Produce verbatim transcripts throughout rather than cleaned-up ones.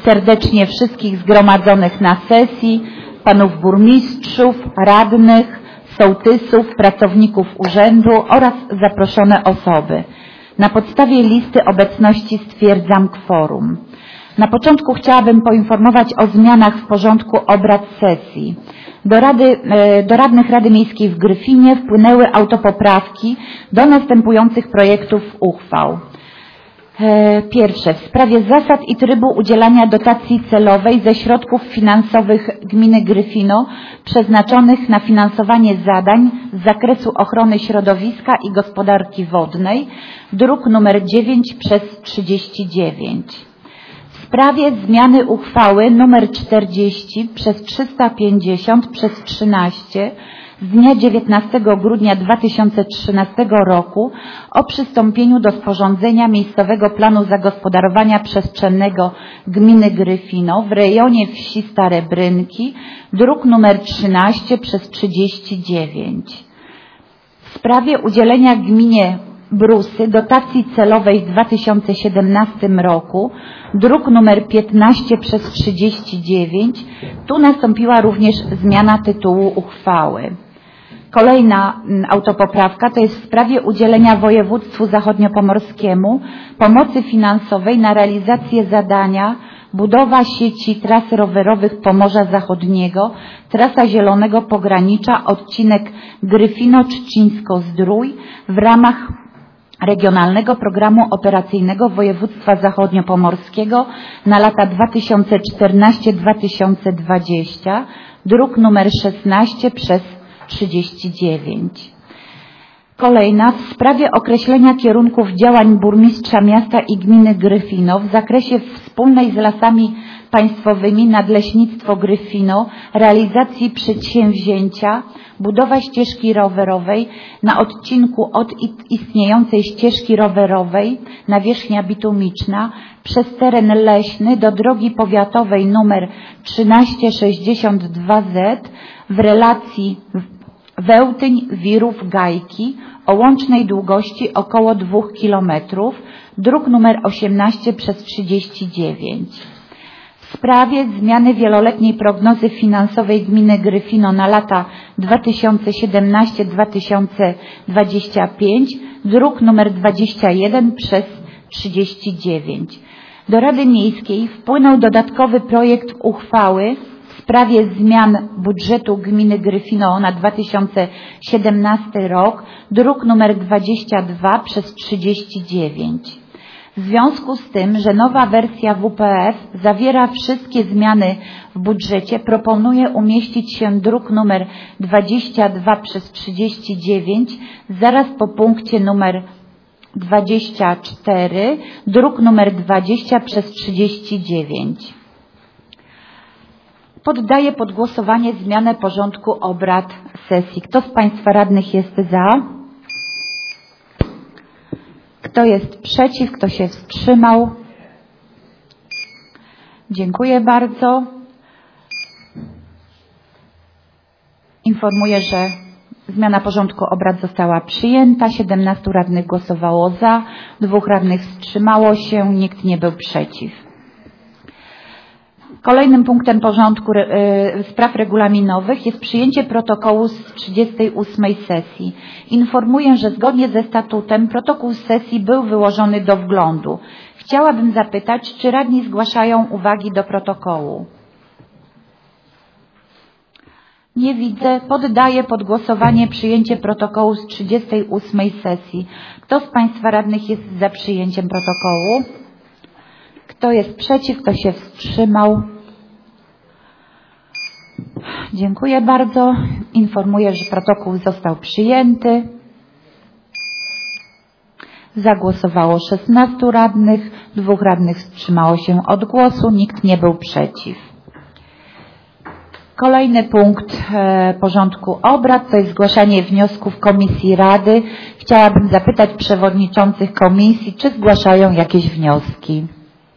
serdecznie wszystkich zgromadzonych na sesji, panów burmistrzów, radnych, sołtysów, pracowników urzędu oraz zaproszone osoby. Na podstawie listy obecności stwierdzam kworum. Na początku chciałabym poinformować o zmianach w porządku obrad sesji. Do, Rady, do radnych Rady Miejskiej w Gryfinie wpłynęły autopoprawki do następujących projektów uchwał. Pierwsze, w sprawie zasad i trybu udzielania dotacji celowej ze środków finansowych gminy Gryfino przeznaczonych na finansowanie zadań z zakresu ochrony środowiska i gospodarki wodnej, druk nr dziewięć przez trzydzieści dziewięć. W sprawie zmiany uchwały nr czterdzieści przez trzysta pięćdziesiąt przez trzynaście z dnia dziewiętnastego grudnia dwa tysiące trzynastego roku o przystąpieniu do sporządzenia miejscowego planu zagospodarowania przestrzennego gminy Gryfino w rejonie wsi Stare Brynki, druk nr trzynaście przez trzydzieści dziewięć. W sprawie udzielenia gminie Brusy dotacji celowej w dwa tysiące siedemnastym roku, druk nr piętnaście przez trzydzieści dziewięć, tu nastąpiła również zmiana tytułu uchwały. Kolejna autopoprawka to jest w sprawie udzielenia województwu zachodniopomorskiemu pomocy finansowej na realizację zadania budowa sieci tras rowerowych Pomorza Zachodniego, trasa Zielonego Pogranicza, odcinek Gryfino-Trzcińsko-Zdrój w ramach Regionalnego Programu Operacyjnego Województwa Zachodniopomorskiego na lata dwa tysiące czternaście do dwa tysiące dwudziestego, druk nr szesnaście przez trzydzieści dziewięć. Kolejna w sprawie określenia kierunków działań burmistrza miasta i gminy Gryfino w zakresie wspólnej z Lasami Państwowymi Nadleśnictwo Gryfino realizacji przedsięwzięcia budowa ścieżki rowerowej na odcinku od istniejącej ścieżki rowerowej nawierzchnia bitumiczna przez teren leśny do drogi powiatowej nr trzynaście sześćdziesiąt dwa Z w relacji Wełtyń-Wirów-Gajki o łącznej długości około dwóch kilometrów, druk nr osiemnaście przez trzydzieści dziewięć. W sprawie zmiany wieloletniej prognozy finansowej gminy Gryfino na lata dwa tysiące siedemnasty do dwa tysiące dwudziestego piątego, druk nr dwadzieścia jeden przez trzydzieści dziewięć. Do Rady Miejskiej wpłynął dodatkowy projekt uchwały w sprawie zmian budżetu gminy Gryfino na dwa tysiące siedemnasty rok, druk nr dwadzieścia dwa przez trzydzieści dziewięć. W związku z tym, że nowa wersja W P F zawiera wszystkie zmiany w budżecie, proponuję umieścić się druk nr dwadzieścia dwa przez trzydzieści dziewięć zaraz po punkcie numer dwadzieścia cztery, druk nr dwadzieścia przez trzydzieści dziewięć. Poddaję pod głosowanie zmianę porządku obrad sesji. Kto z Państwa radnych jest za? Kto jest przeciw? Kto się wstrzymał? Dziękuję bardzo. Informuję, że zmiana porządku obrad została przyjęta. siedemnastu radnych głosowało za, dwóch radnych wstrzymało się, nikt nie był przeciw. Kolejnym punktem porządku spraw regulaminowych jest przyjęcie protokołu z trzydziestej ósmej sesji. Informuję, że zgodnie ze statutem protokół z sesji był wyłożony do wglądu. Chciałabym zapytać, czy radni zgłaszają uwagi do protokołu? Nie widzę. Poddaję pod głosowanie przyjęcie protokołu z trzydziestej ósmej sesji. Kto z Państwa radnych jest za przyjęciem protokołu? Kto jest przeciw? Kto się wstrzymał? Dziękuję bardzo. Informuję, że protokół został przyjęty. Zagłosowało szesnastu radnych, dwóch radnych wstrzymało się od głosu, nikt nie był przeciw. Kolejny punkt e, porządku obrad to jest zgłaszanie wniosków Komisji Rady. Chciałabym zapytać przewodniczących komisji, czy zgłaszają jakieś wnioski.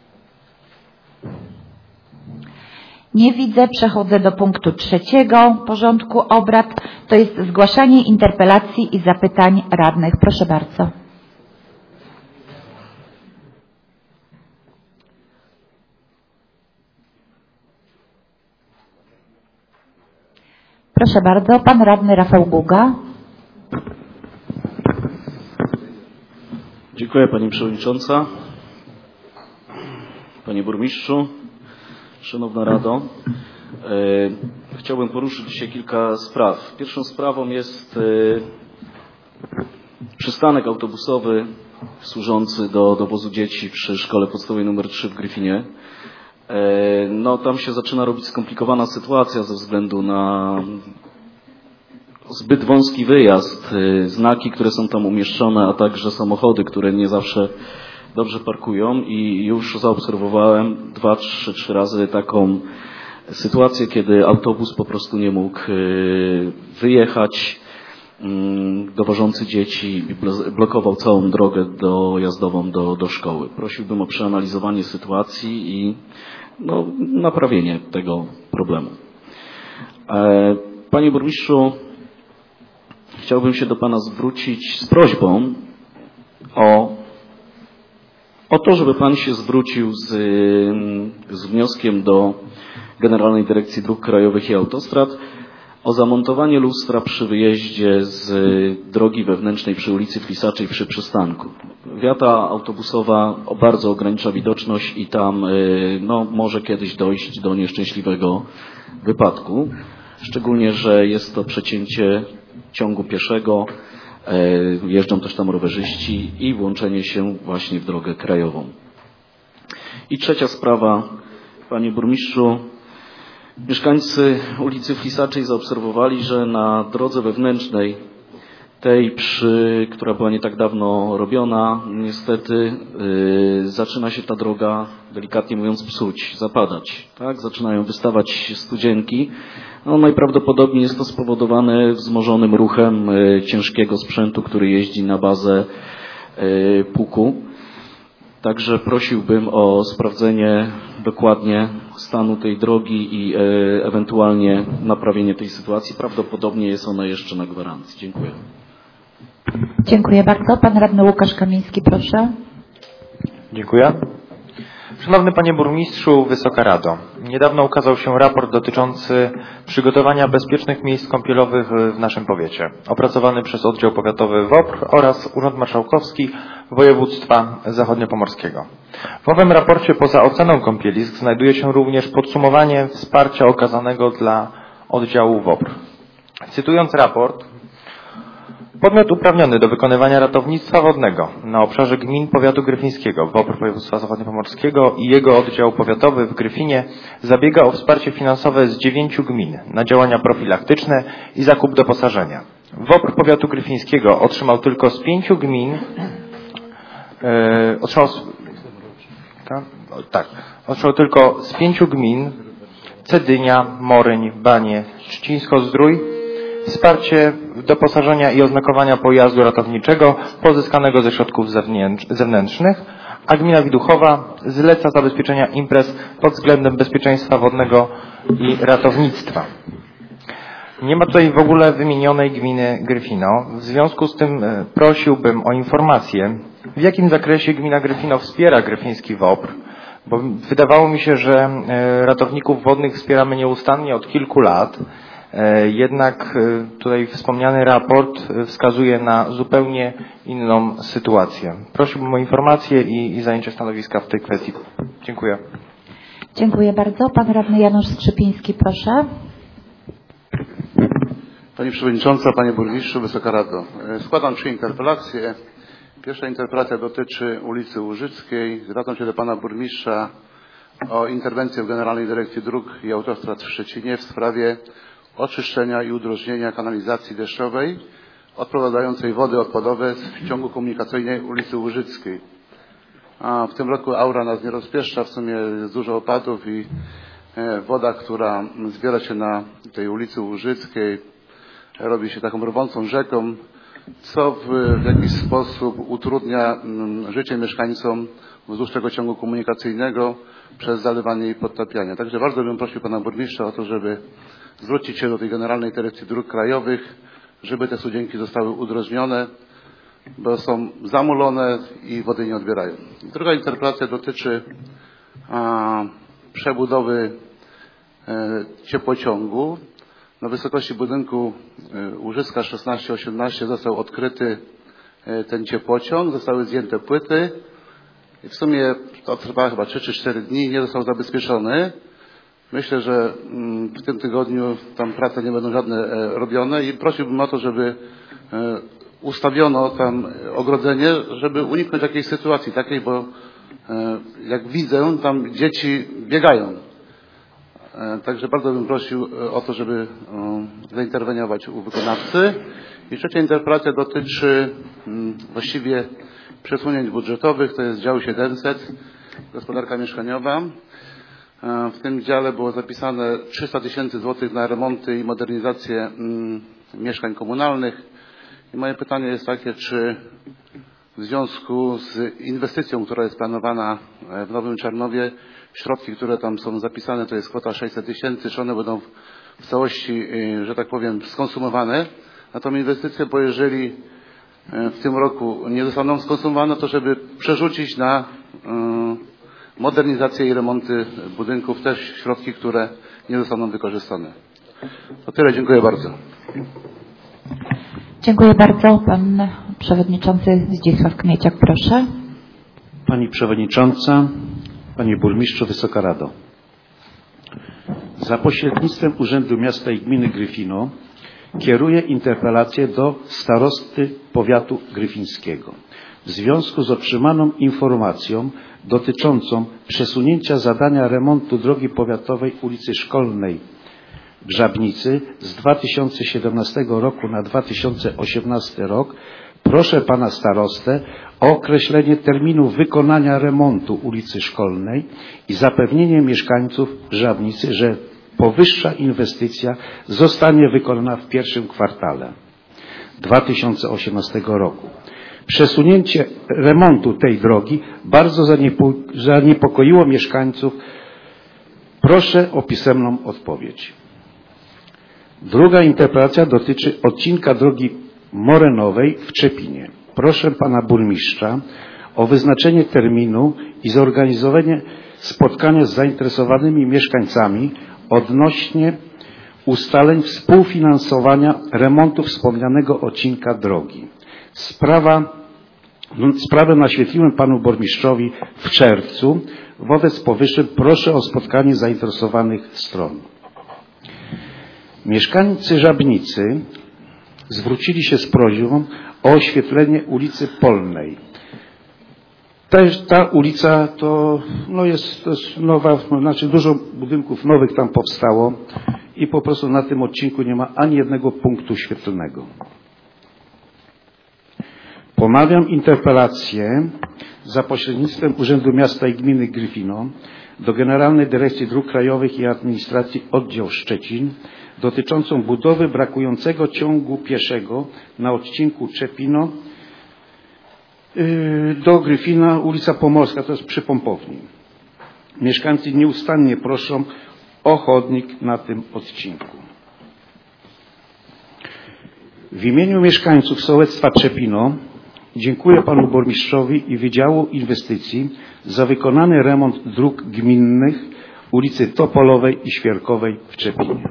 Nie widzę. Przechodzę do punktu trzeciego porządku obrad. To jest zgłaszanie interpelacji i zapytań radnych. Proszę bardzo. Proszę bardzo, pan radny Rafał Guga. Dziękuję Pani Przewodnicząca. Panie Burmistrzu, Szanowna Rado. E, chciałbym poruszyć dzisiaj kilka spraw. Pierwszą sprawą jest e, przystanek autobusowy służący do dowozu dzieci przy szkole podstawowej numer trzy w Gryfinie. E, no tam się zaczyna robić skomplikowana sytuacja ze względu na zbyt wąski wyjazd, znaki, które są tam umieszczone, a także samochody, które nie zawsze dobrze parkują i już zaobserwowałem dwa, trzy, trzy razy taką sytuację, kiedy autobus po prostu nie mógł wyjechać, dowożący dzieci blokował całą drogę dojazdową do, do szkoły. Prosiłbym o przeanalizowanie sytuacji i no, naprawienie tego problemu. Panie Burmistrzu, chciałbym się do Pana zwrócić z prośbą o, o to, żeby Pan się zwrócił z, z wnioskiem do Generalnej Dyrekcji Dróg Krajowych i Autostrad o zamontowanie lustra przy wyjeździe z drogi wewnętrznej przy ulicy Flisaczej przy przystanku. Wiata autobusowa bardzo ogranicza widoczność i tam no, może kiedyś dojść do nieszczęśliwego wypadku. Szczególnie, że jest to przecięcie ciągu pieszego, jeżdżą też tam rowerzyści i włączenie się właśnie w drogę krajową. I trzecia sprawa, Panie Burmistrzu, mieszkańcy ulicy Flisaczej zaobserwowali, że na drodze wewnętrznej, tej, przy, która była nie tak dawno robiona, niestety yy, zaczyna się ta droga, delikatnie mówiąc, psuć, zapadać. Tak? Zaczynają wystawać studzienki. No, najprawdopodobniej jest to spowodowane wzmożonym ruchem y, ciężkiego sprzętu, który jeździ na bazę y, puku. Także prosiłbym o sprawdzenie dokładnie stanu tej drogi i y, ewentualnie naprawienie tej sytuacji. Prawdopodobnie jest ona jeszcze na gwarancji. Dziękuję. Dziękuję bardzo. Pan radny Łukasz Kamiński, proszę. Dziękuję. Szanowny Panie Burmistrzu, Wysoka Rado. Niedawno ukazał się raport dotyczący przygotowania bezpiecznych miejsc kąpielowych w naszym powiecie, opracowany przez Oddział Powiatowy W O P R oraz Urząd Marszałkowski Województwa Zachodniopomorskiego. W owym raporcie poza oceną kąpielisk znajduje się również podsumowanie wsparcia okazanego dla oddziału W O P R. Cytując raport, podmiot uprawniony do wykonywania ratownictwa wodnego na obszarze gmin powiatu gryfińskiego W O P R województwa zachodniopomorskiego i jego oddział powiatowy w Gryfinie zabiega o wsparcie finansowe z dziewięciu gmin na działania profilaktyczne i zakup doposażenia. W O P R powiatu gryfińskiego otrzymał tylko z pięciu gmin yy, otrzymał, tak, tak, otrzymał tylko z pięciu gmin Cedynia, Moryń, Banie, Trzcińsko-Zdrój wsparcie doposażenia i oznakowania pojazdu ratowniczego pozyskanego ze środków zewnętrznych, a gmina Widuchowa zleca zabezpieczenia imprez pod względem bezpieczeństwa wodnego i ratownictwa. Nie ma tutaj w ogóle wymienionej gminy Gryfino. W związku z tym prosiłbym o informację, w jakim zakresie gmina Gryfino wspiera gryfiński W O P R, bo wydawało mi się, że ratowników wodnych wspieramy nieustannie od kilku lat. Jednak tutaj wspomniany raport wskazuje na zupełnie inną sytuację. Prosiłbym o informację i, i zajęcie stanowiska w tej kwestii. Dziękuję. Dziękuję bardzo. Pan radny Janusz Skrzypiński, proszę. Pani Przewodnicząca, Panie Burmistrzu, Wysoka Rado. Składam trzy interpelacje. Pierwsza interpelacja dotyczy ulicy Łużyckiej. Zwracam się do Pana Burmistrza o interwencję w Generalnej Dyrekcji Dróg i Autostrad w Szczecinie w sprawie oczyszczenia i udrożnienia kanalizacji deszczowej odprowadzającej wody odpadowe w ciągu komunikacyjnej ulicy Łużyckiej. A w tym roku aura nas nie rozpieszcza, w sumie jest dużo opadów i woda, która zbiera się na tej ulicy Łużyckiej, robi się taką rwącą rzeką, co w, w jakiś sposób utrudnia życie mieszkańcom wzdłuż tego ciągu komunikacyjnego przez zalewanie i podtapianie. Także bardzo bym prosił Pana Burmistrza o to, żeby zwrócić się do tej Generalnej Dyrekcji Dróg Krajowych, żeby te studzienki zostały udrożnione, bo są zamulone i wody nie odbierają. Druga interpelacja dotyczy a, przebudowy e, ciepłociągu na wysokości budynku Łużycka szesnaście osiemnaście został odkryty ten ciepłociąg, zostały zdjęte płyty i w sumie to trwa chyba trzy czy cztery dni, nie został zabezpieczony. Myślę, że w tym tygodniu tam prace nie będą żadne robione i prosiłbym o to, żeby ustawiono tam ogrodzenie, żeby uniknąć jakiejś sytuacji takiej, bo jak widzę, tam dzieci biegają. Także bardzo bym prosił o to, żeby zainterweniować u wykonawcy. I trzecia interpelacja dotyczy właściwie przesunięć budżetowych, to jest dział siedemset, gospodarka mieszkaniowa. W tym dziale było zapisane trzysta tysięcy złotych na remonty i modernizację mieszkań komunalnych. I moje pytanie jest takie, czy w związku z inwestycją, która jest planowana w Nowym Czarnowie, środki, które tam są zapisane, to jest kwota sześćset tysięcy, czy one będą w całości, że tak powiem, skonsumowane na tą inwestycję, bo jeżeli w tym roku nie zostaną skonsumowane, to żeby przerzucić na modernizację i remonty budynków też środki, które nie zostaną wykorzystane. To tyle, dziękuję bardzo. Dziękuję bardzo. Pan Przewodniczący Zdzisław Kmieciak, proszę. Pani Przewodnicząca, Panie Burmistrzu, Wysoka Rado. Za pośrednictwem Urzędu Miasta i Gminy Gryfino kieruję interpelację do starosty powiatu gryfińskiego w związku z otrzymaną informacją dotyczącą przesunięcia zadania remontu drogi powiatowej ulicy Szkolnej w Żabnicy z dwa tysiące siedemnastego roku na dwa tysiące osiemnasty rok. Proszę pana starostę o określenie terminu wykonania remontu ulicy Szkolnej i zapewnienie mieszkańców Żabnicy, że powyższa inwestycja zostanie wykonana w pierwszym kwartale dwa tysiące osiemnastego roku. Przesunięcie remontu tej drogi bardzo zaniepokoiło mieszkańców. Proszę o pisemną odpowiedź. Druga interpelacja dotyczy odcinka drogi Morenowej w Czepinie. Proszę pana burmistrza o wyznaczenie terminu i zorganizowanie spotkania z zainteresowanymi mieszkańcami odnośnie ustaleń współfinansowania remontu wspomnianego odcinka drogi. Sprawa, sprawę naświetliłem panu burmistrzowi w czerwcu. Wobec powyższym proszę o spotkanie zainteresowanych stron. Mieszkańcy Żabnicy zwrócili się z prośbą o oświetlenie ulicy Polnej. Też ta ulica to, no jest, to jest nowa, znaczy dużo budynków nowych tam powstało i po prostu na tym odcinku nie ma ani jednego punktu świetlnego. Pomawiam interpelację za pośrednictwem Urzędu Miasta i Gminy Gryfino do Generalnej Dyrekcji Dróg Krajowych i Administracji Oddział Szczecin dotyczącą budowy brakującego ciągu pieszego na odcinku Czepino do Gryfina, ulica Pomorska, to jest przy pompowni. Mieszkańcy nieustannie proszą o chodnik na tym odcinku. W imieniu mieszkańców sołectwa Czepino dziękuję panu burmistrzowi i Wydziału Inwestycji za wykonany remont dróg gminnych ulicy Topolowej i Świerkowej w Czepinie.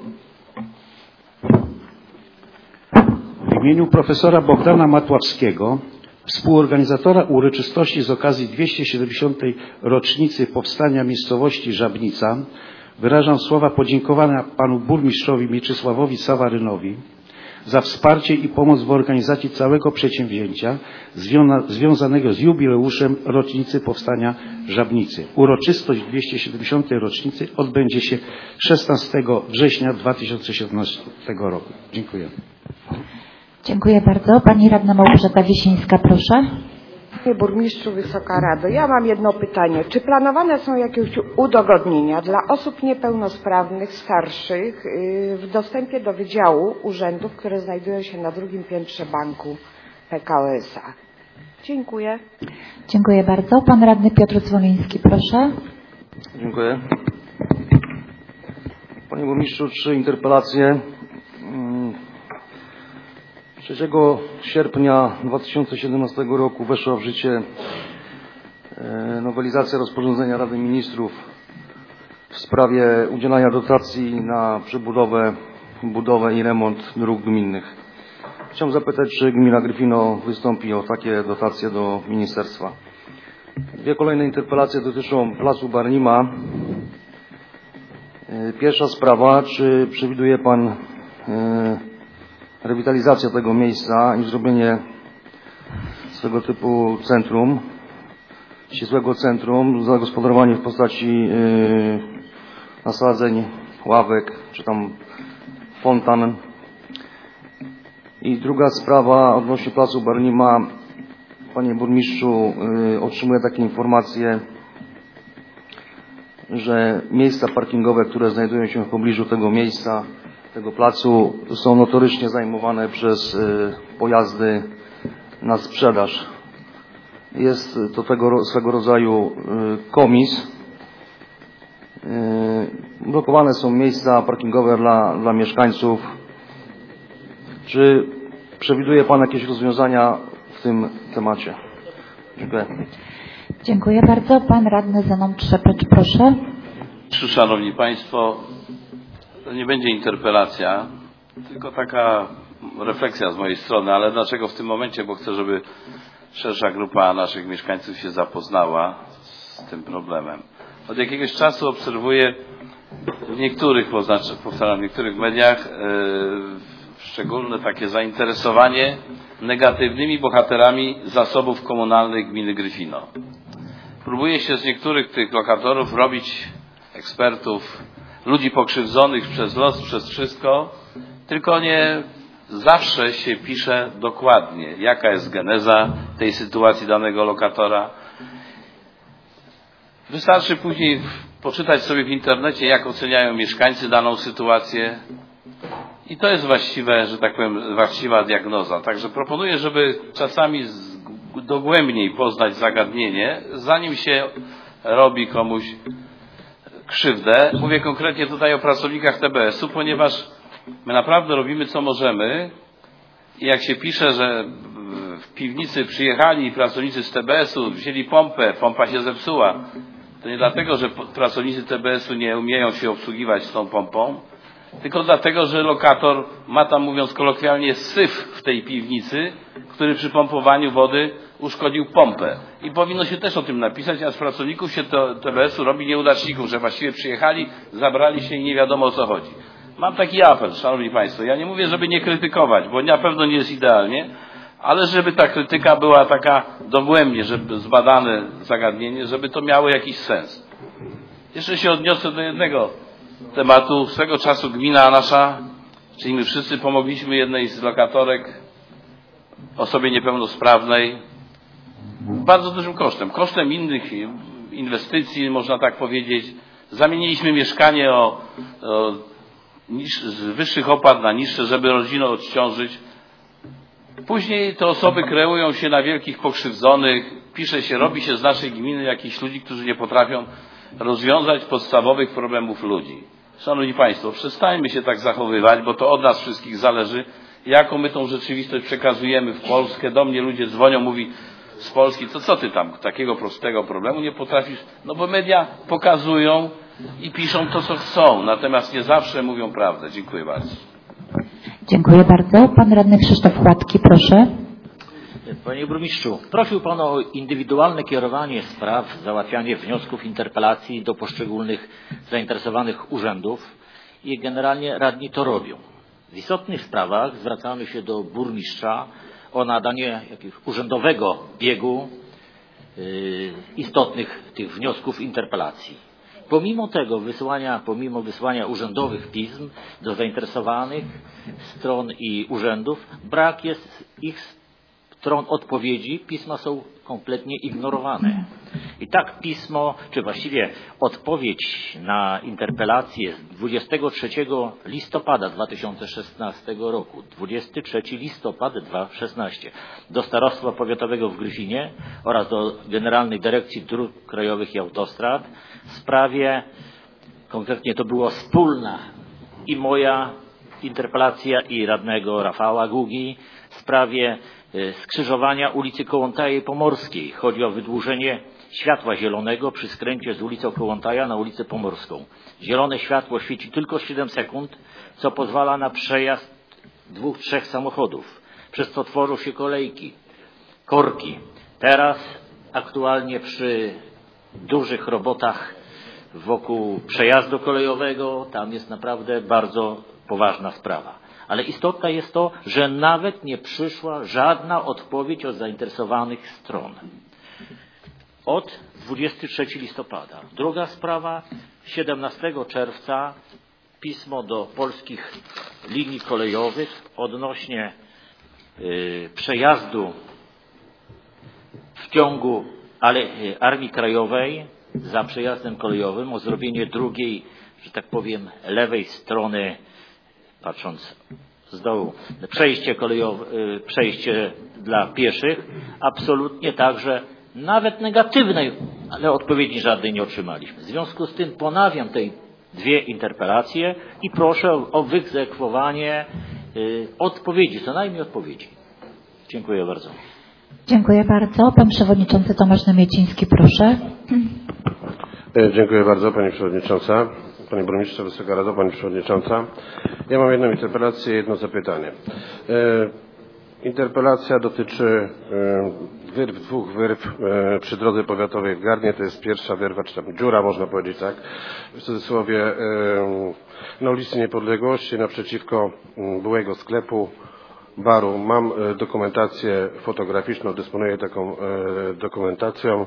W imieniu profesora Bogdana Matławskiego, współorganizatora uroczystości z okazji dwieście siedemdziesiątej rocznicy powstania miejscowości Żabnica, wyrażam słowa podziękowania panu burmistrzowi Mieczysławowi Sawarynowi za wsparcie i pomoc w organizacji całego przedsięwzięcia związanego z jubileuszem rocznicy powstania Żabnicy. Uroczystość dwieście siedemdziesiątej rocznicy odbędzie się szesnastego września dwa tysiące siedemnastego roku. Dziękuję. Dziękuję bardzo. Pani radna Małgorzata Wiesińska, proszę. Panie burmistrzu, Wysoka Rado, ja mam jedno pytanie. Czy planowane są jakieś udogodnienia dla osób niepełnosprawnych, starszych w dostępie do wydziału urzędów, które znajdują się na drugim piętrze banku P K O S A? Dziękuję. Dziękuję bardzo. Pan radny Piotr Zwoliński, proszę. Dziękuję. Panie burmistrzu, trzy interpelacje. trzeciego sierpnia dwa tysiące siedemnastego roku weszła w życie nowelizacja rozporządzenia Rady Ministrów w sprawie udzielania dotacji na przebudowę budowę i remont dróg gminnych. Chciałem zapytać, czy gmina Gryfino wystąpi o takie dotacje do ministerstwa. Dwie kolejne interpelacje dotyczą placu Barnima. Pierwsza sprawa, czy przewiduje Pan rewitalizację tego miejsca i zrobienie swego typu centrum, ścisłego centrum, zagospodarowanie w postaci nasadzeń, ławek, czy tam fontan. I druga sprawa odnośnie placu Barnima. Panie burmistrzu, otrzymuję takie informacje, że miejsca parkingowe, które znajdują się w pobliżu tego miejsca, tego placu, są notorycznie zajmowane przez pojazdy na sprzedaż. Jest to tego swego rodzaju komis. Blokowane są miejsca parkingowe dla, dla mieszkańców. Czy przewiduje Pan jakieś rozwiązania w tym temacie? Dziękuję. Dziękuję bardzo. Pan radny Zenon Trzepecz, proszę. Szanowni Państwo, to nie będzie interpelacja, tylko taka refleksja z mojej strony, ale dlaczego w tym momencie? Bo chcę, żeby szersza grupa naszych mieszkańców się zapoznała z tym problemem. Od jakiegoś czasu obserwuję w niektórych, powtarzam, w niektórych mediach yy, szczególne takie zainteresowanie negatywnymi bohaterami zasobów komunalnych gminy Gryfino. Próbuje się z niektórych tych lokatorów robić ekspertów, ludzi pokrzywdzonych przez los, przez wszystko, tylko nie zawsze się pisze dokładnie, jaka jest geneza tej sytuacji danego lokatora. Wystarczy później poczytać sobie w internecie, jak oceniają mieszkańcy daną sytuację. I to jest właściwe, że tak powiem, właściwa diagnoza. Także proponuję, żeby czasami dogłębniej poznać zagadnienie, zanim się robi komuś krzywdę. Mówię konkretnie tutaj o pracownikach T B S u, ponieważ my naprawdę robimy co możemy i jak się pisze, że w piwnicy przyjechali pracownicy z T B S u, wzięli pompę, pompa się zepsuła, to nie dlatego, że pracownicy T B S u nie umieją się obsługiwać z tą pompą, tylko dlatego, że lokator ma tam, mówiąc kolokwialnie, syf w tej piwnicy, który przy pompowaniu wody uszkodził pompę. I powinno się też o tym napisać, a z pracowników się to T B S u robi nieudaczników, że właściwie przyjechali, zabrali się i nie wiadomo o co chodzi. Mam taki apel, Szanowni Państwo. Ja nie mówię, żeby nie krytykować, bo na pewno nie jest idealnie, ale żeby ta krytyka była taka dogłębnie, żeby zbadane zagadnienie, żeby to miało jakiś sens. Jeszcze się odniosę do jednego tematu. Swego czasu gmina nasza, czyli my wszyscy pomogliśmy jednej z lokatorek, osobie niepełnosprawnej, bardzo dużym kosztem. Kosztem innych inwestycji, można tak powiedzieć. Zamieniliśmy mieszkanie o, o niż, z wyższych opłat na niższe, żeby rodzinę odciążyć. Później te osoby kreują się na wielkich pokrzywdzonych. Pisze się, robi się z naszej gminy jakichś ludzi, którzy nie potrafią rozwiązać podstawowych problemów ludzi. Szanowni Państwo, przestańmy się tak zachowywać, bo to od nas wszystkich zależy, jaką my tą rzeczywistość przekazujemy w Polskę. Do mnie ludzie dzwonią, mówi z Polski, to co ty tam takiego prostego problemu nie potrafisz? No bo media pokazują i piszą to, co chcą, natomiast nie zawsze mówią prawdę. Dziękuję bardzo. Dziękuję bardzo. Pan radny Krzysztof Chładki, proszę. Panie burmistrzu, prosił Pan o indywidualne kierowanie spraw, załatwianie wniosków, interpelacji do poszczególnych zainteresowanych urzędów i generalnie radni to robią. W istotnych sprawach zwracamy się do burmistrza o nadanie jakiegoś urzędowego biegu yy, istotnych tych wniosków, interpelacji. Pomimo tego wysyłania, pomimo wysłania urzędowych pism do zainteresowanych stron i urzędów, brak jest ich stron odpowiedzi, pisma są kompletnie ignorowane. I tak pismo, czy właściwie odpowiedź na interpelację z dwudziestego trzeciego listopada dwa tysiące szesnastego roku, dwudziestego trzeciego listopada dwa tysiące szesnastego, do Starostwa Powiatowego w Gryfinie oraz do Generalnej Dyrekcji Dróg Krajowych i Autostrad w sprawie, konkretnie to była wspólna i moja interpelacja i radnego Rafała Gugi w sprawie skrzyżowania ulicy Kołątaje Pomorskiej. Chodzi o wydłużenie światła zielonego przy skręcie z ulicy Kołłątaja na ulicę Pomorską. Zielone światło świeci tylko siedem sekund, co pozwala na przejazd dwóch, trzech samochodów, przez co tworzą się kolejki, korki. Teraz aktualnie przy dużych robotach wokół przejazdu kolejowego, tam jest naprawdę bardzo poważna sprawa. Ale istotne jest to, że nawet nie przyszła żadna odpowiedź od zainteresowanych stron. Od dwudziestego trzeciego listopada. Druga sprawa, siedemnastego czerwca pismo do polskich linii kolejowych odnośnie y, przejazdu w ciągu ale, y, Armii Krajowej za przejazdem kolejowym o zrobienie drugiej, że tak powiem, lewej strony, patrząc z dołu, przejście kolejowe, y, przejście dla pieszych, absolutnie także nawet negatywnej, ale odpowiedzi żadnej nie otrzymaliśmy. W związku z tym ponawiam tej dwie interpelacje i proszę o, o wyegzekwowanie y, odpowiedzi, co najmniej odpowiedzi. Dziękuję bardzo. Dziękuję bardzo. Pan Przewodniczący Tomasz Namieciński, proszę. Dziękuję bardzo Pani Przewodnicząca. Panie Burmistrzu, Wysoka Rado, Pani Przewodnicząca. Ja mam jedną interpelację i jedno zapytanie. Interpelacja dotyczy wyrw, dwóch wyrw przy drodze powiatowej w Garnie. To jest pierwsza wyrwa, czy tam dziura, można powiedzieć tak, w cudzysłowie, na ulicy Niepodległości, naprzeciwko byłego sklepu, baru. Mam dokumentację fotograficzną, dysponuję taką dokumentacją.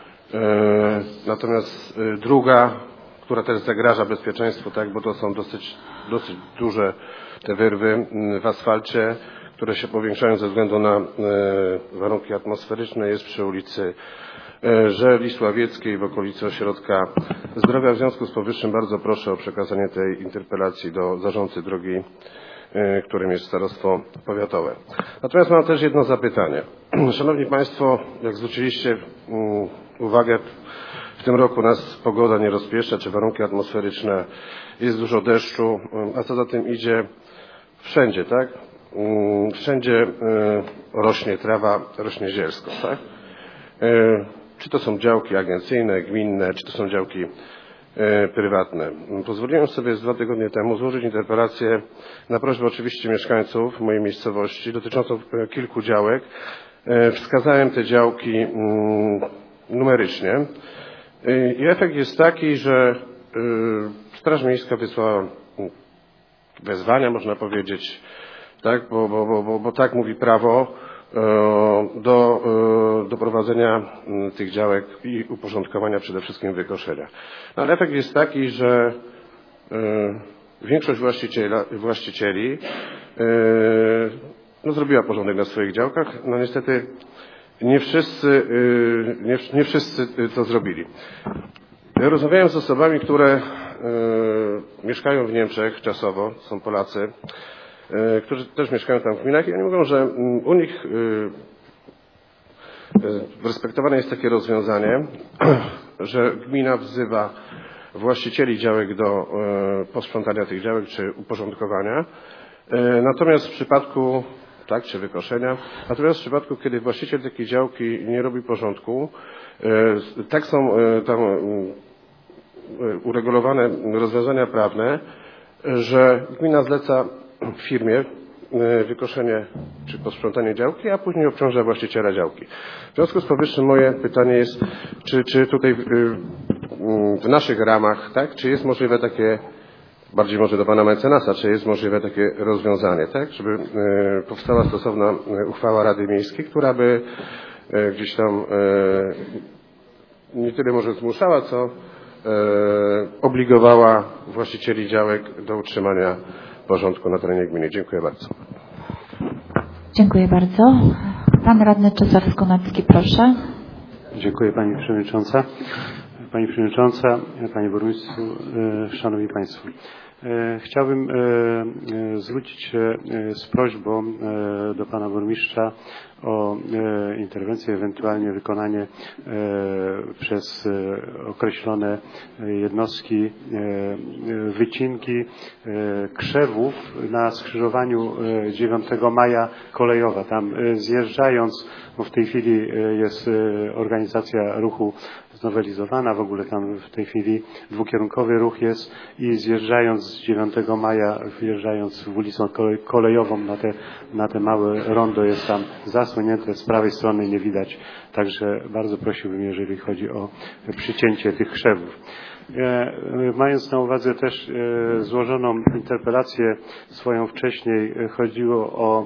Natomiast druga, która też zagraża bezpieczeństwu, tak, bo to są dosyć, dosyć duże te wyrwy w asfalcie, które się powiększają ze względu na e, warunki atmosferyczne, jest przy ulicy e, Żeli Sławieckiej w okolicy Ośrodka Zdrowia. W związku z powyższym bardzo proszę o przekazanie tej interpelacji do zarządcy drogi, e, którym jest starostwo powiatowe. Natomiast mam też jedno zapytanie. Szanowni Państwo, jak zwróciliście um, uwagę, w tym roku nas pogoda nie rozpieszcza, czy warunki atmosferyczne, jest dużo deszczu, a co za tym idzie, wszędzie, tak? Wszędzie rośnie trawa, rośnie zielsko, tak? Czy to są działki agencyjne, gminne, czy to są działki prywatne. Pozwoliłem sobie z dwa tygodnie temu złożyć interpelację na prośbę oczywiście mieszkańców mojej miejscowości dotyczącą kilku działek. Wskazałem te działki numerycznie i efekt jest taki, że Straż Miejska wysłała wezwania, można powiedzieć, tak, bo, bo, bo, bo tak mówi prawo, do, do prowadzenia tych działek i uporządkowania przede wszystkim wykoszenia. No, ale efekt jest taki, że większość właścicieli, właścicieli no, zrobiła porządek na swoich działkach. No niestety nie wszyscy, nie, nie wszyscy to zrobili. Ja rozmawiałem z osobami, które mieszkają w Niemczech czasowo, są Polacy, którzy też mieszkają tam w gminach i oni mówią, że u nich respektowane jest takie rozwiązanie, że gmina wzywa właścicieli działek do posprzątania tych działek czy uporządkowania. Natomiast w przypadku, tak, czy wykoszenia, natomiast w przypadku, kiedy właściciel takiej działki nie robi porządku, tak są tam uregulowane rozwiązania prawne, że gmina zleca firmie wykoszenie czy posprzątanie działki, a później obciąża właściciela działki. W związku z powyższym moje pytanie jest, czy, czy tutaj w, w naszych ramach, tak, czy jest możliwe takie, bardziej może do pana mecenasa, czy jest możliwe takie rozwiązanie, tak, żeby powstała stosowna uchwała Rady Miejskiej, która by gdzieś tam nie tyle może zmuszała, co obligowała właścicieli działek do utrzymania porządku na terenie gminy. Dziękuję bardzo. Dziękuję bardzo. Pan radny Czesław Skonacki, proszę. Dziękuję Pani Przewodnicząca. Pani Przewodnicząca, Panie Burmistrzu, Szanowni Państwo. Chciałbym zwrócić się z prośbą do Pana Burmistrza o interwencję, ewentualnie wykonanie przez określone jednostki wycinki krzewów na skrzyżowaniu dziewiątego maja kolejowa. Tam zjeżdżając, bo w tej chwili jest organizacja ruchu znowelizowana, w ogóle tam w tej chwili dwukierunkowy ruch jest i zjeżdżając z dziewiątego maja, wjeżdżając w ulicą kolejową na te, na te małe rondo jest tam zasłonięte, z prawej strony nie widać. Także bardzo prosiłbym, jeżeli chodzi o przycięcie tych krzewów. Mając na uwadze też złożoną interpelację swoją wcześniej, chodziło o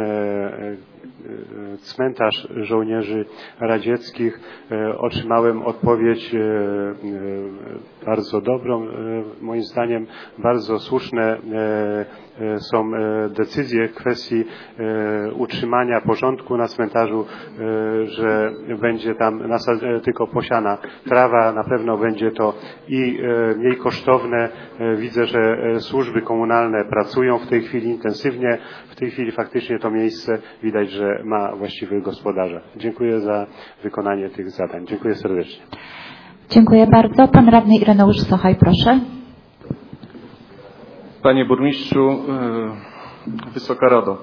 cmentarz żołnierzy radzieckich. Otrzymałem odpowiedź bardzo dobrą, moim zdaniem bardzo słuszne są decyzje w kwestii utrzymania porządku na cmentarzu, że będzie tam tylko posiana trawa, na pewno będzie to i mniej kosztowne. Widzę, że służby komunalne pracują w tej chwili intensywnie. W tej chwili faktycznie to miejsce widać, że ma właściwych gospodarza. Dziękuję za wykonanie tych zadań. Dziękuję serdecznie. Dziękuję bardzo. Pan radny Ireneusz Sochaj, proszę. Panie burmistrzu, Wysoka Rado.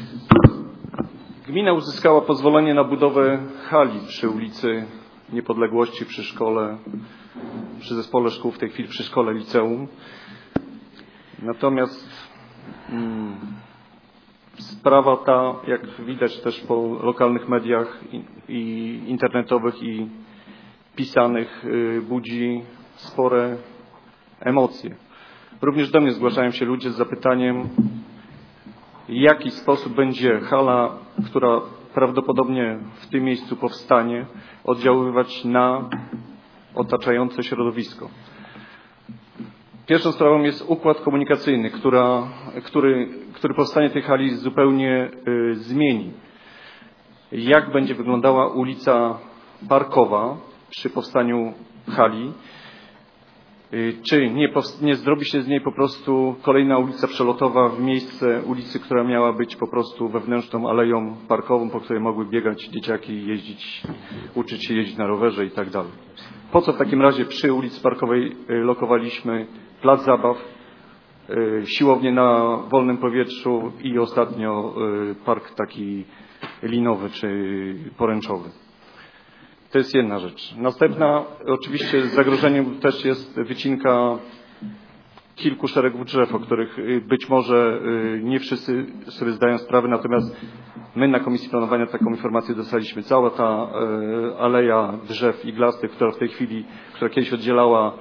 Gmina uzyskała pozwolenie na budowę hali przy ulicy Niepodległości, przy szkole, przy zespole szkół, w tej chwili przy szkole liceum. Natomiast hmm, sprawa ta, jak widać też po lokalnych mediach i, i internetowych i pisanych, budzi spore emocje. Również do mnie zgłaszają się ludzie z zapytaniem, w jaki sposób będzie hala, która prawdopodobnie w tym miejscu powstanie, oddziaływać na otaczające środowisko. Pierwszą sprawą jest układ komunikacyjny, która, który, który powstanie tej hali zupełnie y, zmieni. Jak będzie wyglądała ulica Parkowa przy powstaniu hali? Y, czy nie, nie zrobi się z niej po prostu kolejna ulica przelotowa w miejsce ulicy, która miała być po prostu wewnętrzną aleją parkową, po której mogły biegać dzieciaki, jeździć, uczyć się jeździć na rowerze i tak dalej. Po co w takim razie przy ulicy Parkowej y, lokowaliśmy plac zabaw, y, siłownię na wolnym powietrzu i ostatnio y, park taki linowy czy poręczowy. To jest jedna rzecz. Następna, oczywiście zagrożeniem też jest wycinka kilku szeregów drzew, o których być może nie wszyscy sobie zdają sprawę, natomiast my na Komisji Planowania taką informację dostaliśmy. Cała ta aleja drzew iglastych, która w tej chwili, która kiedyś oddzielała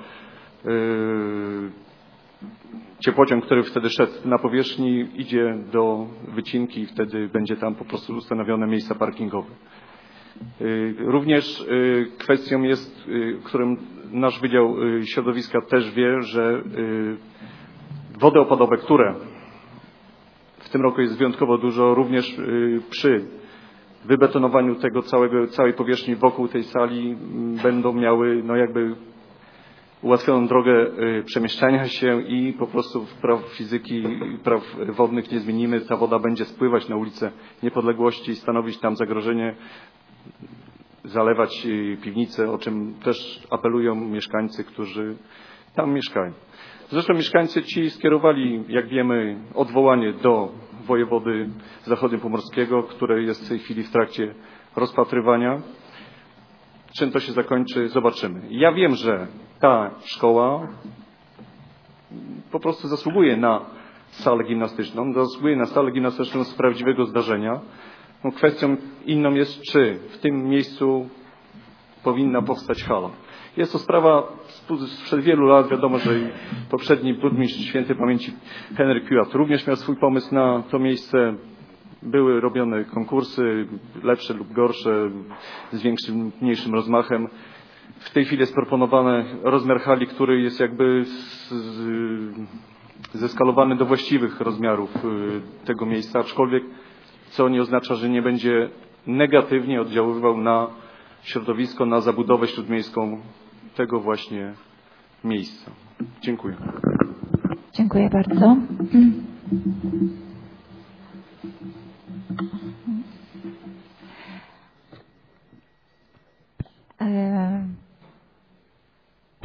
ciepłociąg, który wtedy szedł na powierzchni, idzie do wycinki i wtedy będzie tam po prostu ustanowione miejsca parkingowe. Również kwestią jest, którym nasz Wydział Środowiska też wie, że wody opadowe, które w tym roku jest wyjątkowo dużo, również przy wybetonowaniu tego całego, całej powierzchni wokół tej sali będą miały no jakby ułatwioną drogę przemieszczania się i po prostu praw fizyki, praw wodnych nie zmienimy. Ta woda będzie spływać na ulicę Niepodległości i stanowić tam zagrożenie, zalewać piwnice, o czym też apelują mieszkańcy, którzy tam mieszkają. Zresztą mieszkańcy ci skierowali, jak wiemy, odwołanie do wojewody zachodniopomorskiego, które jest w tej chwili w trakcie rozpatrywania. Czym to się zakończy, zobaczymy. Ja wiem, że ta szkoła po prostu zasługuje na salę gimnastyczną, zasługuje na salę gimnastyczną z prawdziwego zdarzenia. No, kwestią inną jest, czy w tym miejscu powinna powstać hala. Jest to sprawa sprzed wielu lat. Wiadomo, że poprzedni burmistrz świętej pamięci Henryk Piłat również miał swój pomysł na to miejsce. Były robione konkursy, lepsze lub gorsze, z większym, mniejszym rozmachem. W tej chwili jest proponowany rozmiar hali, który jest jakby z, z, zeskalowany do właściwych rozmiarów tego miejsca, aczkolwiek co nie oznacza, że nie będzie negatywnie oddziaływał na środowisko, na zabudowę śródmiejską tego właśnie miejsca. Dziękuję. Dziękuję bardzo.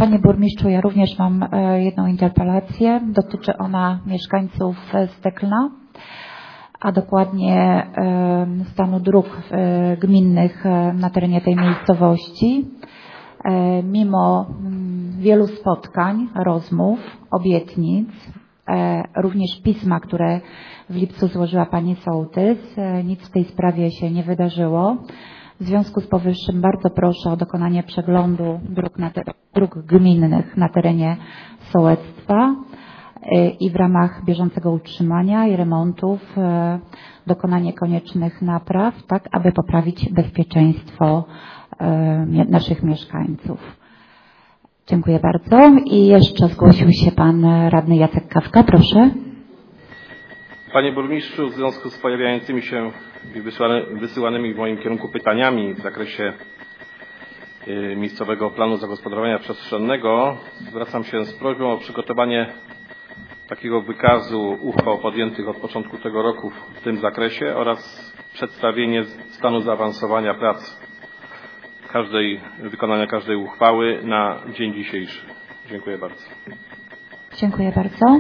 Panie burmistrzu, ja również mam jedną interpelację. Dotyczy ona mieszkańców Steklna, a dokładnie stanu dróg gminnych na terenie tej miejscowości. Mimo wielu spotkań, rozmów, obietnic, również pisma, które w lipcu złożyła pani sołtys, nic w tej sprawie się nie wydarzyło. W związku z powyższym bardzo proszę o dokonanie przeglądu dróg, na te, dróg gminnych na terenie sołectwa i w ramach bieżącego utrzymania i remontów dokonanie koniecznych napraw, tak aby poprawić bezpieczeństwo naszych mieszkańców. Dziękuję bardzo. I jeszcze zgłosił się pan radny Jacek Kawka. Proszę. Panie burmistrzu, w związku z pojawiającymi się i wysyłanymi w moim kierunku pytaniami w zakresie miejscowego planu zagospodarowania przestrzennego zwracam się z prośbą o przygotowanie takiego wykazu uchwał podjętych od początku tego roku w tym zakresie oraz przedstawienie stanu zaawansowania prac każdej, wykonania każdej uchwały na dzień dzisiejszy. Dziękuję bardzo. Dziękuję bardzo.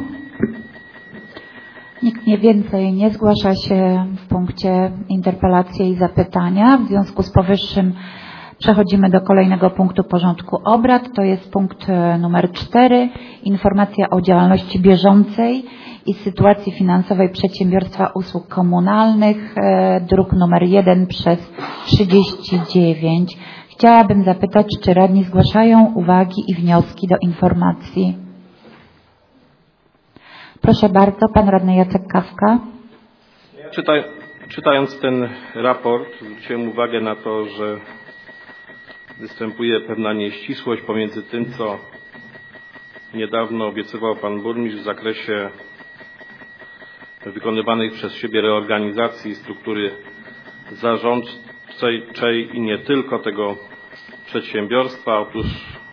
Nikt nie więcej nie zgłasza się w punkcie interpelacje i zapytania. W związku z powyższym przechodzimy do kolejnego punktu porządku obrad. To jest punkt numer cztery. Informacja o działalności bieżącej i sytuacji finansowej Przedsiębiorstwa Usług Komunalnych, druk numer jeden przez trzydzieści dziewięć. Chciałabym zapytać, czy radni zgłaszają uwagi i wnioski do informacji. Proszę bardzo, pan radny Jacek Kawka. Czytaj, czytając ten raport, zwróciłem uwagę na to, że występuje pewna nieścisłość pomiędzy tym, co niedawno obiecywał pan burmistrz w zakresie wykonywanych przez siebie reorganizacji struktury zarządczej i nie tylko tego przedsiębiorstwa. Otóż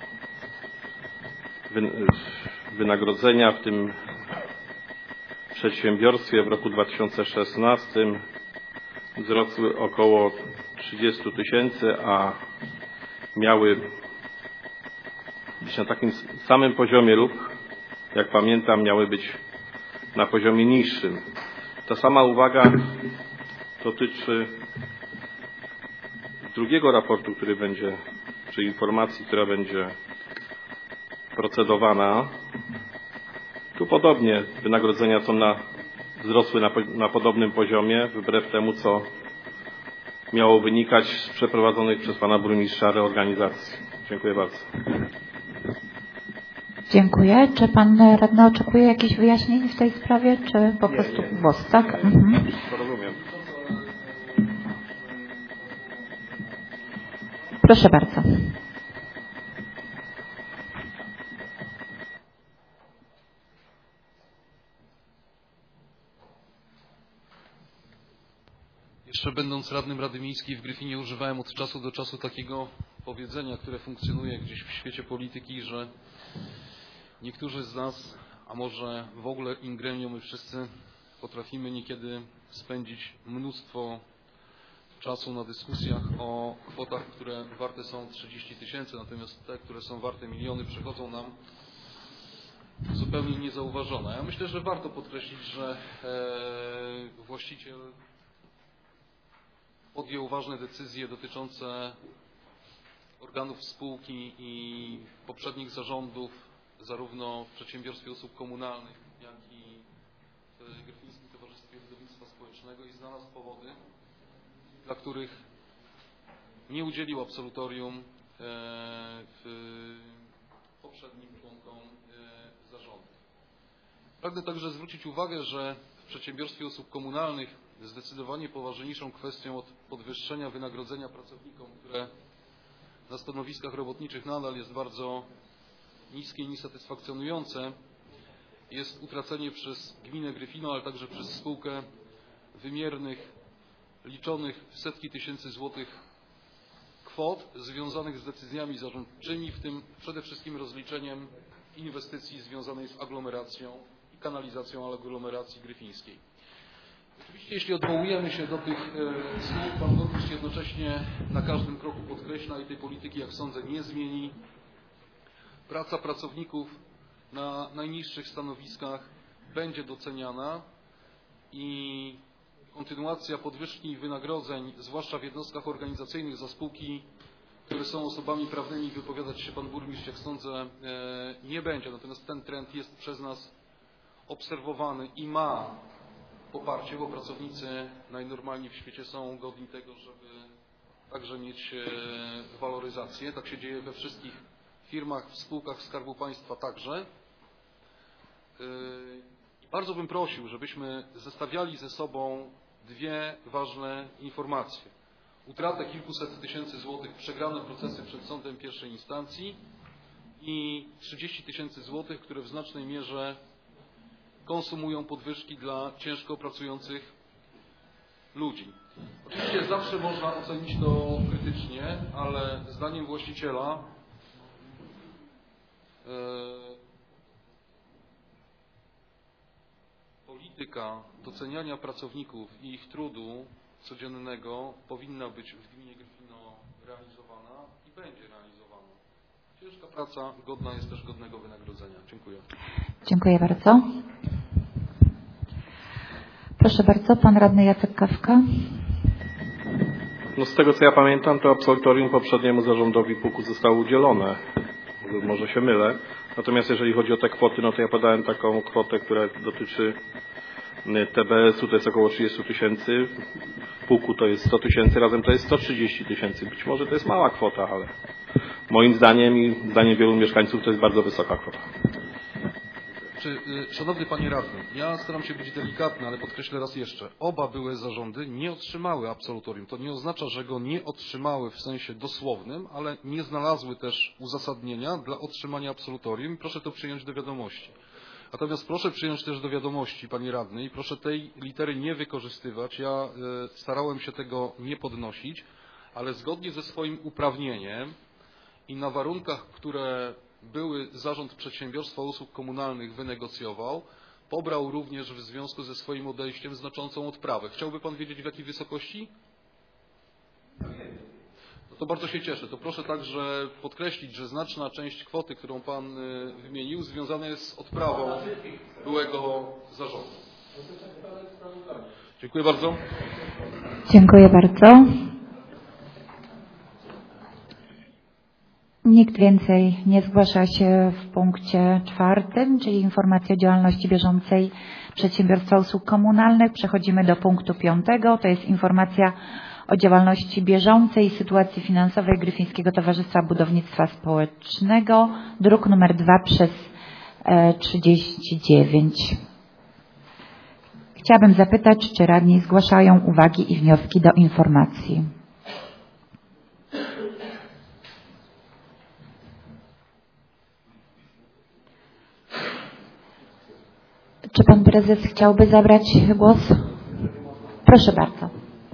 wynagrodzenia w tym przedsiębiorstwie w roku dwa tysiące szesnastym wzrosły około trzydzieści tysięcy, a miały być na takim samym poziomie lub, jak pamiętam, miały być na poziomie niższym. Ta sama uwaga dotyczy drugiego raportu, który będzie, czy informacji, która będzie procedowana. Tu podobnie wynagrodzenia są na, wzrosły na, na podobnym poziomie, wbrew temu, co miało wynikać z przeprowadzonych przez pana burmistrza reorganizacji. Dziękuję bardzo. Dziękuję. Czy pan radny oczekuje jakichś wyjaśnień w tej sprawie, czy po prostu głos, tak? Mhm. Rozumiem. Proszę bardzo. Jeszcze będąc radnym Rady Miejskiej w Gryfinie używałem od czasu do czasu takiego powiedzenia, które funkcjonuje gdzieś w świecie polityki, że niektórzy z nas, a może w ogóle in gremium my wszyscy potrafimy niekiedy spędzić mnóstwo czasu na dyskusjach o kwotach, które warte są trzydzieści tysięcy, natomiast te, które są warte miliony, przychodzą nam zupełnie niezauważone. Ja myślę, że warto podkreślić, że e, właściciel podjął ważne decyzje dotyczące organów spółki i poprzednich zarządów, zarówno w Przedsiębiorstwie Usług Komunalnych, jak i w Gryfińskim Towarzystwie Budownictwa Społecznego i znalazł powody, dla których nie udzielił absolutorium w poprzednim członkom zarządu. Pragnę także zwrócić uwagę, że w Przedsiębiorstwie Usług Komunalnych zdecydowanie poważniejszą kwestią od podwyższenia wynagrodzenia pracownikom, które na stanowiskach robotniczych nadal jest bardzo niskie i niesatysfakcjonujące, jest utracenie przez gminę Gryfino, ale także przez spółkę wymiernych, liczonych w setki tysięcy złotych kwot związanych z decyzjami zarządczymi, w tym przede wszystkim rozliczeniem inwestycji związanej z aglomeracją i kanalizacją aglomeracji gryfińskiej. Oczywiście, jeśli odwołujemy się do tych e, słów, pan burmistrz jednocześnie na każdym kroku podkreśla i tej polityki, jak sądzę, nie zmieni. praca pracowników na najniższych stanowiskach będzie doceniana i kontynuacja podwyżki wynagrodzeń, zwłaszcza w jednostkach organizacyjnych za spółki, które są osobami prawnymi, wypowiadać się pan burmistrz, jak sądzę, nie będzie. Natomiast ten trend jest przez nas obserwowany i ma poparcie, bo pracownicy najnormalniej w świecie są godni tego, żeby także mieć waloryzację. Tak się dzieje we wszystkich firmach, w spółkach Skarbu Państwa także. I bardzo bym prosił, żebyśmy zestawiali ze sobą dwie ważne informacje. Utratę kilkuset tysięcy złotych, przegrane procesy przed sądem pierwszej instancji i trzydzieści tysięcy złotych, które w znacznej mierze konsumują podwyżki dla ciężko pracujących ludzi. Oczywiście zawsze można ocenić to krytycznie, ale zdaniem właściciela e, polityka doceniania pracowników i ich trudu codziennego powinna być w gminie Gryfino realizowana i będzie realizowana. Ciężka praca godna jest też godnego wynagrodzenia. Dziękuję. Dziękuję bardzo. Proszę bardzo, pan radny Jacek Kawka. No z tego co ja pamiętam, to absolutorium poprzedniemu zarządowi pułku zostało udzielone. Może się mylę. Natomiast jeżeli chodzi o te kwoty, no to ja podałem taką kwotę, która dotyczy T B S u, to jest około trzydzieści tysięcy. W pułku to jest sto tysięcy, razem to jest sto trzydzieści tysięcy. Być może to jest mała kwota, ale moim zdaniem i zdaniem wielu mieszkańców to jest bardzo wysoka kwota. Czy, szanowny panie radny, ja staram się być delikatny, ale podkreślę raz jeszcze. Oba były zarządy nie otrzymały absolutorium. To nie oznacza, że go nie otrzymały w sensie dosłownym, ale nie znalazły też uzasadnienia dla otrzymania absolutorium. Proszę to przyjąć do wiadomości. Natomiast proszę przyjąć też do wiadomości, panie radny, i proszę tej litery nie wykorzystywać. Ja y, starałem się tego nie podnosić, ale zgodnie ze swoim uprawnieniem i na warunkach, które były Zarząd Przedsiębiorstwa Usług Komunalnych wynegocjował, pobrał również w związku ze swoim odejściem znaczącą odprawę. Chciałby pan wiedzieć, w jakiej wysokości? No to bardzo się cieszę. To proszę także podkreślić, że znaczna część kwoty, którą pan wymienił, związana jest z odprawą byłego zarządu. Dziękuję bardzo. Dziękuję bardzo. Nikt więcej nie zgłasza się w punkcie czwartym, czyli informacja o działalności bieżącej Przedsiębiorstwa Usług Komunalnych. Przechodzimy do punktu piątego. To jest informacja o działalności bieżącej i sytuacji finansowej Gryfińskiego Towarzystwa Budownictwa Społecznego. Druk numer dwa przez trzydzieści dziewięć. Chciałabym zapytać, czy radni zgłaszają uwagi i wnioski do informacji. Czy pan prezes chciałby zabrać głos? Proszę bardzo.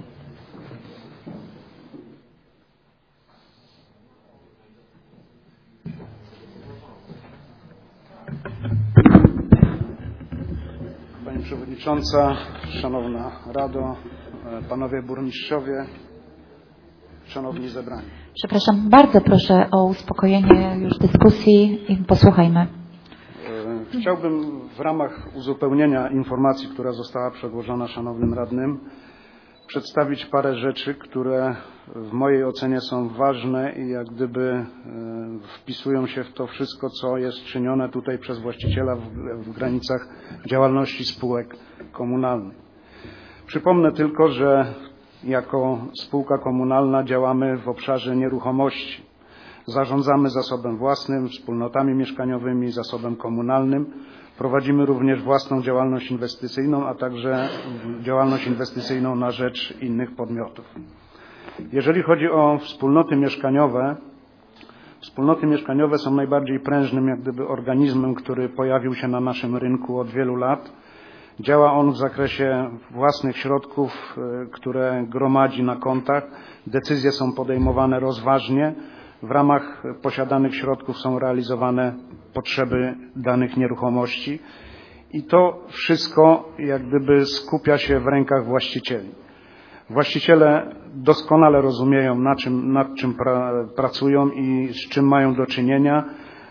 Pani Przewodnicząca, Szanowna Rado, Panowie Burmistrzowie, Szanowni Zebrani. Przepraszam, bardzo proszę o uspokojenie już dyskusji i posłuchajmy. Chciałbym w ramach uzupełnienia informacji, która została przedłożona Szanownym Radnym, przedstawić parę rzeczy, które w mojej ocenie są ważne i jak gdyby wpisują się w to wszystko, co jest czynione tutaj przez właściciela w, w granicach działalności spółek komunalnych. Przypomnę tylko, że jako spółka komunalna działamy w obszarze nieruchomości. Zarządzamy zasobem własnym, wspólnotami mieszkaniowymi, zasobem komunalnym. Prowadzimy również własną działalność inwestycyjną, a także działalność inwestycyjną na rzecz innych podmiotów. Jeżeli chodzi o wspólnoty mieszkaniowe, wspólnoty mieszkaniowe są najbardziej prężnym jak gdyby organizmem, który pojawił się na naszym rynku od wielu lat. Działa on w zakresie własnych środków, które gromadzi na kontach. Decyzje są podejmowane rozważnie. W ramach posiadanych środków są realizowane potrzeby danych nieruchomości i to wszystko jak gdyby skupia się w rękach właścicieli. Właściciele doskonale rozumieją, na czym, nad czym pra, pracują i z czym mają do czynienia.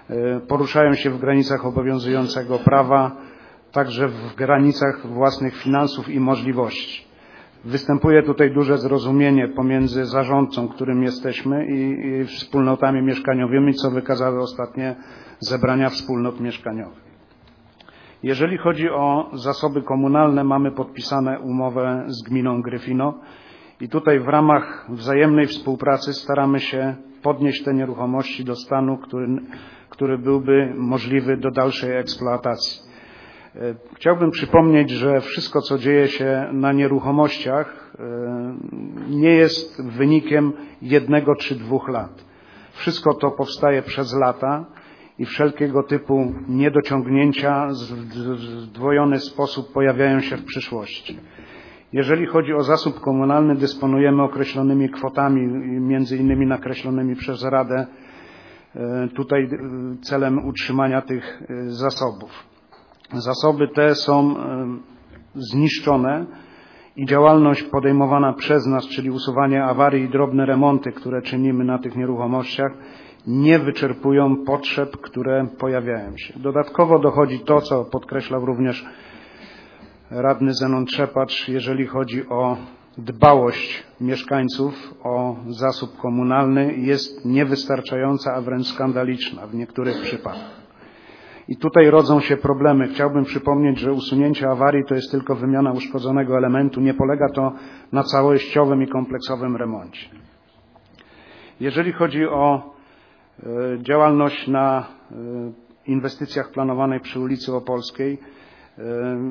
poruszają się w granicach obowiązującego prawa, także w granicach własnych finansów i możliwości. Występuje tutaj duże zrozumienie pomiędzy zarządcą, którym jesteśmy, i, i wspólnotami mieszkaniowymi, co wykazały ostatnie zebrania wspólnot mieszkaniowych. Jeżeli chodzi o zasoby komunalne, mamy podpisane umowę z gminą Gryfino i tutaj w ramach wzajemnej współpracy staramy się podnieść te nieruchomości do stanu, który, który byłby możliwy do dalszej eksploatacji. Chciałbym przypomnieć, że wszystko, co dzieje się na nieruchomościach, nie jest wynikiem jednego czy dwóch lat. Wszystko to powstaje przez lata i wszelkiego typu niedociągnięcia w zdwojony sposób pojawiają się w przyszłości. Jeżeli chodzi o zasób komunalny, dysponujemy określonymi kwotami, między innymi nakreślonymi przez Radę, tutaj celem utrzymania tych zasobów. Zasoby te są zniszczone i działalność podejmowana przez nas, czyli usuwanie awarii i drobne remonty, które czynimy na tych nieruchomościach, nie wyczerpują potrzeb, które pojawiają się. Dodatkowo dochodzi to, co podkreślał również radny Zenon Trzepacz, jeżeli chodzi o dbałość mieszkańców o zasób komunalny, jest niewystarczająca, a wręcz skandaliczna w niektórych przypadkach. I tutaj rodzą się problemy. Chciałbym przypomnieć, że usunięcie awarii to jest tylko wymiana uszkodzonego elementu. Nie polega to na całościowym i kompleksowym remoncie. Jeżeli chodzi o e, działalność na e, inwestycjach planowanej przy ulicy Opolskiej, e,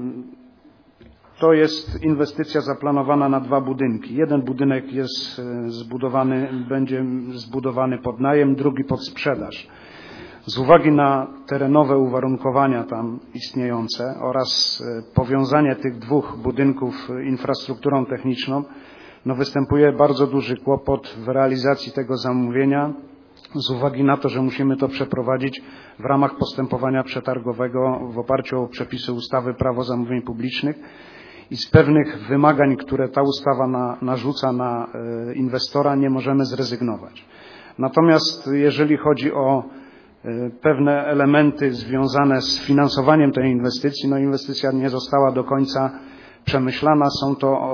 to jest inwestycja zaplanowana na dwa budynki. Jeden budynek jest zbudowany, będzie zbudowany pod najem, drugi pod sprzedaż. Z uwagi na terenowe uwarunkowania tam istniejące oraz powiązanie tych dwóch budynków infrastrukturą techniczną, no występuje bardzo duży kłopot w realizacji tego zamówienia z uwagi na to, że musimy to przeprowadzić w ramach postępowania przetargowego w oparciu o przepisy ustawy Prawo zamówień publicznych i z pewnych wymagań, które ta ustawa na, narzuca na e, inwestora, nie możemy zrezygnować. Natomiast jeżeli chodzi o pewne elementy związane z finansowaniem tej inwestycji, no inwestycja nie została do końca przemyślana. Są to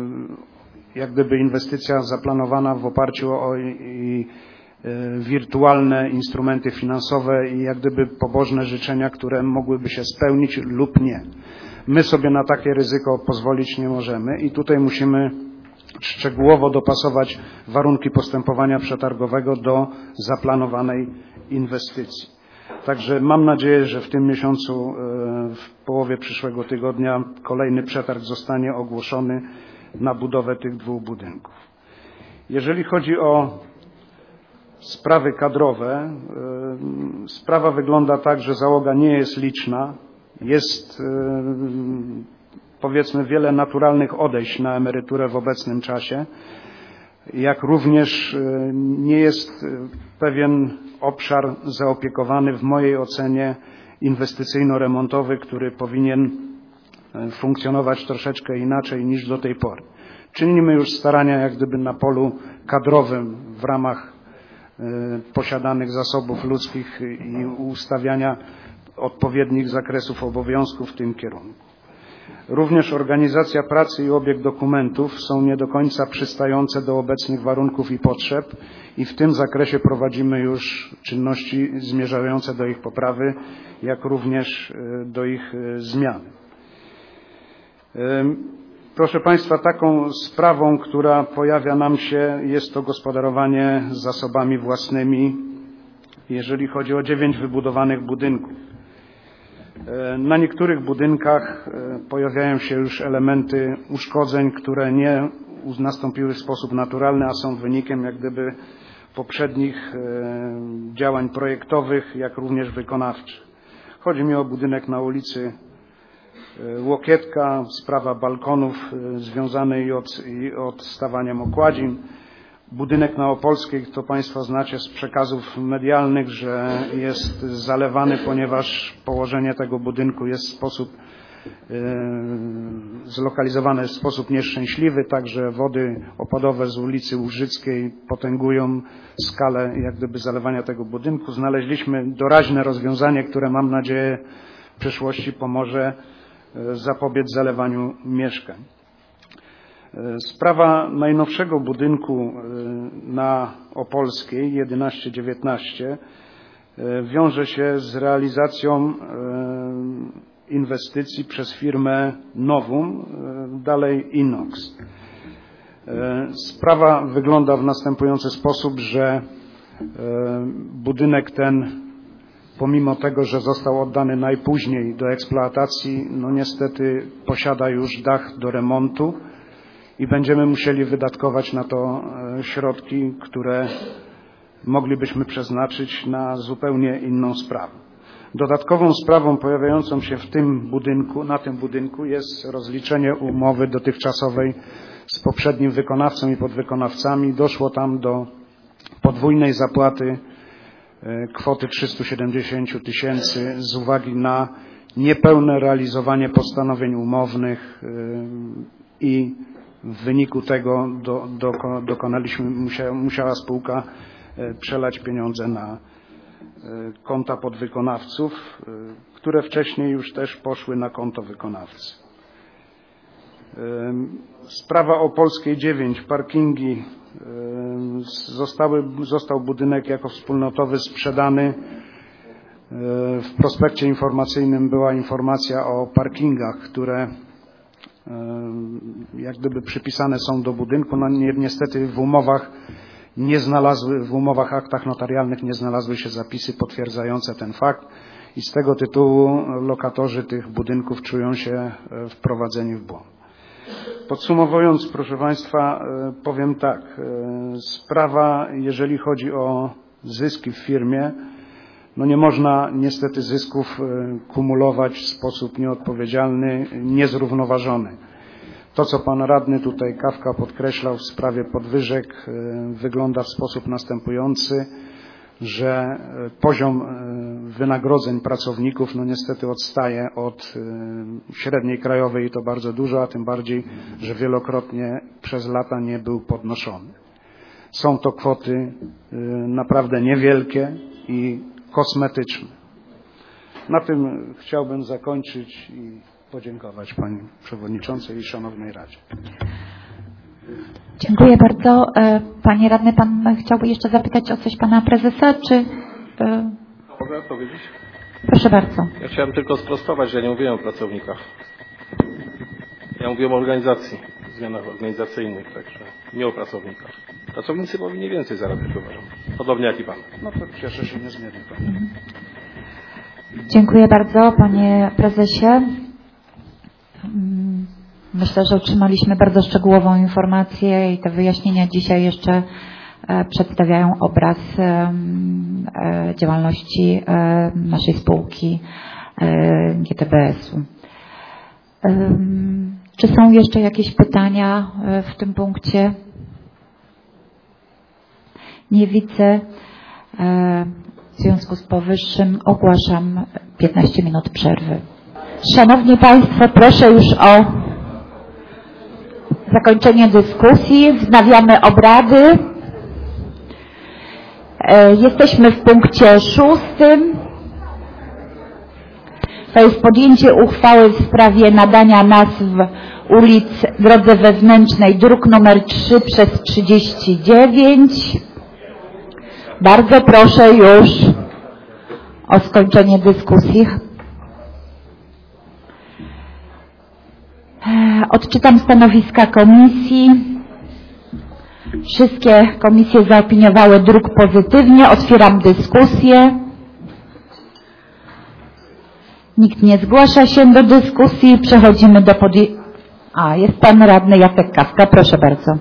jak gdyby inwestycja zaplanowana w oparciu o i, i, wirtualne instrumenty finansowe i jak gdyby pobożne życzenia, które mogłyby się spełnić lub nie. My sobie na takie ryzyko pozwolić nie możemy i tutaj musimy szczegółowo dopasować warunki postępowania przetargowego do zaplanowanej inwestycji. Także mam nadzieję, że w tym miesiącu, w połowie przyszłego tygodnia kolejny przetarg zostanie ogłoszony na budowę tych dwóch budynków. Jeżeli chodzi o sprawy kadrowe, sprawa wygląda tak, że załoga nie jest liczna. Jest powiedzmy wiele naturalnych odejść na emeryturę w obecnym czasie, jak również nie jest pewien obszar zaopiekowany w mojej ocenie inwestycyjno-remontowy, który powinien funkcjonować troszeczkę inaczej niż do tej pory. Czynimy już starania jak gdyby na polu kadrowym w ramach posiadanych zasobów ludzkich i ustawiania odpowiednich zakresów obowiązków w tym kierunku. Również organizacja pracy i obieg dokumentów są nie do końca przystające do obecnych warunków i potrzeb i w tym zakresie prowadzimy już czynności zmierzające do ich poprawy, jak również do ich zmiany. Proszę Państwa, taką sprawą, która pojawia nam się, jest to gospodarowanie zasobami własnymi, jeżeli chodzi o dziewięć wybudowanych budynków. Na niektórych budynkach pojawiają się już elementy uszkodzeń, które nie nastąpiły w sposób naturalny, a są wynikiem jak gdyby poprzednich działań projektowych, jak również wykonawczych. Chodzi mi o budynek na ulicy Łokietka, sprawa balkonów związanej i od, i odstawaniem okładzin. Budynek na Opolskiej, to Państwo znacie z przekazów medialnych, że jest zalewany, ponieważ położenie tego budynku jest w sposób zlokalizowane w sposób nieszczęśliwy, także wody opadowe z ulicy Łużyckiej potęgują skalę jak gdyby zalewania tego budynku. Znaleźliśmy doraźne rozwiązanie, które mam nadzieję w przyszłości pomoże zapobiec zalewaniu mieszkań. Sprawa najnowszego budynku na Opolskiej jedenaście dziewiętnaście wiąże się z realizacją inwestycji przez firmę Novum, dalej Inox. Sprawa wygląda w następujący sposób, że budynek ten, pomimo tego, że został oddany najpóźniej do eksploatacji, no niestety posiada już dach do remontu i będziemy musieli wydatkować na to środki, które moglibyśmy przeznaczyć na zupełnie inną sprawę. Dodatkową sprawą pojawiającą się w tym budynku, na tym budynku jest rozliczenie umowy dotychczasowej z poprzednim wykonawcą i podwykonawcami. Doszło tam do podwójnej zapłaty kwoty trzysta siedemdziesiąt tysięcy z uwagi na niepełne realizowanie postanowień umownych i w wyniku tego do, do, dokonaliśmy, musiała, musiała spółka przelać pieniądze na konta podwykonawców, które wcześniej już też poszły na konto wykonawcy. Sprawa Opolskiej dziewięć, parkingi. Zostały, został budynek jako wspólnotowy sprzedany. W prospekcie informacyjnym była informacja o parkingach, które jak gdyby przypisane są do budynku. No niestety w umowach nie znalazły, w umowach, aktach notarialnych nie znalazły się zapisy potwierdzające ten fakt i z tego tytułu lokatorzy tych budynków czują się wprowadzeni w błąd. Podsumowując, proszę Państwa, powiem tak. Sprawa, jeżeli chodzi o zyski w firmie, no nie można niestety zysków kumulować w sposób nieodpowiedzialny, niezrównoważony. To, co pan radny tutaj Kawka podkreślał w sprawie podwyżek, wygląda w sposób następujący, że poziom wynagrodzeń pracowników no niestety odstaje od średniej krajowej i to bardzo dużo, a tym bardziej, że wielokrotnie przez lata nie był podnoszony. Są to kwoty naprawdę niewielkie i kosmetyczne. Na tym chciałbym zakończyć i podziękować Pani Przewodniczącej i Szanownej Radzie. Dziękuję bardzo. Panie Radny, Pan chciałby jeszcze zapytać o coś Pana Prezesa, czy... Mogę powiedzieć? Proszę bardzo. Ja chciałem tylko sprostować, że ja nie mówiłem o pracownikach. Ja mówiłem o organizacji, zmianach organizacyjnych, także nie o pracownikach. Pracownicy powinni więcej zarabiać, uważam. Podobnie jak i Pan. No to cieszę się niezmiernie, Panie. Mhm. Dziękuję bardzo, Panie Prezesie. Myślę, że otrzymaliśmy bardzo szczegółową informację i te wyjaśnienia dzisiaj jeszcze przedstawiają obraz działalności naszej spółki G T B S u. Czy są jeszcze jakieś pytania w tym punkcie? Nie widzę. W związku z powyższym ogłaszam piętnaście minut przerwy. Szanowni Państwo, proszę już o zakończenie dyskusji. Wznawiamy obrady. Jesteśmy w punkcie szóstym. To jest podjęcie uchwały w sprawie nadania nazw ulic drodze wewnętrznej, druk numer trzy przez trzydzieści dziewięć. Bardzo proszę już o skończenie dyskusji. Odczytam stanowiska komisji. Wszystkie komisje zaopiniowały druk pozytywnie. Otwieram dyskusję. Nikt nie zgłasza się do dyskusji. Przechodzimy do podjęcia. A, jest Pan Radny Jacek Kawka. Proszę bardzo.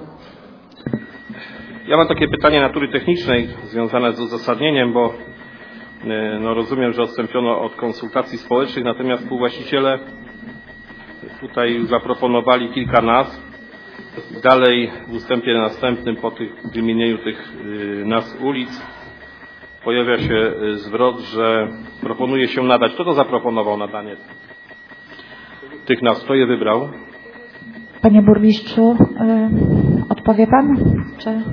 Ja mam takie pytanie natury technicznej związane z uzasadnieniem, bo no, rozumiem, że odstąpiono od konsultacji społecznych, natomiast współwłaściciele tutaj zaproponowali kilka nazw. Dalej w ustępie następnym po tych wymienieniu tych nazw ulic pojawia się zwrot, że proponuje się nadać. Kto to zaproponował nadanie? tych nazw. Kto je wybrał? Panie burmistrzu, y, odpowie pan? Czy...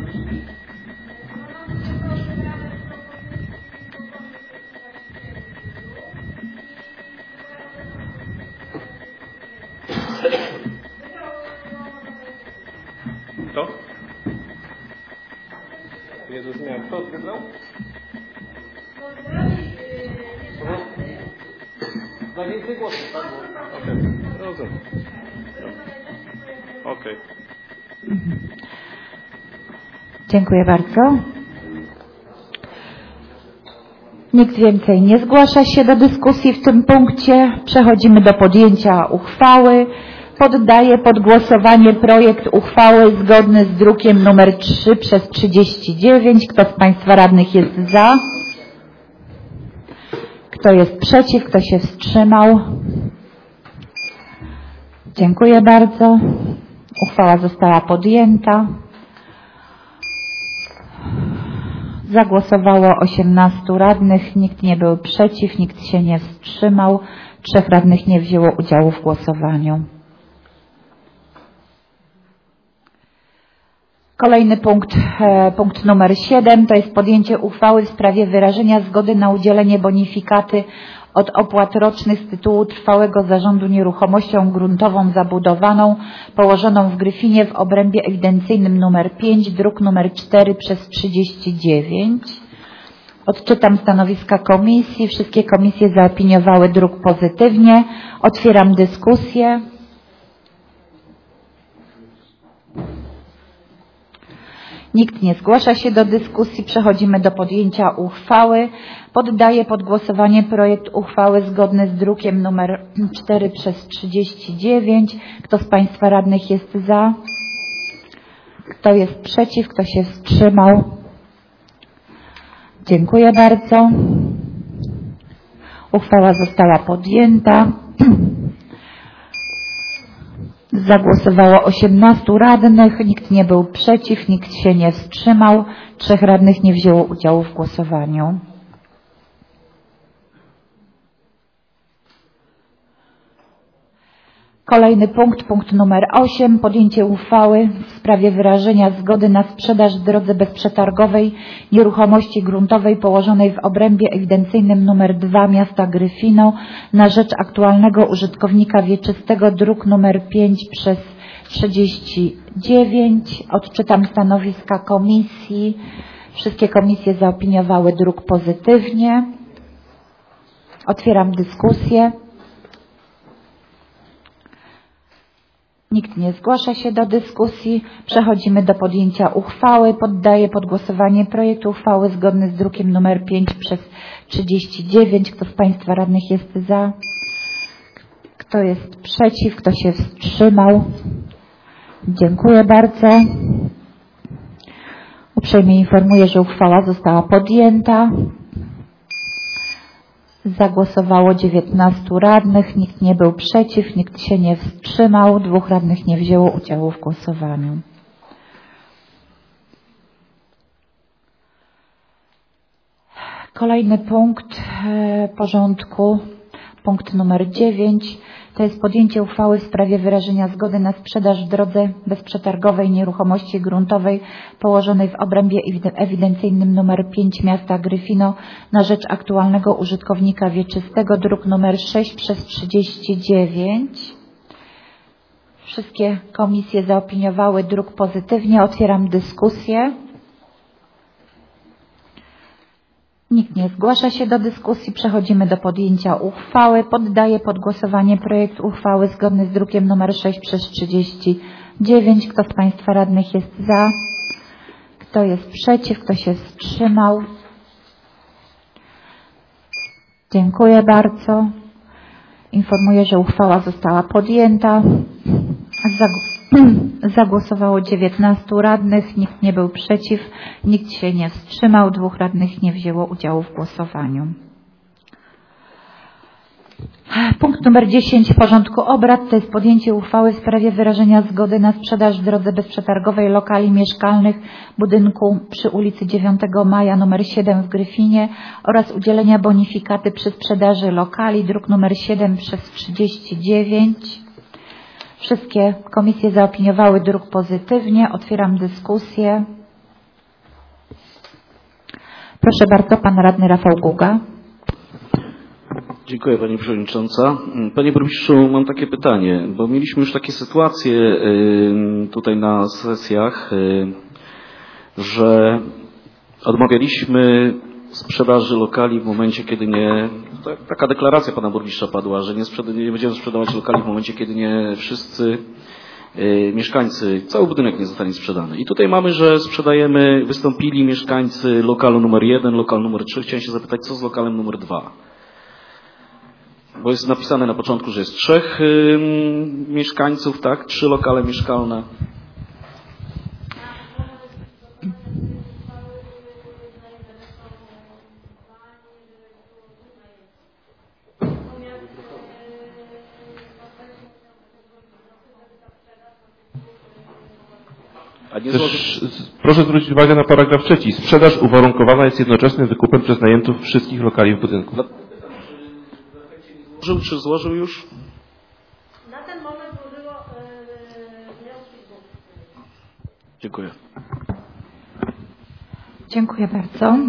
Kto? Nie zrozumiałem. Kto wybrał? Za więcej głosów, tak? Okej. Rozumiem. Okej. Dziękuję bardzo. Nikt więcej nie zgłasza się do dyskusji w tym punkcie. Przechodzimy do podjęcia uchwały. Poddaję pod głosowanie projekt uchwały zgodny z drukiem numer trzy przez trzydzieści dziewięć. Kto z Państwa radnych jest za? Kto jest przeciw? Kto się wstrzymał? Dziękuję bardzo. Uchwała została podjęta. Zagłosowało osiemnastu radnych, nikt nie był przeciw, nikt się nie wstrzymał, trzech radnych nie wzięło udziału w głosowaniu. Kolejny punkt, e, punkt numer siedem, to jest podjęcie uchwały w sprawie wyrażenia zgody na udzielenie bonifikaty od opłat rocznych z tytułu trwałego zarządu nieruchomością gruntową zabudowaną położoną w Gryfinie w obrębie ewidencyjnym numer pięć, druk numer cztery przez trzydzieści dziewięć. Odczytam stanowiska komisji. Wszystkie komisje zaopiniowały druk pozytywnie. Otwieram dyskusję. Nikt nie zgłasza się do dyskusji. Przechodzimy do podjęcia uchwały. Poddaję pod głosowanie projekt uchwały zgodny z drukiem numer cztery przez trzydzieści dziewięć. Kto z Państwa radnych jest za? Kto jest przeciw? Kto się wstrzymał? Dziękuję bardzo. Uchwała została podjęta. Zagłosowało osiemnastu radnych, nikt nie był przeciw, nikt się nie wstrzymał, trzech radnych nie wzięło udziału w głosowaniu. Kolejny punkt, punkt numer osiem, podjęcie uchwały w sprawie wyrażenia zgody na sprzedaż w drodze bezprzetargowej nieruchomości gruntowej położonej w obrębie ewidencyjnym numer dwa miasta Gryfino na rzecz aktualnego użytkownika wieczystego, druk numer pięć przez trzydzieści dziewięć. Odczytam stanowiska komisji. Wszystkie komisje zaopiniowały druk pozytywnie. Otwieram dyskusję. Nikt nie zgłasza się do dyskusji. Przechodzimy do podjęcia uchwały. Poddaję pod głosowanie projekt uchwały zgodny z drukiem numer pięć przez trzydzieści dziewięć. Kto z Państwa radnych jest za? Kto jest przeciw? Kto się wstrzymał? Dziękuję bardzo. Uprzejmie informuję, że uchwała została podjęta. Zagłosowało dziewiętnastu radnych, nikt nie był przeciw, nikt się nie wstrzymał, dwóch radnych nie wzięło udziału w głosowaniu. Kolejny punkt porządku, punkt numer dziewięć, to jest podjęcie uchwały w sprawie wyrażenia zgody na sprzedaż w drodze bezprzetargowej nieruchomości gruntowej położonej w obrębie ewidencyjnym numer pięć miasta Gryfino na rzecz aktualnego użytkownika wieczystego, druk numer sześć przez trzydzieści dziewięć. Wszystkie komisje zaopiniowały druk pozytywnie. Otwieram dyskusję. Nikt nie zgłasza się do dyskusji. Przechodzimy do podjęcia uchwały. Poddaję pod głosowanie projekt uchwały zgodny z drukiem numer sześć przez trzydzieści dziewięć. Kto z Państwa radnych jest za? Kto jest przeciw? Kto się wstrzymał? Dziękuję bardzo. Informuję, że uchwała została podjęta. Zagłosowało dziewiętnastu radnych, nikt nie był przeciw, nikt się nie wstrzymał, dwóch radnych nie wzięło udziału w głosowaniu. Punkt numer dziesięć porządku obrad to jest podjęcie uchwały w sprawie wyrażenia zgody na sprzedaż w drodze bezprzetargowej lokali mieszkalnych budynku przy ulicy dziewiątego maja numer siedem w Gryfinie oraz udzielenia bonifikaty przy sprzedaży lokali, druk numer siedem przez trzydzieści dziewięć. Wszystkie komisje zaopiniowały druk pozytywnie. Otwieram dyskusję. Proszę bardzo, pan radny Rafał Guga. Dziękuję Pani Przewodnicząca. Panie Burmistrzu, mam takie pytanie, bo mieliśmy już takie sytuacje tutaj na sesjach, że odmawialiśmy sprzedaży lokali w momencie, kiedy nie... Taka deklaracja Pana Burmistrza padła, że nie, sprzeda- nie będziemy sprzedawać lokali w momencie, kiedy nie wszyscy mieszkańcy, cały budynek nie zostanie sprzedany. I tutaj mamy, że sprzedajemy, wystąpili mieszkańcy lokalu numer jeden, lokal numer trzy. Chciałem się zapytać, co z lokalem numer dwa? Bo jest napisane na początku, że jest trzech y, mieszkańców, tak? Trzy lokale mieszkalne. A nie Też, proszę zwrócić uwagę na paragraf trzeci. Sprzedaż uwarunkowana jest jednoczesnym wykupem przez najemców wszystkich lokali w budynku. Złożył czy złożył już? Na ten moment złożyło wnioski dwóch. Dziękuję. Dziękuję bardzo.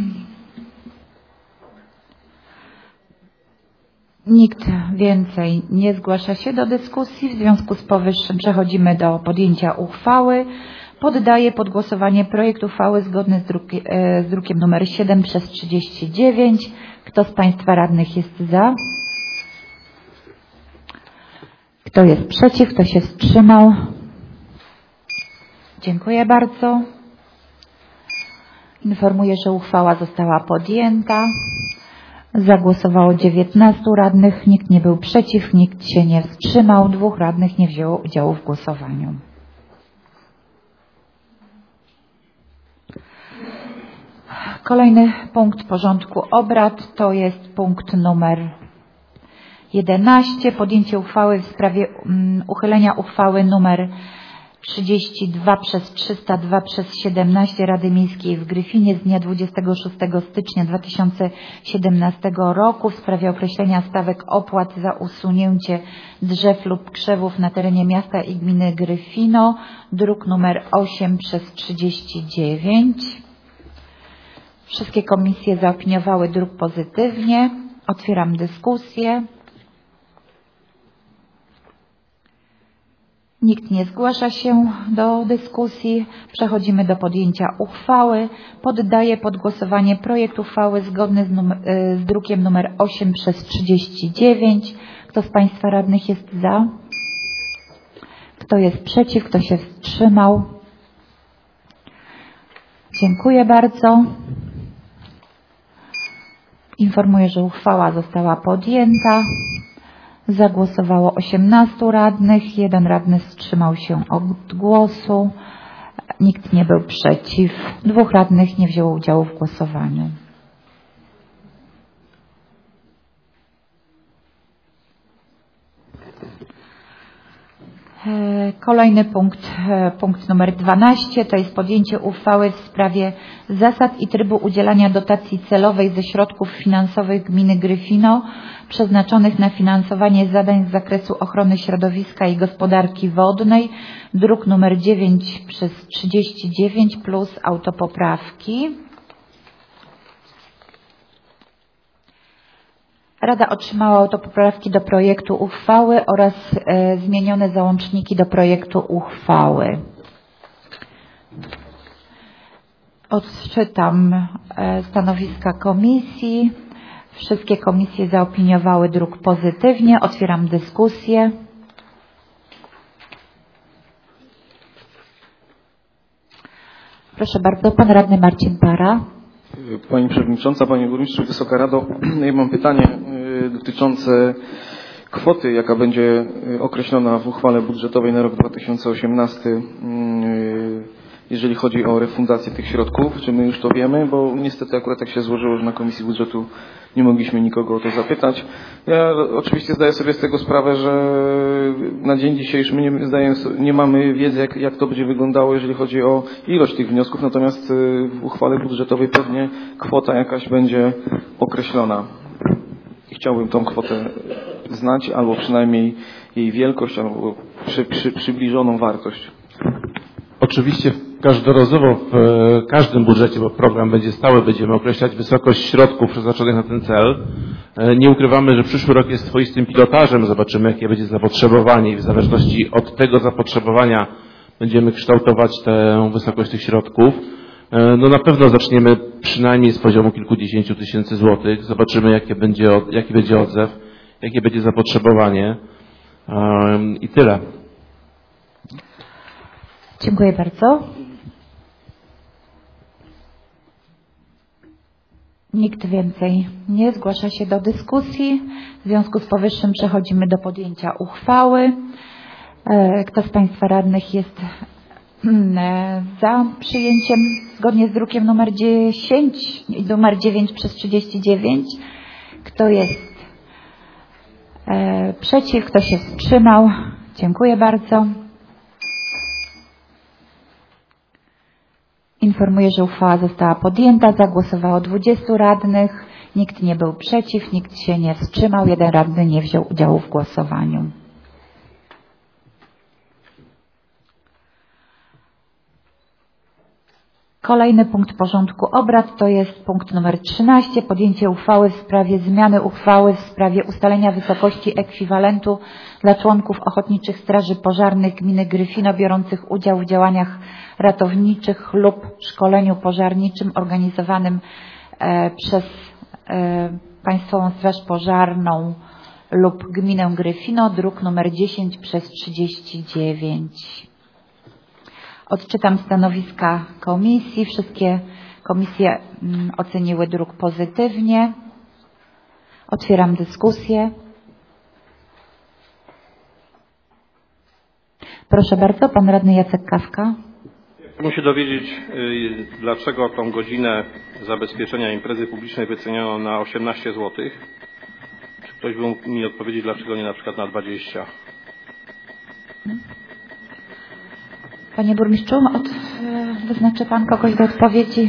Nikt więcej nie zgłasza się do dyskusji. W związku z powyższym przechodzimy do podjęcia uchwały. Poddaję pod głosowanie projekt uchwały zgodny z, druki, z drukiem numer siedem przez trzydzieści dziewięć. Kto z Państwa radnych jest za? Kto jest przeciw? Kto się wstrzymał? Dziękuję bardzo. Informuję, że uchwała została podjęta. Zagłosowało dziewiętnastu radnych, nikt nie był przeciw, nikt się nie wstrzymał, dwóch radnych nie wzięło udziału w głosowaniu. Kolejny punkt porządku obrad to jest punkt numer jedenaście. Podjęcie uchwały w sprawie um, uchylenia uchwały numer trzydzieści dwa przez trzysta dwa przez siedemnaście Rady Miejskiej w Gryfinie z dnia dwudziestego szóstego stycznia dwa tysiące siedemnastego roku w sprawie określenia stawek opłat za usunięcie drzew lub krzewów na terenie miasta i gminy Gryfino, druk numer osiem przez trzydzieści dziewięć. Wszystkie komisje zaopiniowały druk pozytywnie. Otwieram dyskusję. Nikt nie zgłasza się do dyskusji. Przechodzimy do podjęcia uchwały. Poddaję pod głosowanie projekt uchwały zgodny z, numer, z drukiem numer osiem przez trzydzieści dziewięć. Kto z Państwa radnych jest za? Kto jest przeciw? Kto się wstrzymał? Dziękuję bardzo. Informuję, że uchwała została podjęta. Zagłosowało osiemnastu radnych, jeden radny wstrzymał się od głosu, nikt nie był przeciw, dwóch radnych nie wzięło udziału w głosowaniu. Kolejny punkt, punkt numer dwanaście, to jest podjęcie uchwały w sprawie zasad i trybu udzielania dotacji celowej ze środków finansowych gminy Gryfino przeznaczonych na finansowanie zadań z zakresu ochrony środowiska i gospodarki wodnej, druk numer dziewięć przez trzydzieści dziewięć plus autopoprawki. Rada otrzymała autopoprawki do projektu uchwały oraz e, zmienione załączniki do projektu uchwały. Odczytam e, stanowiska komisji. Wszystkie komisje zaopiniowały druk pozytywnie. Otwieram dyskusję. Proszę bardzo, pan radny Marcin Para. Pani Przewodnicząca, Panie Burmistrzu, Wysoka Rado, ja mam pytanie dotyczące kwoty, jaka będzie określona w uchwale budżetowej na rok dwa tysiące osiemnasty, jeżeli chodzi o refundację tych środków? Czy my już to wiemy? Bo niestety akurat tak się złożyło, że na Komisji Budżetu nie mogliśmy nikogo o to zapytać. Ja oczywiście zdaję sobie z tego sprawę, że na dzień dzisiejszy my nie, zdaję, nie mamy wiedzy, jak, jak to będzie wyglądało, jeżeli chodzi o ilość tych wniosków, natomiast w uchwale budżetowej pewnie kwota jakaś będzie określona. I chciałbym tą kwotę znać, albo przynajmniej jej wielkość, albo przy, przy, przybliżoną wartość. Oczywiście każdorazowo w każdym budżecie, bo program będzie stały, będziemy określać wysokość środków przeznaczonych na ten cel. Nie ukrywamy, że przyszły rok jest swoistym pilotażem. Zobaczymy, jakie będzie zapotrzebowanie i w zależności od tego zapotrzebowania będziemy kształtować tę wysokość tych środków. No na pewno zaczniemy przynajmniej z poziomu kilkudziesięciu tysięcy złotych. Zobaczymy, jakie będzie, jaki będzie odzew, jakie będzie zapotrzebowanie i tyle. Dziękuję bardzo. Nikt więcej nie zgłasza się do dyskusji. W związku z powyższym przechodzimy do podjęcia uchwały. Kto z Państwa radnych jest za przyjęciem zgodnie z drukiem numer dziesięć, numer dziewięć przez trzydzieści dziewięć? Kto jest przeciw? Kto się wstrzymał? Dziękuję bardzo. Informuję, że uchwała została podjęta. Zagłosowało dwudziestu radnych. Nikt nie był przeciw, nikt się nie wstrzymał. Jeden radny nie wziął udziału w głosowaniu. Kolejny punkt porządku obrad to jest punkt numer trzynaście. Podjęcie uchwały w sprawie zmiany uchwały w sprawie ustalenia wysokości ekwiwalentu dla członków Ochotniczych Straży Pożarnych Gminy Gryfino biorących udział w działaniach ratowniczych lub szkoleniu pożarniczym organizowanym e, przez e, Państwową Straż Pożarną lub Gminę Gryfino, druk numer dziesięć przez trzydzieści dziewięć. Odczytam stanowiska komisji. Wszystkie komisje mm, oceniły druk pozytywnie. Otwieram dyskusję. Proszę bardzo, pan radny Jacek Kawka. Chciałbym się dowiedzieć, dlaczego tą godzinę zabezpieczenia imprezy publicznej wyceniono na osiemnaście złotych. Czy ktoś by mógł mi odpowiedzieć, dlaczego nie na przykład na dwadzieścia? Panie burmistrzu, od, wyznaczy pan kogoś do odpowiedzi?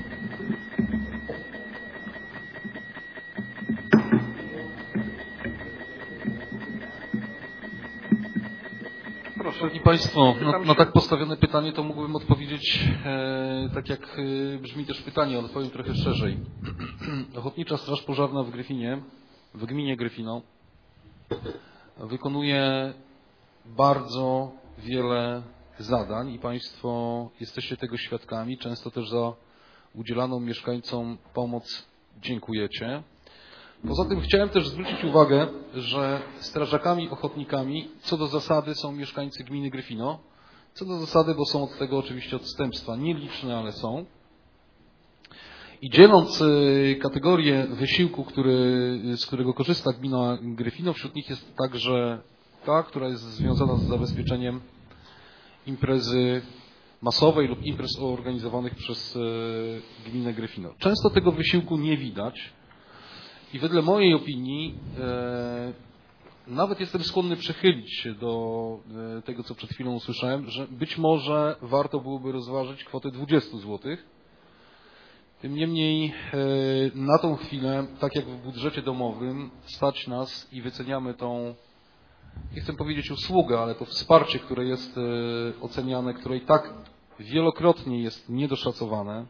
Szanowni Państwo, na, na tak postawione pytanie to mógłbym odpowiedzieć e, tak jak e, brzmi też pytanie, ale odpowiem trochę szerzej. Ochotnicza Straż Pożarna w Gryfinie, w gminie Gryfino wykonuje bardzo wiele zadań i Państwo jesteście tego świadkami. Często też za udzielaną mieszkańcom pomoc dziękujecie. Poza tym chciałem też zwrócić uwagę, że strażakami ochotnikami co do zasady są mieszkańcy gminy Gryfino. Co do zasady, bo są od tego oczywiście odstępstwa nieliczne, ale są. I dzieląc kategorię wysiłku, który, z którego korzysta gmina Gryfino, wśród nich jest także ta, która jest związana z zabezpieczeniem imprezy masowej lub imprez organizowanych przez gminę Gryfino. Często tego wysiłku nie widać i wedle mojej opinii e, nawet jestem skłonny przychylić się do e, tego, co przed chwilą usłyszałem, że być może warto byłoby rozważyć kwotę dwudziestu złotych. Tym niemniej e, na tą chwilę, tak jak w budżecie domowym, stać nas i wyceniamy tą, nie chcę powiedzieć usługę, ale to wsparcie, które jest oceniane, które i tak wielokrotnie jest niedoszacowane,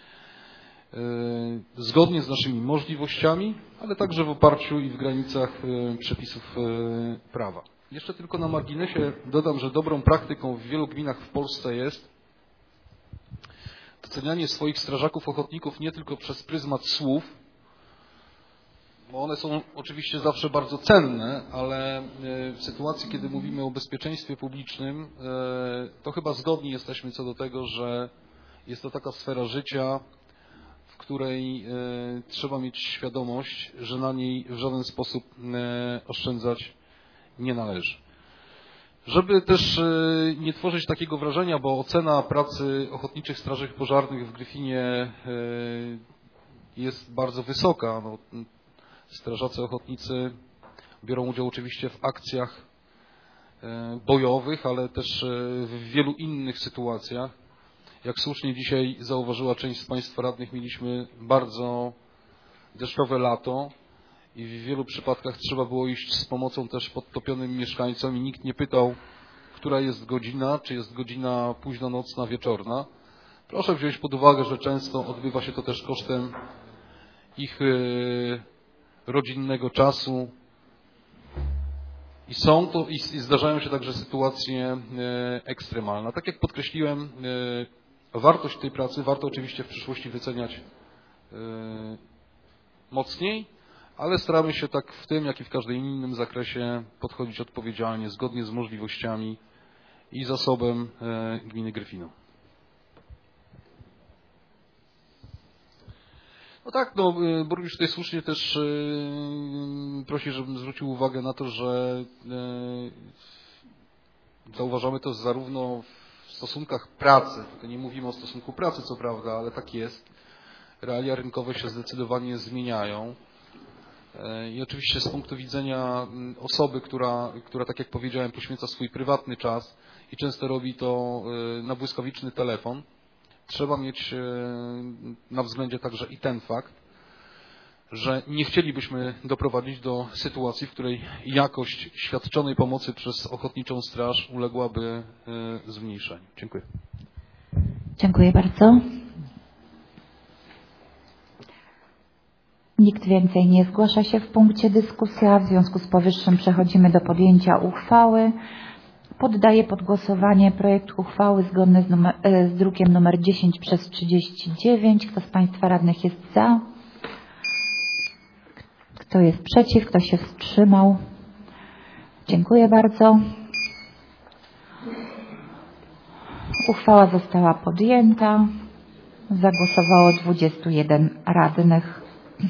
zgodnie z naszymi możliwościami, ale także w oparciu i w granicach przepisów prawa. Jeszcze tylko na marginesie dodam, że dobrą praktyką w wielu gminach w Polsce jest docenianie swoich strażaków ochotników nie tylko przez pryzmat słów, bo one są oczywiście zawsze bardzo cenne, ale w sytuacji, kiedy mówimy o bezpieczeństwie publicznym, to chyba zgodni jesteśmy co do tego, że jest to taka sfera życia, w której trzeba mieć świadomość, że na niej w żaden sposób oszczędzać nie należy. Żeby też nie tworzyć takiego wrażenia, bo ocena pracy Ochotniczych Straży Pożarnych w Gryfinie jest bardzo wysoka. No, strażacy ochotnicy biorą udział oczywiście w akcjach bojowych, ale też w wielu innych sytuacjach. Jak słusznie dzisiaj zauważyła część z Państwa radnych, mieliśmy bardzo deszczowe lato i w wielu przypadkach trzeba było iść z pomocą też podtopionym mieszkańcom i nikt nie pytał, która jest godzina, czy jest godzina późno nocna, wieczorna. Proszę wziąć pod uwagę, że często odbywa się to też kosztem ich rodzinnego czasu i są to i zdarzają się także sytuacje ekstremalne. Tak jak podkreśliłem, wartość tej pracy warto oczywiście w przyszłości wyceniać mocniej, ale staramy się tak w tym, jak i w każdym innym zakresie podchodzić odpowiedzialnie, zgodnie z możliwościami i zasobem gminy Gryfino. No tak, no, burmistrz tutaj słusznie też prosi, żebym zwrócił uwagę na to, że zauważamy to zarówno w stosunkach pracy, to nie mówimy o stosunku pracy, co prawda, ale tak jest. Realia rynkowe się zdecydowanie zmieniają. I oczywiście z punktu widzenia osoby, która, która, tak jak powiedziałem, poświęca swój prywatny czas i często robi to na błyskawiczny telefon, trzeba mieć na względzie także i ten fakt, że nie chcielibyśmy doprowadzić do sytuacji, w której jakość świadczonej pomocy przez Ochotniczą Straż uległaby zmniejszeniu. Dziękuję. Dziękuję bardzo. Nikt więcej nie zgłasza się w punkcie dyskusja. W związku z powyższym przechodzimy do podjęcia uchwały. Poddaję pod głosowanie projekt uchwały zgodny z, numer, z drukiem nr dziesięć przez trzydzieści dziewięć. Kto z Państwa radnych jest za? Kto jest przeciw? Kto się wstrzymał? Dziękuję bardzo. Uchwała została podjęta. Zagłosowało dwudziestu jeden radnych.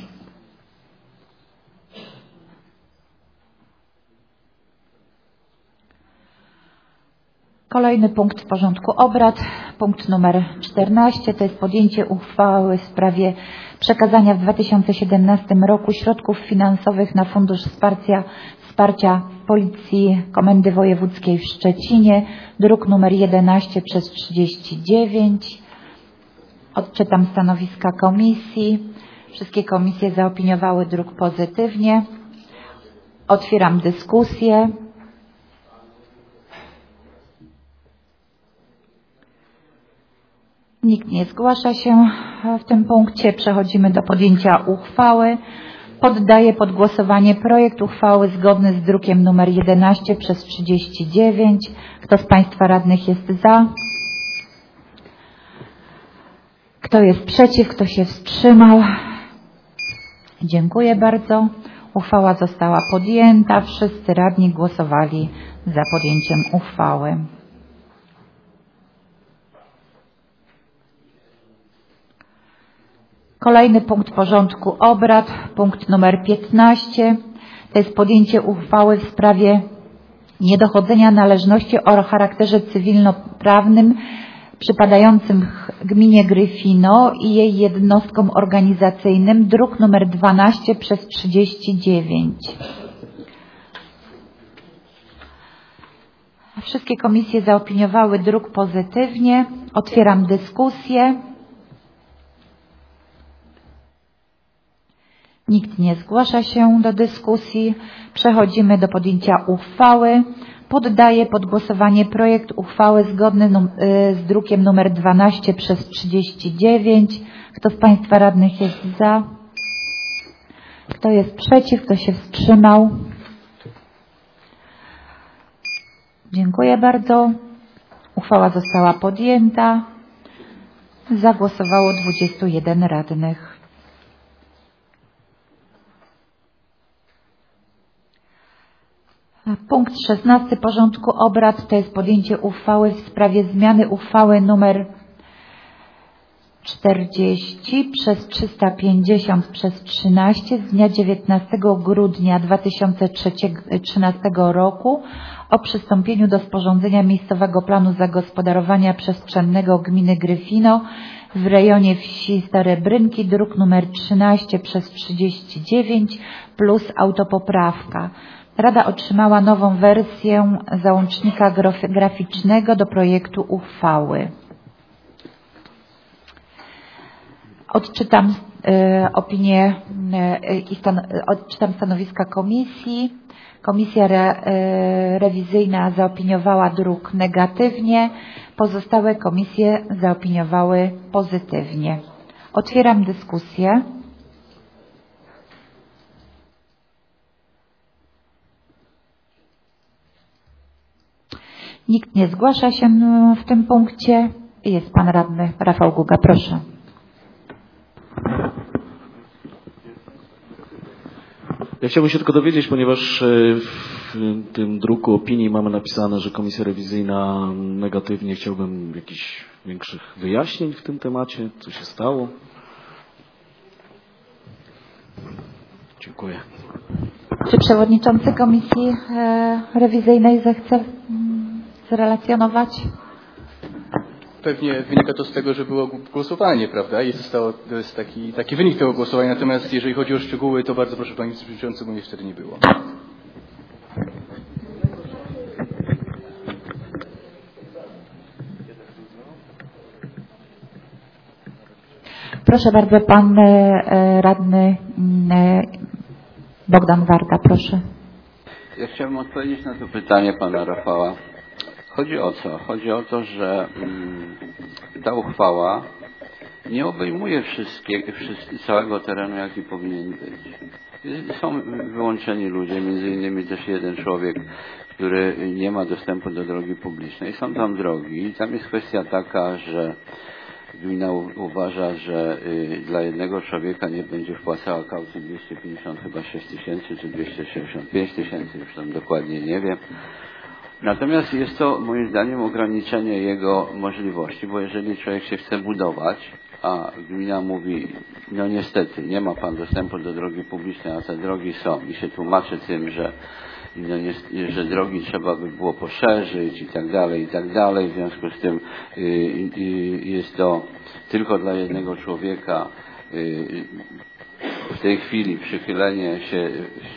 Kolejny punkt w porządku obrad, punkt numer czternaście, to jest podjęcie uchwały w sprawie przekazania w dwa tysiące siedemnastym roku środków finansowych na Fundusz Wsparcia, Wsparcia Policji Komendy Wojewódzkiej w Szczecinie, druk numer jedenaście przez trzydzieści dziewięć. Odczytam stanowiska komisji. Wszystkie komisje zaopiniowały druk pozytywnie. Otwieram dyskusję. Nikt nie zgłasza się w tym punkcie. Przechodzimy do podjęcia uchwały. Poddaję pod głosowanie projekt uchwały zgodny z drukiem numer jedenaście przez trzydzieści dziewięć. Kto z Państwa radnych jest za? Kto jest przeciw? Kto się wstrzymał? Dziękuję bardzo. Uchwała została podjęta. Wszyscy radni głosowali za podjęciem uchwały. Kolejny punkt porządku obrad, punkt numer piętnaście, to jest podjęcie uchwały w sprawie niedochodzenia należności o charakterze cywilnoprawnym przypadającym gminie Gryfino i jej jednostkom organizacyjnym, druk numer dwanaście przez trzydzieści dziewięć. Wszystkie komisje zaopiniowały druk pozytywnie. Otwieram dyskusję. Nikt nie zgłasza się do dyskusji. Przechodzimy do podjęcia uchwały. Poddaję pod głosowanie projekt uchwały zgodny num z drukiem numer dwanaście przez trzydzieści dziewięć. Kto z Państwa radnych jest za? Kto jest przeciw? Kto się wstrzymał? Dziękuję bardzo. Uchwała została podjęta. Zagłosowało dwudziestu jeden radnych. Punkt szesnasty porządku obrad to jest podjęcie uchwały w sprawie zmiany uchwały nr czterdzieści przez trzysta pięćdziesiąt przez trzynaście z dnia dziewiętnastego grudnia dwa tysiące trzynastego roku o przystąpieniu do sporządzenia miejscowego planu zagospodarowania przestrzennego gminy Gryfino w rejonie wsi Stare Brynki, druk numer trzynaście przez trzydzieści dziewięć plus autopoprawka. Rada otrzymała nową wersję załącznika graficznego do projektu uchwały. Odczytam e, opinię e, i stan, odczytam stanowiska komisji. Komisja re, e, rewizyjna zaopiniowała druk negatywnie. Pozostałe komisje zaopiniowały pozytywnie. Otwieram dyskusję. Nikt nie zgłasza się w tym punkcie. Jest pan radny Rafał Guga. Proszę. Ja chciałbym się tylko dowiedzieć, ponieważ w tym druku opinii mamy napisane, że komisja rewizyjna negatywnie. Chciałbym jakichś większych wyjaśnień w tym temacie. Co się stało? Dziękuję. Czy przewodniczący komisji rewizyjnej zechce zrelacjonować? Pewnie wynika to z tego, że było głosowanie, prawda? I zostało, to jest taki, taki wynik tego głosowania. Natomiast jeżeli chodzi o szczegóły, to bardzo proszę Panie Przewodniczący, bo mnie wtedy nie było. Proszę bardzo, pan radny Bogdan Warda, proszę. Ja chciałbym odpowiedzieć na to pytanie pana Rafała. Chodzi o co? Chodzi o to, że mm, ta uchwała nie obejmuje wszystkie, wszystkie, całego terenu, jaki powinien być. Są wyłączeni ludzie, między innymi też jeden człowiek, który nie ma dostępu do drogi publicznej. Są tam drogi i tam jest kwestia taka, że gmina uważa, że y, dla jednego człowieka nie będzie wpłacała kaucji dwieście pięćdziesiąt chyba sześć tysięcy czy dwieście sześćdziesiąt pięć tysięcy, już tam dokładnie nie wiem. Natomiast jest to moim zdaniem ograniczenie jego możliwości, bo jeżeli człowiek się chce budować, a gmina mówi, no niestety nie ma pan dostępu do drogi publicznej, a te drogi są i się tłumaczy tym, że, no nie, że drogi trzeba by było poszerzyć i tak dalej, i tak dalej. W związku z tym y, y, jest to tylko dla jednego człowieka y, w tej chwili przychylenie się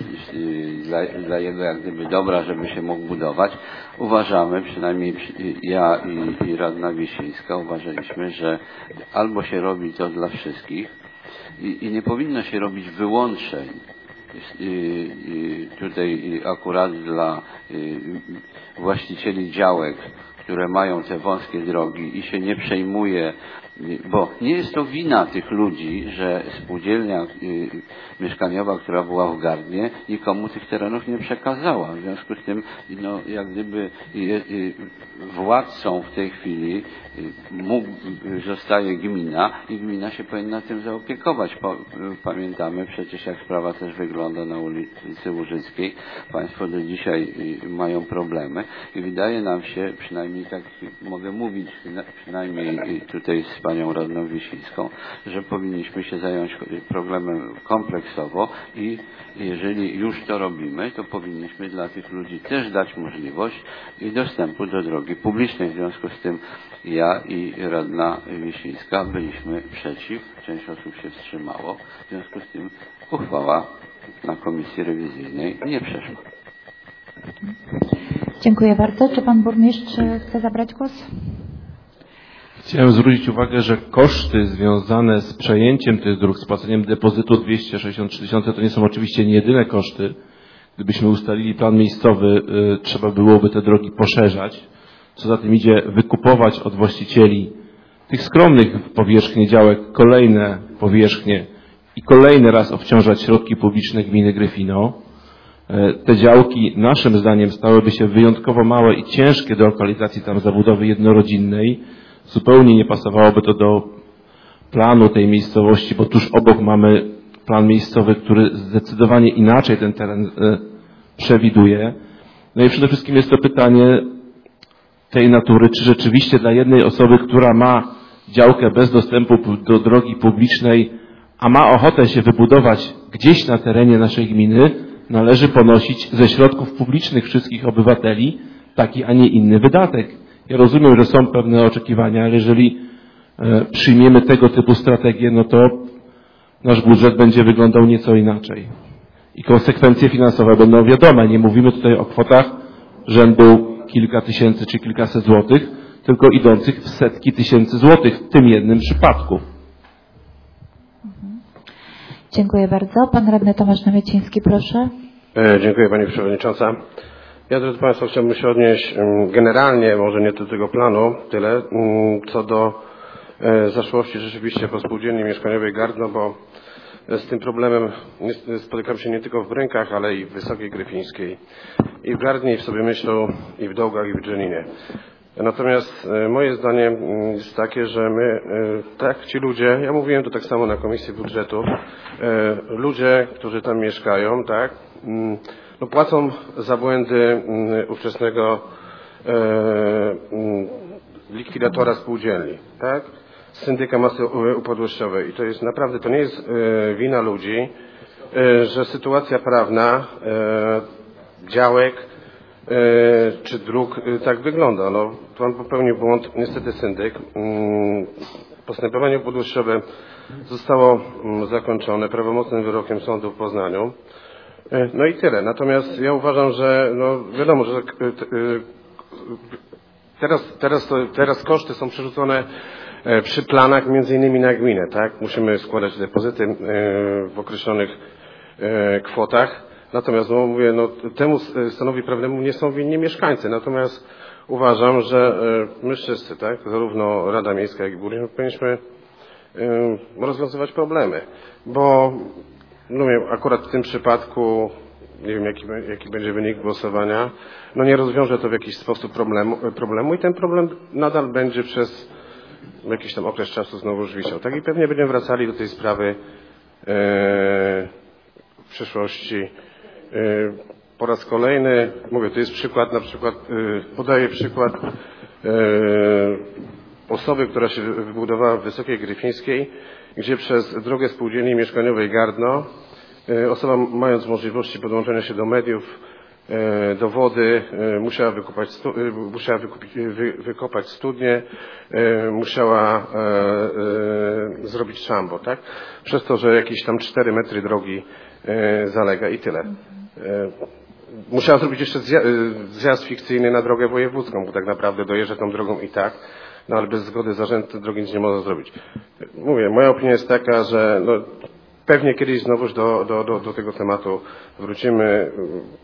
dla, dla jego jak gdyby dobra, żeby się mógł budować. Uważamy, przynajmniej ja i, i radna Wiśnińska uważaliśmy, że albo się robi to dla wszystkich i, i nie powinno się robić wyłączeń. I, i, tutaj akurat dla y, właścicieli działek, które mają te wąskie drogi i się nie przejmuje, bo nie jest to wina tych ludzi, że spółdzielnia y, mieszkaniowa, która była w Gardnie, nikomu tych terenów nie przekazała. W związku z tym, no, jak gdyby y, y, władcą w tej chwili y, mógł, y, zostaje gmina i gmina się powinna tym zaopiekować. Po, y, pamiętamy przecież, jak sprawa też wygląda na ulicy Łużyckiej. Państwo do dzisiaj y, mają problemy i wydaje nam się, przynajmniej tak mogę mówić, przynajmniej y, tutaj z panią radną Wiśnińską, że powinniśmy się zająć problemem kompleksowo i jeżeli już to robimy, to powinniśmy dla tych ludzi też dać możliwość dostępu do drogi publicznej. W związku z tym ja i radna Wiśnińska byliśmy przeciw, część osób się wstrzymało, w związku z tym uchwała na komisji rewizyjnej nie przeszła. Dziękuję bardzo. Czy pan burmistrz chce zabrać głos? Chciałem zwrócić uwagę, że koszty związane z przejęciem tych dróg, z płaceniem depozytu dwieście sześćdziesiąt trzy tysiące, to nie są oczywiście nie jedyne koszty. Gdybyśmy ustalili plan miejscowy, y, trzeba byłoby te drogi poszerzać. Co za tym idzie, wykupować od właścicieli tych skromnych powierzchni działek kolejne powierzchnie i kolejny raz obciążać środki publiczne gminy Gryfino. Te działki naszym zdaniem stałyby się wyjątkowo małe i ciężkie do lokalizacji tam zabudowy jednorodzinnej. Zupełnie nie pasowałoby to do planu tej miejscowości, bo tuż obok mamy plan miejscowy, który zdecydowanie inaczej ten teren przewiduje. No i przede wszystkim jest to pytanie tej natury, czy rzeczywiście dla jednej osoby, która ma działkę bez dostępu do drogi publicznej, a ma ochotę się wybudować gdzieś na terenie naszej gminy, należy ponosić ze środków publicznych wszystkich obywateli taki, a nie inny wydatek. Ja rozumiem, że są pewne oczekiwania, ale jeżeli e, przyjmiemy tego typu strategię, no to nasz budżet będzie wyglądał nieco inaczej. I konsekwencje finansowe będą wiadome. Nie mówimy tutaj o kwotach rzędu kilka tysięcy czy kilkaset złotych, tylko idących w setki tysięcy złotych w tym jednym przypadku. Dziękuję bardzo. Pan radny Tomasz Namieciński, proszę. E, dziękuję Pani Przewodnicząca. Ja, drodzy Państwo, chciałbym się odnieść generalnie, może nie do tego planu, tyle, co do e, zaszłości rzeczywiście po spółdzielni mieszkaniowej Gardno, bo z tym problemem spotykam się nie tylko w Brynkach, ale i w Wysokiej Gryfińskiej, i w Gardnie, i w Sobieślu, i w Dołgach, i w Drzeninie. Natomiast moje zdanie jest takie, że my, tak, ci ludzie, ja mówiłem to tak samo na Komisji Budżetu, ludzie, którzy tam mieszkają, tak, no płacą za błędy ówczesnego likwidatora spółdzielni, tak, syndyka masy upadłościowej. I to jest naprawdę, to nie jest wina ludzi, że sytuacja prawna działek czy dróg tak wygląda. No, pan popełnił błąd, niestety syndyk. Postępowanie upadłościowe zostało zakończone prawomocnym wyrokiem sądu w Poznaniu. No i tyle. Natomiast ja uważam, że no wiadomo, że teraz, teraz, to, teraz koszty są przerzucone przy planach między innymi na gminę, tak? Musimy składać depozyty w określonych kwotach. Natomiast, no mówię, no temu stanowi prawnemu nie są winni mieszkańcy. Natomiast uważam, że my wszyscy, tak? Zarówno Rada Miejska, jak i burmistrz powinniśmy rozwiązywać problemy. Bo, no wiem, akurat w tym przypadku, nie wiem jaki, jaki będzie wynik głosowania, no nie rozwiąże to w jakiś sposób problemu, problemu i ten problem nadal będzie przez jakiś tam okres czasu znowu już wisiał. Tak i pewnie będziemy wracali do tej sprawy e, w przyszłości. E, po raz kolejny, mówię, to jest przykład, na przykład, e, podaję przykład e, osoby, która się wybudowała w Wysokiej Gryfińskiej, gdzie przez drogę spółdzielni mieszkaniowej Gardno e, osoba mając możliwości podłączenia się do mediów, do wody, musiała wykopać, musiała wykupić, wy, wykopać studnię, musiała e, e, zrobić szambo, tak? Przez to, że jakieś tam cztery metry drogi e, zalega i tyle. E, musiała zrobić jeszcze zja, zjazd fikcyjny na drogę wojewódzką, bo tak naprawdę dojeżdża tą drogą i tak, no ale bez zgody zarządu drogi nic nie można zrobić. Mówię, moja opinia jest taka, że no, pewnie kiedyś znowuż do, do, do, do tego tematu wrócimy.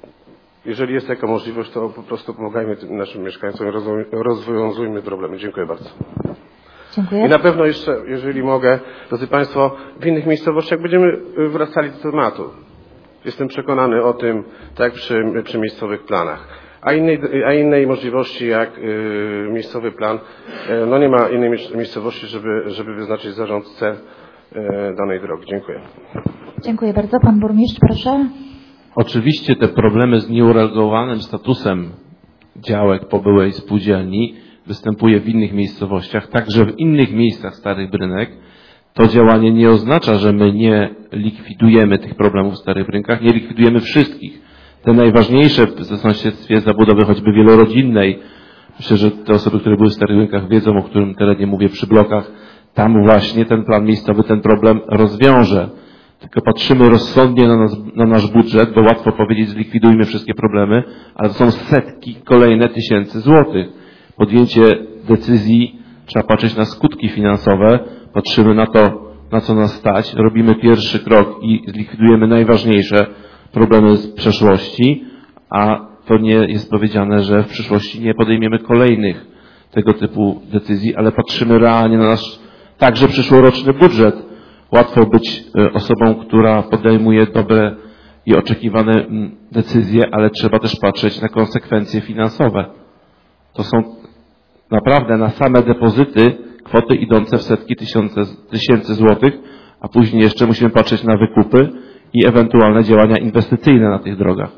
Jeżeli jest taka możliwość, to po prostu pomagajmy naszym mieszkańcom, rozwiązujmy problemy. Dziękuję bardzo. Dziękuję. I na pewno jeszcze, jeżeli mogę, drodzy Państwo, w innych miejscowościach będziemy wracali do tematu. Jestem przekonany o tym, tak przy, przy miejscowych planach. A innej, a innej możliwości jak y, miejscowy plan, y, no nie ma innej miejscowości, żeby, żeby wyznaczyć zarządcę y, danej drogi. Dziękuję. Dziękuję bardzo. Pan burmistrz, proszę. Oczywiście te problemy z nieuregulowanym statusem działek po byłej spółdzielni występuje w innych miejscowościach, także w innych miejscach Starych Brynek. To działanie nie oznacza, że my nie likwidujemy tych problemów w Starych Brynkach, nie likwidujemy wszystkich. Te najważniejsze w sąsiedztwie zabudowy choćby wielorodzinnej, myślę, że te osoby, które były w Starych Brynkach wiedzą, o którym terenie mówię, przy blokach, tam właśnie ten plan miejscowy ten problem rozwiąże. Tylko patrzymy rozsądnie na, nas, na nasz budżet, bo łatwo powiedzieć, zlikwidujmy wszystkie problemy, ale to są setki, kolejne tysięcy złotych. Podjęcie decyzji, trzeba patrzeć na skutki finansowe, patrzymy na to, na co nas stać, robimy pierwszy krok i zlikwidujemy najważniejsze problemy z przeszłości, a to nie jest powiedziane, że w przyszłości nie podejmiemy kolejnych tego typu decyzji, ale patrzymy realnie na nasz także przyszłoroczny budżet. Łatwo być osobą, która podejmuje dobre i oczekiwane decyzje, ale trzeba też patrzeć na konsekwencje finansowe. To są naprawdę na same depozyty kwoty idące w setki tysiące, tysięcy złotych, a później jeszcze musimy patrzeć na wykupy i ewentualne działania inwestycyjne na tych drogach.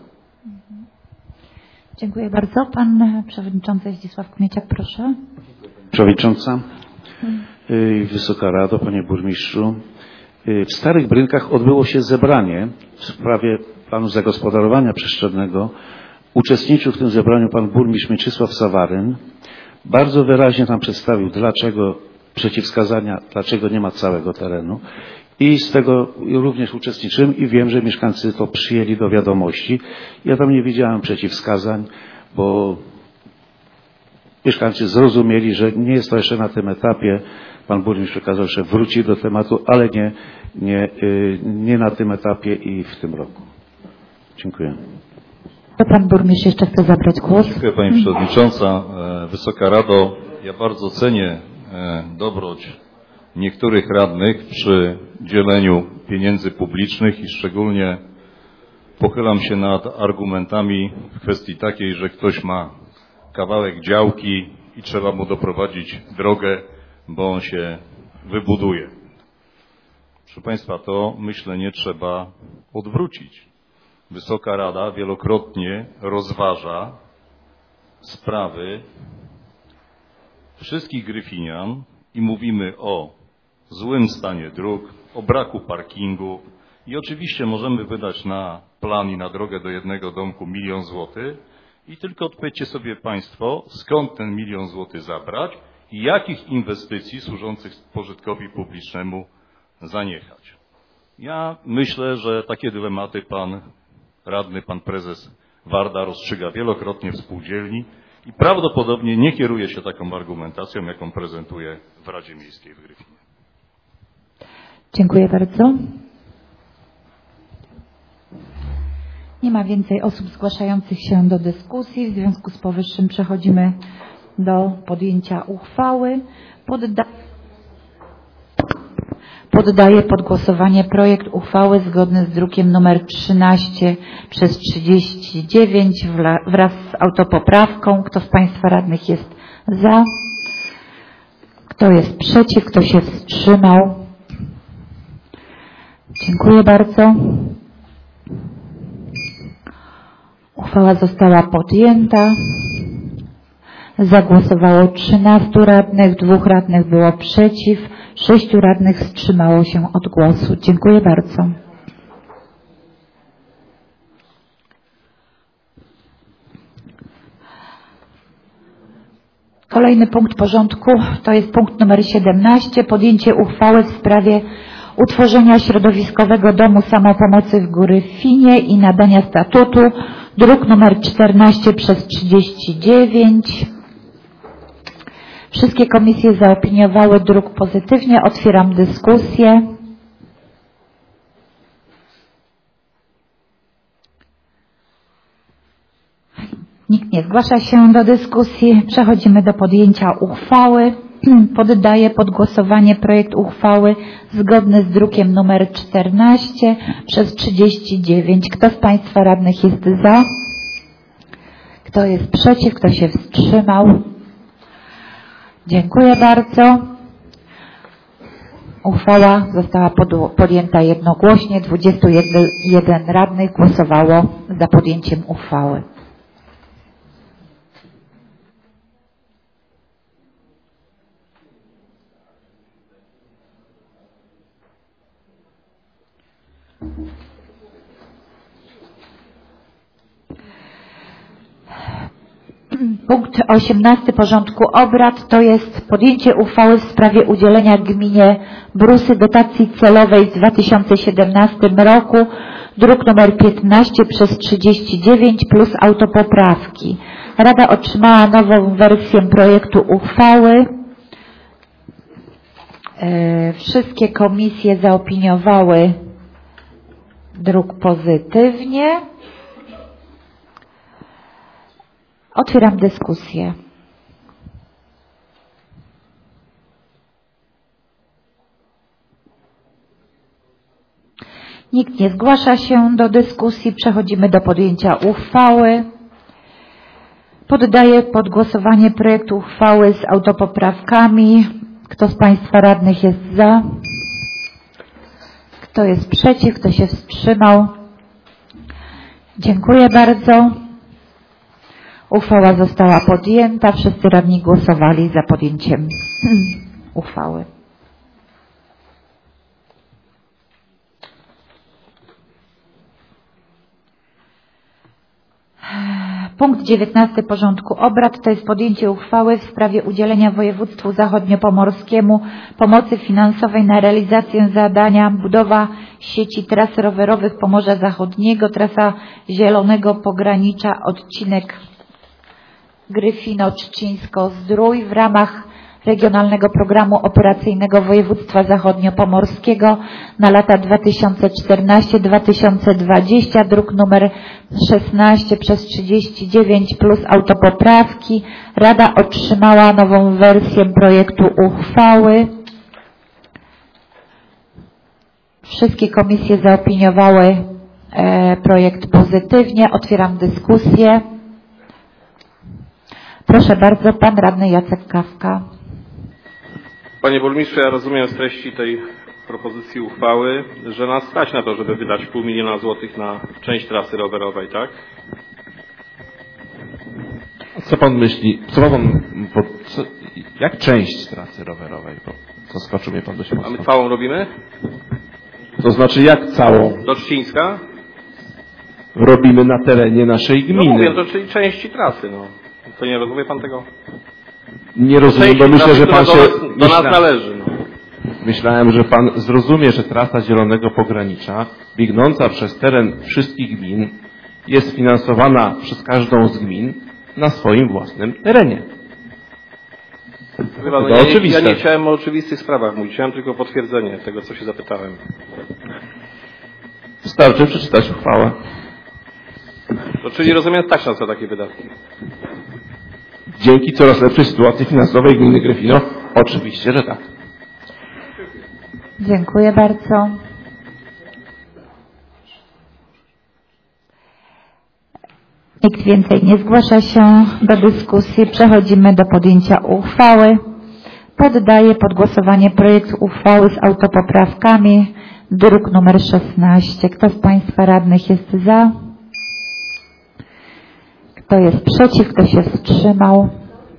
Dziękuję bardzo. Pan przewodniczący Zdzisław Kmieciak, proszę. Przewodnicząca, Wysoka Rado, Panie Burmistrzu. W Starych Brynkach odbyło się zebranie w sprawie planu zagospodarowania przestrzennego. Uczestniczył w tym zebraniu pan burmistrz Mieczysław Sawaryn. Bardzo wyraźnie nam przedstawił, dlaczego przeciwwskazania, dlaczego nie ma całego terenu. I z tego również uczestniczyłem i wiem, że mieszkańcy to przyjęli do wiadomości. Ja tam nie widziałem przeciwwskazań, bo mieszkańcy zrozumieli, że nie jest to jeszcze na tym etapie. Pan burmistrz przekazał, że wróci do tematu, ale nie, nie, nie na tym etapie i w tym roku. Dziękuję. To pan burmistrz jeszcze chce zabrać głos. Dziękuję Pani Przewodnicząca. Wysoka Rado, ja bardzo cenię dobroć niektórych radnych przy dzieleniu pieniędzy publicznych i szczególnie pochylam się nad argumentami w kwestii takiej, że ktoś ma kawałek działki i trzeba mu doprowadzić drogę, bo on się wybuduje. Proszę Państwa, to myślenie trzeba odwrócić. Wysoka Rada wielokrotnie rozważa sprawy wszystkich gryfinian i mówimy o złym stanie dróg, o braku parkingu i oczywiście możemy wydać na plan i na drogę do jednego domku milion złotych i tylko odpowiedzcie sobie Państwo, skąd ten milion złotych zabrać i jakich inwestycji służących pożytkowi publicznemu zaniechać. Ja myślę, że takie dylematy pan radny, pan prezes Warda rozstrzyga wielokrotnie w spółdzielni i prawdopodobnie nie kieruje się taką argumentacją, jaką prezentuje w Radzie Miejskiej w Gryfinie. Dziękuję bardzo. Nie ma więcej osób zgłaszających się do dyskusji. W związku z powyższym przechodzimy do podjęcia uchwały. Podda Poddaję pod głosowanie projekt uchwały zgodny z drukiem nr trzynaście przez trzydzieści dziewięć wraz z autopoprawką. Kto z Państwa radnych jest za? Kto jest przeciw? Kto się wstrzymał? Dziękuję bardzo. Uchwała została podjęta. Zagłosowało trzynastu radnych, dwóch radnych było przeciw, sześciu radnych wstrzymało się od głosu. Dziękuję bardzo. Kolejny punkt porządku to jest punkt numer siedemnaście. Podjęcie uchwały w sprawie utworzenia środowiskowego domu samopomocy w Gryfinie i nadania statutu. Druk numer czternaście przez trzydzieści dziewięć. Wszystkie komisje zaopiniowały druk pozytywnie. Otwieram dyskusję. Nikt nie zgłasza się do dyskusji. Przechodzimy do podjęcia uchwały. Poddaję pod głosowanie projekt uchwały zgodny z drukiem numer czternaście przez trzydzieści dziewięć. Kto z Państwa radnych jest za? Kto jest przeciw? Kto się wstrzymał? Dziękuję bardzo. Uchwała została podjęta jednogłośnie. dwudziestu jeden radnych głosowało za podjęciem uchwały. Punkt osiemnasty porządku obrad to jest podjęcie uchwały w sprawie udzielenia gminie Brusy dotacji celowej w dwa tysiące siedemnastym roku, druk numer piętnaście przez trzydzieści dziewięć plus autopoprawki. Rada otrzymała nową wersję projektu uchwały. Wszystkie komisje zaopiniowały druk pozytywnie. Otwieram dyskusję. Nikt nie zgłasza się do dyskusji. Przechodzimy do podjęcia uchwały. Poddaję pod głosowanie projekt uchwały z autopoprawkami. Kto z Państwa radnych jest za? Kto jest przeciw? Kto się wstrzymał? Dziękuję bardzo. Uchwała została podjęta. Wszyscy radni głosowali za podjęciem uchwały. Punkt dziewiętnasty porządku obrad to jest podjęcie uchwały w sprawie udzielenia województwu zachodniopomorskiemu pomocy finansowej na realizację zadania budowa sieci tras rowerowych Pomorza Zachodniego, trasa Zielonego Pogranicza, odcinek Gryfino-Trzcińsko-Zdrój w ramach Regionalnego Programu Operacyjnego Województwa Zachodniopomorskiego na lata dwa tysiące czternasty do dwa tysiące dwudziestego, druk numer szesnaście przez trzydzieści dziewięć plus autopoprawki. Rada otrzymała nową wersję projektu uchwały. Wszystkie komisje zaopiniowały e, projekt pozytywnie. Otwieram dyskusję. Proszę bardzo, pan radny Jacek Kawka. Panie burmistrzu, ja rozumiem z treści tej propozycji uchwały, że nas stać na to, żeby wydać pół miliona złotych na część trasy rowerowej, tak? Co pan myśli? Co pan, bo, co, jak część trasy rowerowej? Bo zaskoczył mnie pan dość mocno. A my całą robimy? To znaczy jak całą? Do Trzcińska? Robimy na terenie naszej gminy. No mówię, to czyli części trasy, no. To nie rozumie pan tego? Nie rozumiem, bo myślę, że pan się... Do nas, do nas należy. No. Myślałem, że pan zrozumie, że trasa Zielonego Pogranicza, biegnąca przez teren wszystkich gmin, jest finansowana przez każdą z gmin na swoim własnym terenie. Chyba, no, ja, ja nie chciałem o oczywistych sprawach mówić, chciałem tylko potwierdzenie tego, co się zapytałem. Wystarczy przeczytać uchwałę. To czyli rozumiem stać na co takie wydatki? Dzięki coraz lepszej sytuacji finansowej gminy Gryfino? Oczywiście, że tak. Dziękuję bardzo. Nikt więcej nie zgłasza się do dyskusji. Przechodzimy do podjęcia uchwały. Poddaję pod głosowanie projekt uchwały z autopoprawkami. Druk numer szesnaście. Kto z Państwa radnych jest za? Kto jest przeciw? Kto się wstrzymał?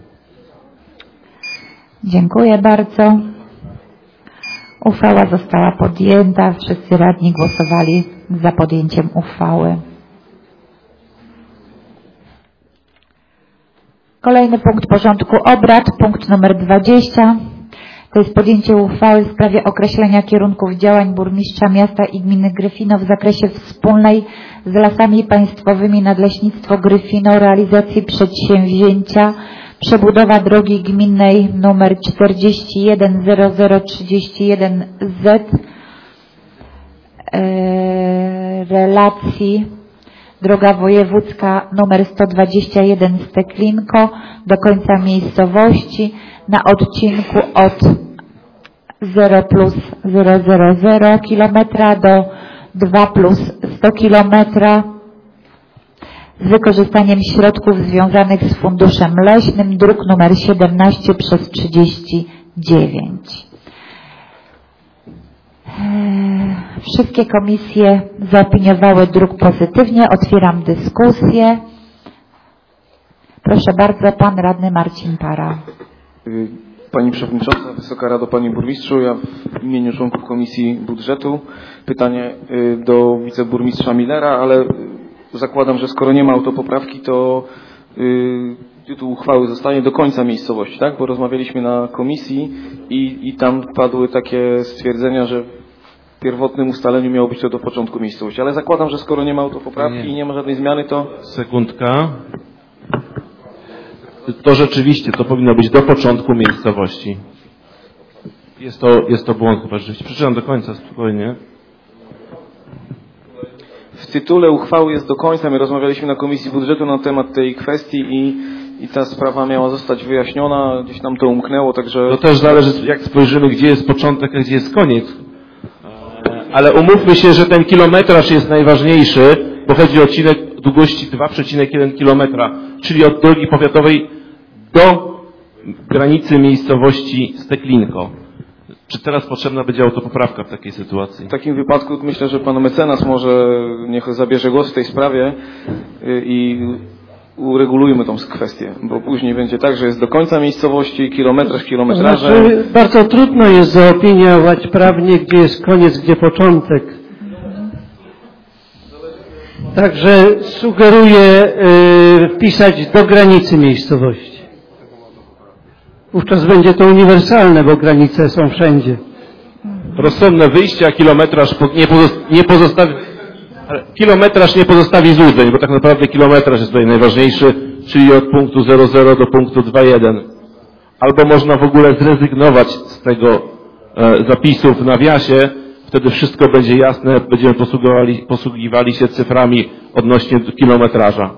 Dziękuję bardzo. Uchwała została podjęta. Wszyscy radni głosowali za podjęciem uchwały. Kolejny punkt porządku obrad, punkt numer dwadzieścia. To jest podjęcie uchwały w sprawie określenia kierunków działań burmistrza miasta i gminy Gryfino w zakresie wspólnej z Lasami Państwowymi Nadleśnictwo Gryfino realizacji przedsięwzięcia przebudowa drogi gminnej nr czterdzieści jeden zero zero trzydzieści jeden Z e, relacji droga wojewódzka nr sto dwadzieścia jeden Steklinko do końca miejscowości na odcinku od zero plus zero zero zero kilometra do dwa plus sto kilometra z wykorzystaniem środków związanych z funduszem leśnym, druk numer siedemnaście przez trzydzieści dziewięć. Wszystkie komisje zaopiniowały druk pozytywnie. Otwieram dyskusję. Proszę bardzo, pan radny Marcin Para. Pani Przewodnicząca, Wysoka Rado, Panie Burmistrzu, ja w imieniu członków Komisji Budżetu pytanie do wiceburmistrza Millera, ale zakładam, że skoro nie ma autopoprawki, to tytuł uchwały zostanie do końca miejscowości, tak? Bo rozmawialiśmy na komisji i, i tam padły takie stwierdzenia, że w pierwotnym ustaleniu miało być to do początku miejscowości. Ale zakładam, że skoro nie ma autopoprawki nie. i nie ma żadnej zmiany, to... Sekundka. To rzeczywiście, to powinno być do początku miejscowości. Jest to, jest to błąd chyba rzeczywiście. Przeczytam do końca, spokojnie. W tytule uchwały jest do końca. My rozmawialiśmy na Komisji Budżetu na temat tej kwestii i, i ta sprawa miała zostać wyjaśniona. Gdzieś nam to umknęło, także... To też zależy, jak spojrzymy, gdzie jest początek, a gdzie jest koniec. Ale umówmy się, że ten kilometraż jest najważniejszy, bo chodzi o odcinek długości dwa przecinek jeden kilometra, czyli od drogi powiatowej do granicy miejscowości Steklinko. Czy teraz potrzebna będzie autopoprawka w takiej sytuacji? W takim wypadku myślę, że pan mecenas może niech zabierze głos w tej sprawie i uregulujmy tą kwestię, bo później będzie tak, że jest do końca miejscowości, kilometraż, kilometraże. Znaczy, bardzo trudno jest zaopiniować prawnie, gdzie jest koniec, gdzie początek. Także sugeruję y, wpisać do granicy miejscowości. Wówczas będzie to uniwersalne, bo granice są wszędzie. Rozsądne wyjście, a kilometraż nie, pozosta nie pozostawi... Kilometraż nie pozostawi złudzeń, bo tak naprawdę kilometraż jest tutaj najważniejszy, czyli od punktu zero zero do punktu dwa jeden. Albo można w ogóle zrezygnować z tego e, zapisu w nawiasie, wtedy wszystko będzie jasne, będziemy posługiwali, posługiwali się cyframi odnośnie do kilometraża.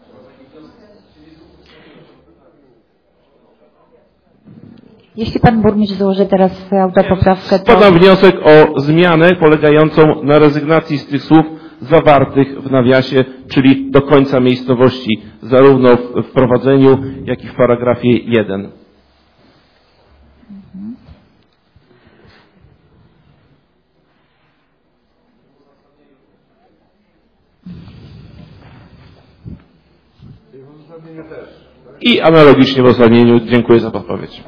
Jeśli pan burmistrz złoży teraz autopoprawkę, to... Podam wniosek o zmianę polegającą na rezygnacji z tych słów zawartych w nawiasie, czyli do końca miejscowości, zarówno w wprowadzeniu, jak i w paragrafie jeden. I analogicznie w uzasadnieniu. Dziękuję za podpowiedź.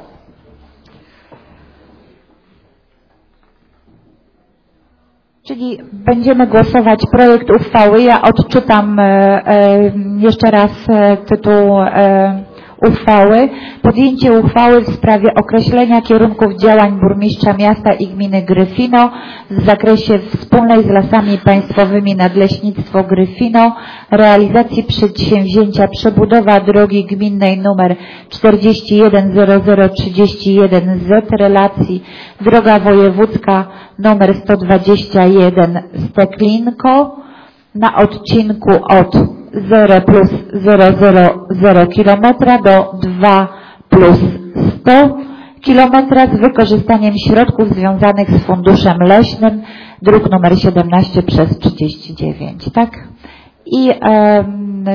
Czyli będziemy głosować projekt uchwały. Ja odczytam e, e, jeszcze raz e, tytuł e, uchwały. Podjęcie uchwały w sprawie określenia kierunków działań burmistrza miasta i gminy Gryfino w zakresie wspólnej z Lasami Państwowymi Nadleśnictwo Gryfino, realizacji przedsięwzięcia przebudowa drogi gminnej nr czterdzieści jeden zero zero trzydzieści jeden Z, relacji droga wojewódzka nr sto dwadzieścia jeden Steklinko na odcinku od zero plus zero zero zero kilometra do dwa plus sto kilometra z wykorzystaniem środków związanych z funduszem leśnym, druk numer siedemnaście przez trzydzieści dziewięć, tak? I um,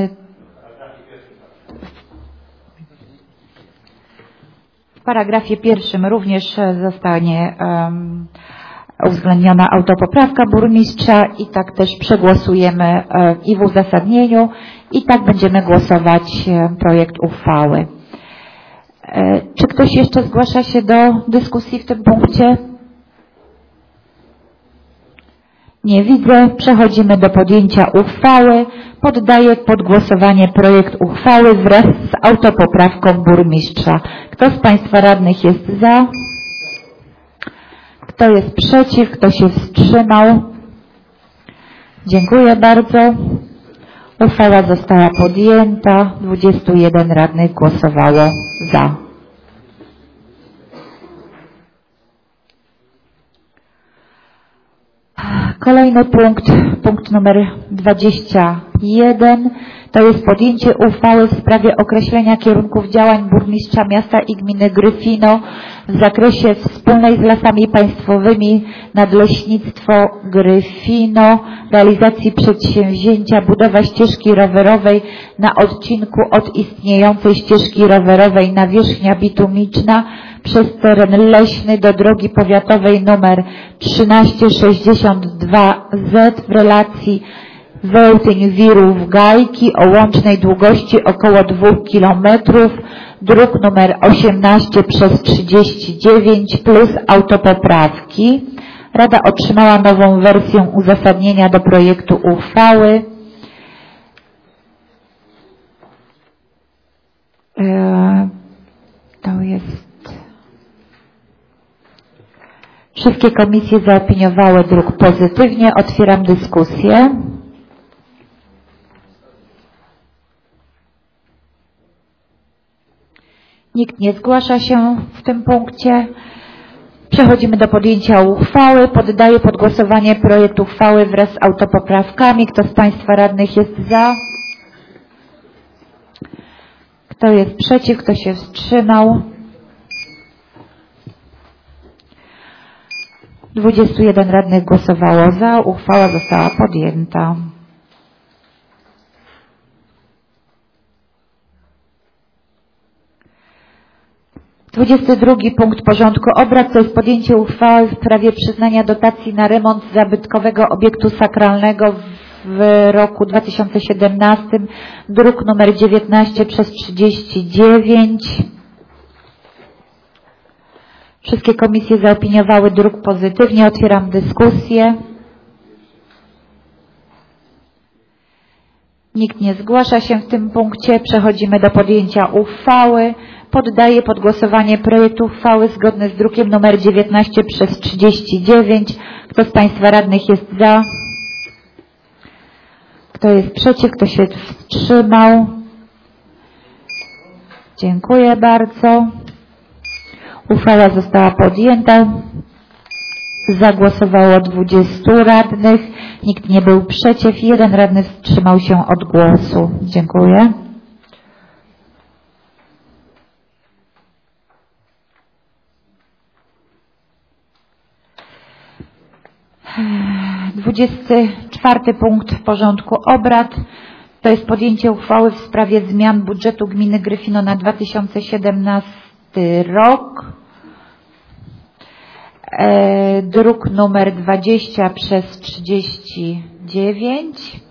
w paragrafie pierwszym również zostanie um, uwzględniona autopoprawka burmistrza i tak też przegłosujemy e, i w uzasadnieniu i tak będziemy głosować e, projekt uchwały. E, czy ktoś jeszcze zgłasza się do dyskusji w tym punkcie? Nie widzę. Przechodzimy do podjęcia uchwały. Poddaję pod głosowanie projekt uchwały wraz z autopoprawką burmistrza. Kto z Państwa radnych jest za? Kto jest przeciw? Kto się wstrzymał? Dziękuję bardzo. Uchwała została podjęta. dwudziestu jeden radnych głosowało za. Kolejny punkt, punkt numer dwadzieścia jeden, to jest podjęcie uchwały w sprawie określenia kierunków działań burmistrza miasta i gminy Gryfino w zakresie wspólnej z Lasami Państwowymi Nadleśnictwo Gryfino, realizacji przedsięwzięcia budowa ścieżki rowerowej na odcinku od istniejącej ścieżki rowerowej nawierzchnia bitumiczna przez teren leśny do drogi powiatowej nr trzynaście sześćdziesiąt dwa Z w relacji Wełtyń-Wirów-Gajki o łącznej długości około dwóch kilometrów, druk numer osiemnaście przez trzydzieści dziewięć plus autopoprawki. Rada otrzymała nową wersję uzasadnienia do projektu uchwały. To jest... Wszystkie komisje zaopiniowały druk pozytywnie. Otwieram dyskusję. Nikt nie zgłasza się w tym punkcie. Przechodzimy do podjęcia uchwały. Poddaję pod głosowanie projekt uchwały wraz z autopoprawkami. Kto z Państwa radnych jest za? Kto jest przeciw? Kto się wstrzymał? dwudziestu jeden radnych głosowało za. Uchwała została podjęta. dwudziesty drugi punkt porządku obrad to jest podjęcie uchwały w sprawie przyznania dotacji na remont zabytkowego obiektu sakralnego w roku dwa tysiące siedemnastym, druk numer dziewiętnaście przez trzydzieści dziewięć. Wszystkie komisje zaopiniowały druk pozytywnie. Otwieram dyskusję. Nikt nie zgłasza się w tym punkcie. Przechodzimy do podjęcia uchwały. Poddaję pod głosowanie projekt uchwały zgodny z drukiem numer dziewiętnaście przez trzydzieści dziewięć. Kto z Państwa radnych jest za? Kto jest przeciw? Kto się wstrzymał? Dziękuję bardzo. Uchwała została podjęta. Zagłosowało dwudziestu radnych. Nikt nie był przeciw. Jeden radny wstrzymał się od głosu. Dziękuję. Dwudziesty czwarty punkt porządku obrad to jest podjęcie uchwały w sprawie zmian budżetu gminy Gryfino na dwa tysiące siedemnasty rok. E, druk numer dwadzieścia przez trzydzieści dziewięć.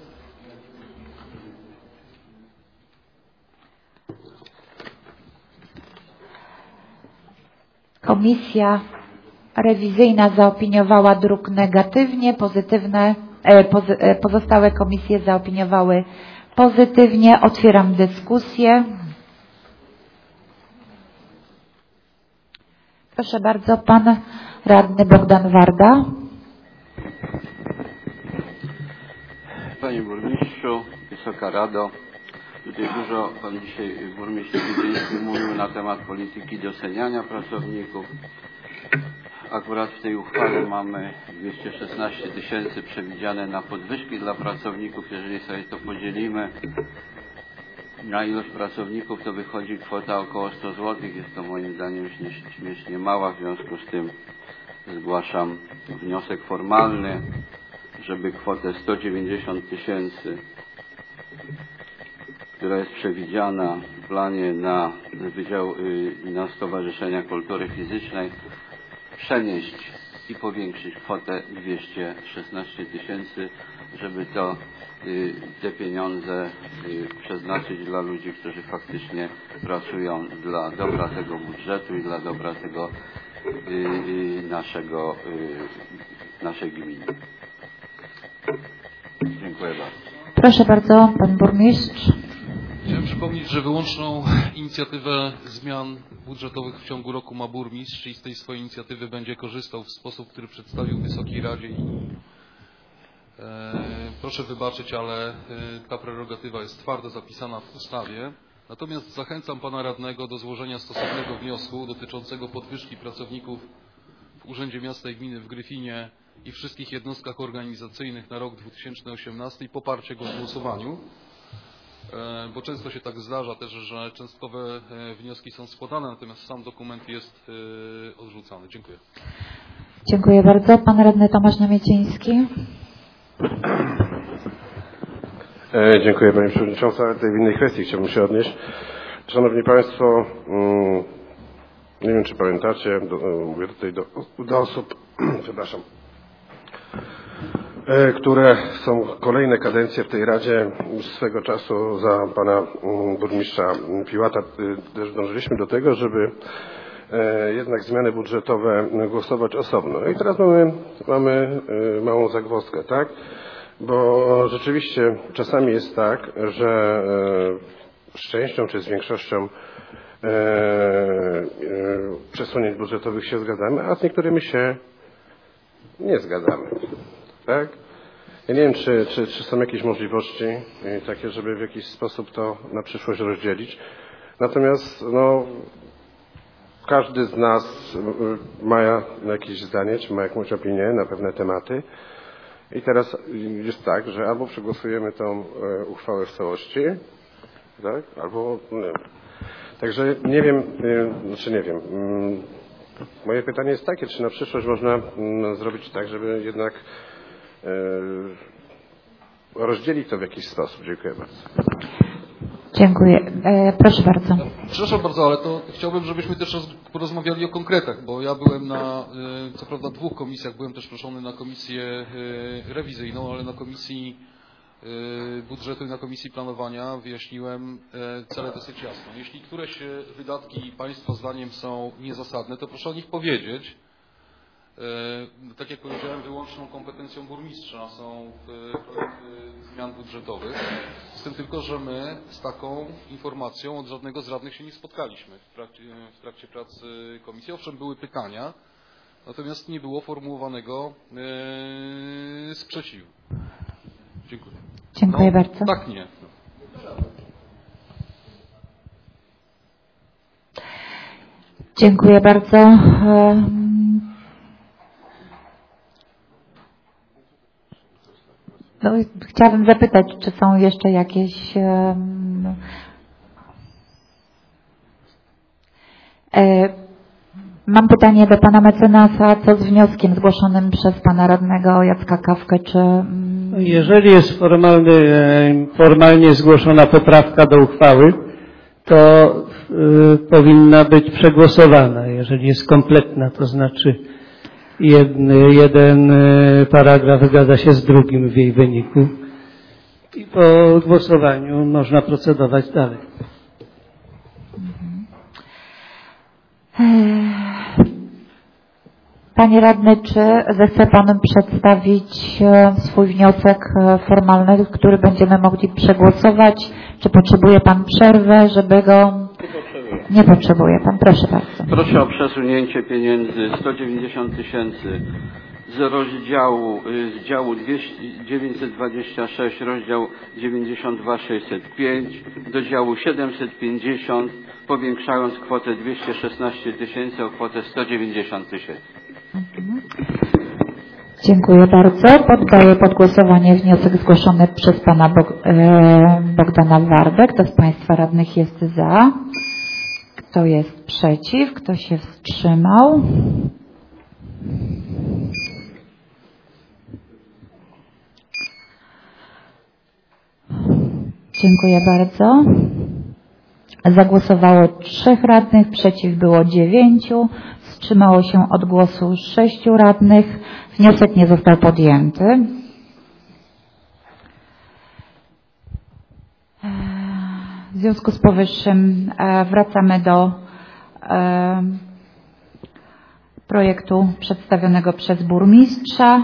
Komisja rewizyjna zaopiniowała druk negatywnie, pozytywne, e, pozy, e, pozostałe komisje zaopiniowały pozytywnie. Otwieram dyskusję. Proszę bardzo, pan radny Bogdan Warda. Panie burmistrzu, Wysoka Rado, tutaj dużo pan dzisiaj burmistrz Widziński mówił na temat polityki doceniania pracowników. Akurat w tej uchwale mamy dwieście szesnaście tysięcy przewidziane na podwyżki dla pracowników. Jeżeli sobie to podzielimy na ilość pracowników, to wychodzi kwota około sto złotych. Jest to moim zdaniem śmiesznie mała, w związku z tym zgłaszam wniosek formalny, żeby kwotę sto dziewięćdziesiąt tysięcy, która jest przewidziana w planie na Wydział na Stowarzyszenia Kultury Fizycznej, przenieść i powiększyć kwotę dwieście szesnaście tysięcy, żeby to te pieniądze przeznaczyć dla ludzi, którzy faktycznie pracują dla dobra tego budżetu i dla dobra tego naszego, naszej gminy. Dziękuję bardzo. Proszę bardzo, pan burmistrz. Chciałem przypomnieć, że wyłączną inicjatywę zmian budżetowych w ciągu roku ma burmistrz i z tej swojej inicjatywy będzie korzystał w sposób, który przedstawił Wysokiej Radzie. I, e, proszę wybaczyć, ale e, ta prerogatywa jest twardo zapisana w ustawie. Natomiast zachęcam pana radnego do złożenia stosownego wniosku dotyczącego podwyżki pracowników w Urzędzie Miasta i Gminy w Gryfinie i wszystkich jednostkach organizacyjnych na rok dwa tysiące osiemnasty i poparcie go w głosowaniu. Bo często się tak zdarza też, że cząstkowe wnioski są składane, natomiast sam dokument jest odrzucany. Dziękuję. Dziękuję bardzo. Pan radny Tomasz Namieciński. E, dziękuję Pani Przewodnicząca. Ale tutaj w innej kwestii chciałbym się odnieść. Szanowni Państwo, mm, nie wiem czy pamiętacie, do, mówię tutaj do, do osób, przepraszam, które są kolejne kadencje w tej Radzie. Swego czasu za pana burmistrza Piłata też dążyliśmy do tego, żeby jednak zmiany budżetowe głosować osobno. I teraz mamy, mamy małą zagwozdkę, tak? Bo rzeczywiście czasami jest tak, że z częścią czy z większością przesunięć budżetowych się zgadzamy, a z niektórymi się nie zgadzamy. Tak? Ja nie wiem, czy, czy, czy są jakieś możliwości takie, żeby w jakiś sposób to na przyszłość rozdzielić. Natomiast no, każdy z nas ma jakieś zdanie, czy ma jakąś opinię na pewne tematy. I teraz jest tak, że albo przegłosujemy tą uchwałę w całości, tak? Albo nie. Także nie wiem, znaczy nie wiem. Moje pytanie jest takie, czy na przyszłość można zrobić tak, żeby jednak rozdzielić to w jakiś sposób. Dziękuję bardzo. Dziękuję. E, proszę bardzo. Przepraszam bardzo, ale to chciałbym, żebyśmy też porozmawiali o konkretach, bo ja byłem na, co prawda, dwóch komisjach, byłem też proszony na komisję rewizyjną, ale na komisji budżetu i na Komisji Planowania wyjaśniłem cele dosyć jasno. Jeśli któreś wydatki Państwa zdaniem są niezasadne, to proszę o nich powiedzieć. Tak jak powiedziałem, wyłączną kompetencją burmistrza są projekty zmian budżetowych. Z tym tylko, że my z taką informacją od żadnego z radnych się nie spotkaliśmy w trakcie, w trakcie prac komisji. Owszem, były pytania, natomiast nie było formułowanego e, sprzeciwu. Dziękuję. Dziękuję no, bardzo. Tak, nie. Dziękuję bardzo. No, chciałabym zapytać, czy są jeszcze jakieś um, e, mam pytanie do pana mecenasa, co z wnioskiem zgłoszonym przez pana radnego Jacka Kawkę, czy um... Jeżeli jest formalny, formalnie zgłoszona poprawka do uchwały, to y, powinna być przegłosowana. Jeżeli jest kompletna, to znaczy Jeden, jeden paragraf zgadza się z drugim w jej wyniku i po głosowaniu można procedować dalej. Panie radny, czy zechce pan przedstawić swój wniosek formalny, który będziemy mogli przegłosować? Czy potrzebuje pan przerwę, żeby go... Nie potrzebuje pan, proszę bardzo. Proszę o przesunięcie pieniędzy sto dziewięćdziesiąt tysięcy z rozdziału, z działu dziewięćset dwadzieścia sześć, rozdział dziewięćdziesiąt dwa sześćset pięć do działu siedemset pięćdziesiąt, powiększając kwotę dwieście szesnaście tysięcy o kwotę sto dziewięćdziesiąt tysięcy. Mhm. Dziękuję bardzo. Poddaję pod głosowanie wniosek zgłoszony przez pana Bog, e, Bogdana Wardę. Kto z państwa radnych jest za? Kto jest przeciw? Kto się wstrzymał? Dziękuję bardzo. Zagłosowało trzech radnych, przeciw było dziewięciu, wstrzymało się od głosu sześciu radnych. Wniosek nie został podjęty. W związku z powyższym wracamy do projektu przedstawionego przez burmistrza.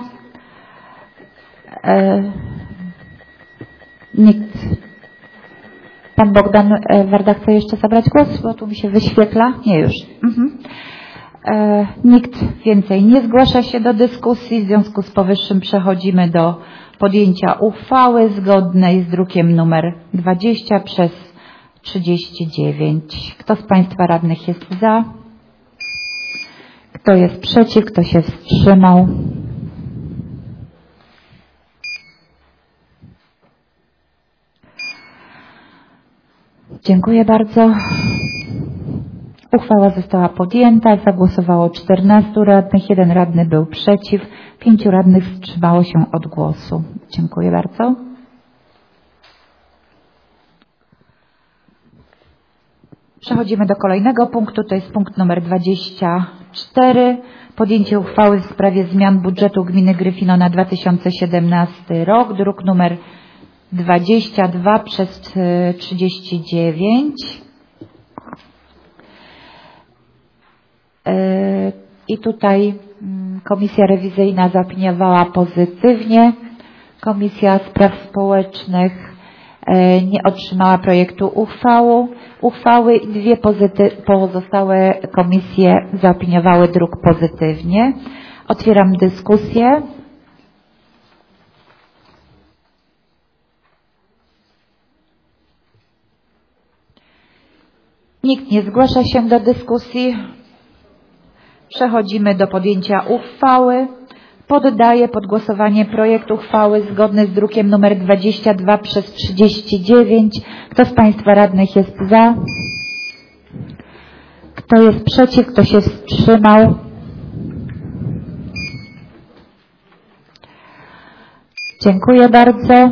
Nikt. Pan Bogdan Warda chce jeszcze zabrać głos, bo tu mi się wyświetla. Nie już. Mhm. Nikt więcej nie zgłasza się do dyskusji. W związku z powyższym przechodzimy do podjęcia uchwały zgodnej z drukiem numer dwadzieścia przez trzydzieści dziewięć. Kto z państwa radnych jest za? Kto jest przeciw? Kto się wstrzymał? Dziękuję bardzo. Uchwała została podjęta. Zagłosowało czternastu radnych. Jeden radny był przeciw. Pięciu radnych wstrzymało się od głosu. Dziękuję bardzo. Przechodzimy do kolejnego punktu. To jest punkt numer dwadzieścia cztery. Podjęcie uchwały w sprawie zmian budżetu gminy Gryfino na dwa tysiące siedemnasty rok. Druk numer dwadzieścia dwa przez trzydzieści dziewięć. I tutaj Komisja Rewizyjna zaopiniowała pozytywnie. Komisja Spraw Społecznych nie otrzymała projektu uchwału, uchwały i dwie pozostałe komisje zaopiniowały druk pozytywnie. Otwieram dyskusję. Nikt nie zgłasza się do dyskusji. Przechodzimy do podjęcia uchwały. Poddaję pod głosowanie projekt uchwały zgodny z drukiem numer dwadzieścia dwa przez trzydzieści dziewięć. Kto z państwa radnych jest za? Kto jest przeciw? Kto się wstrzymał? Dziękuję bardzo.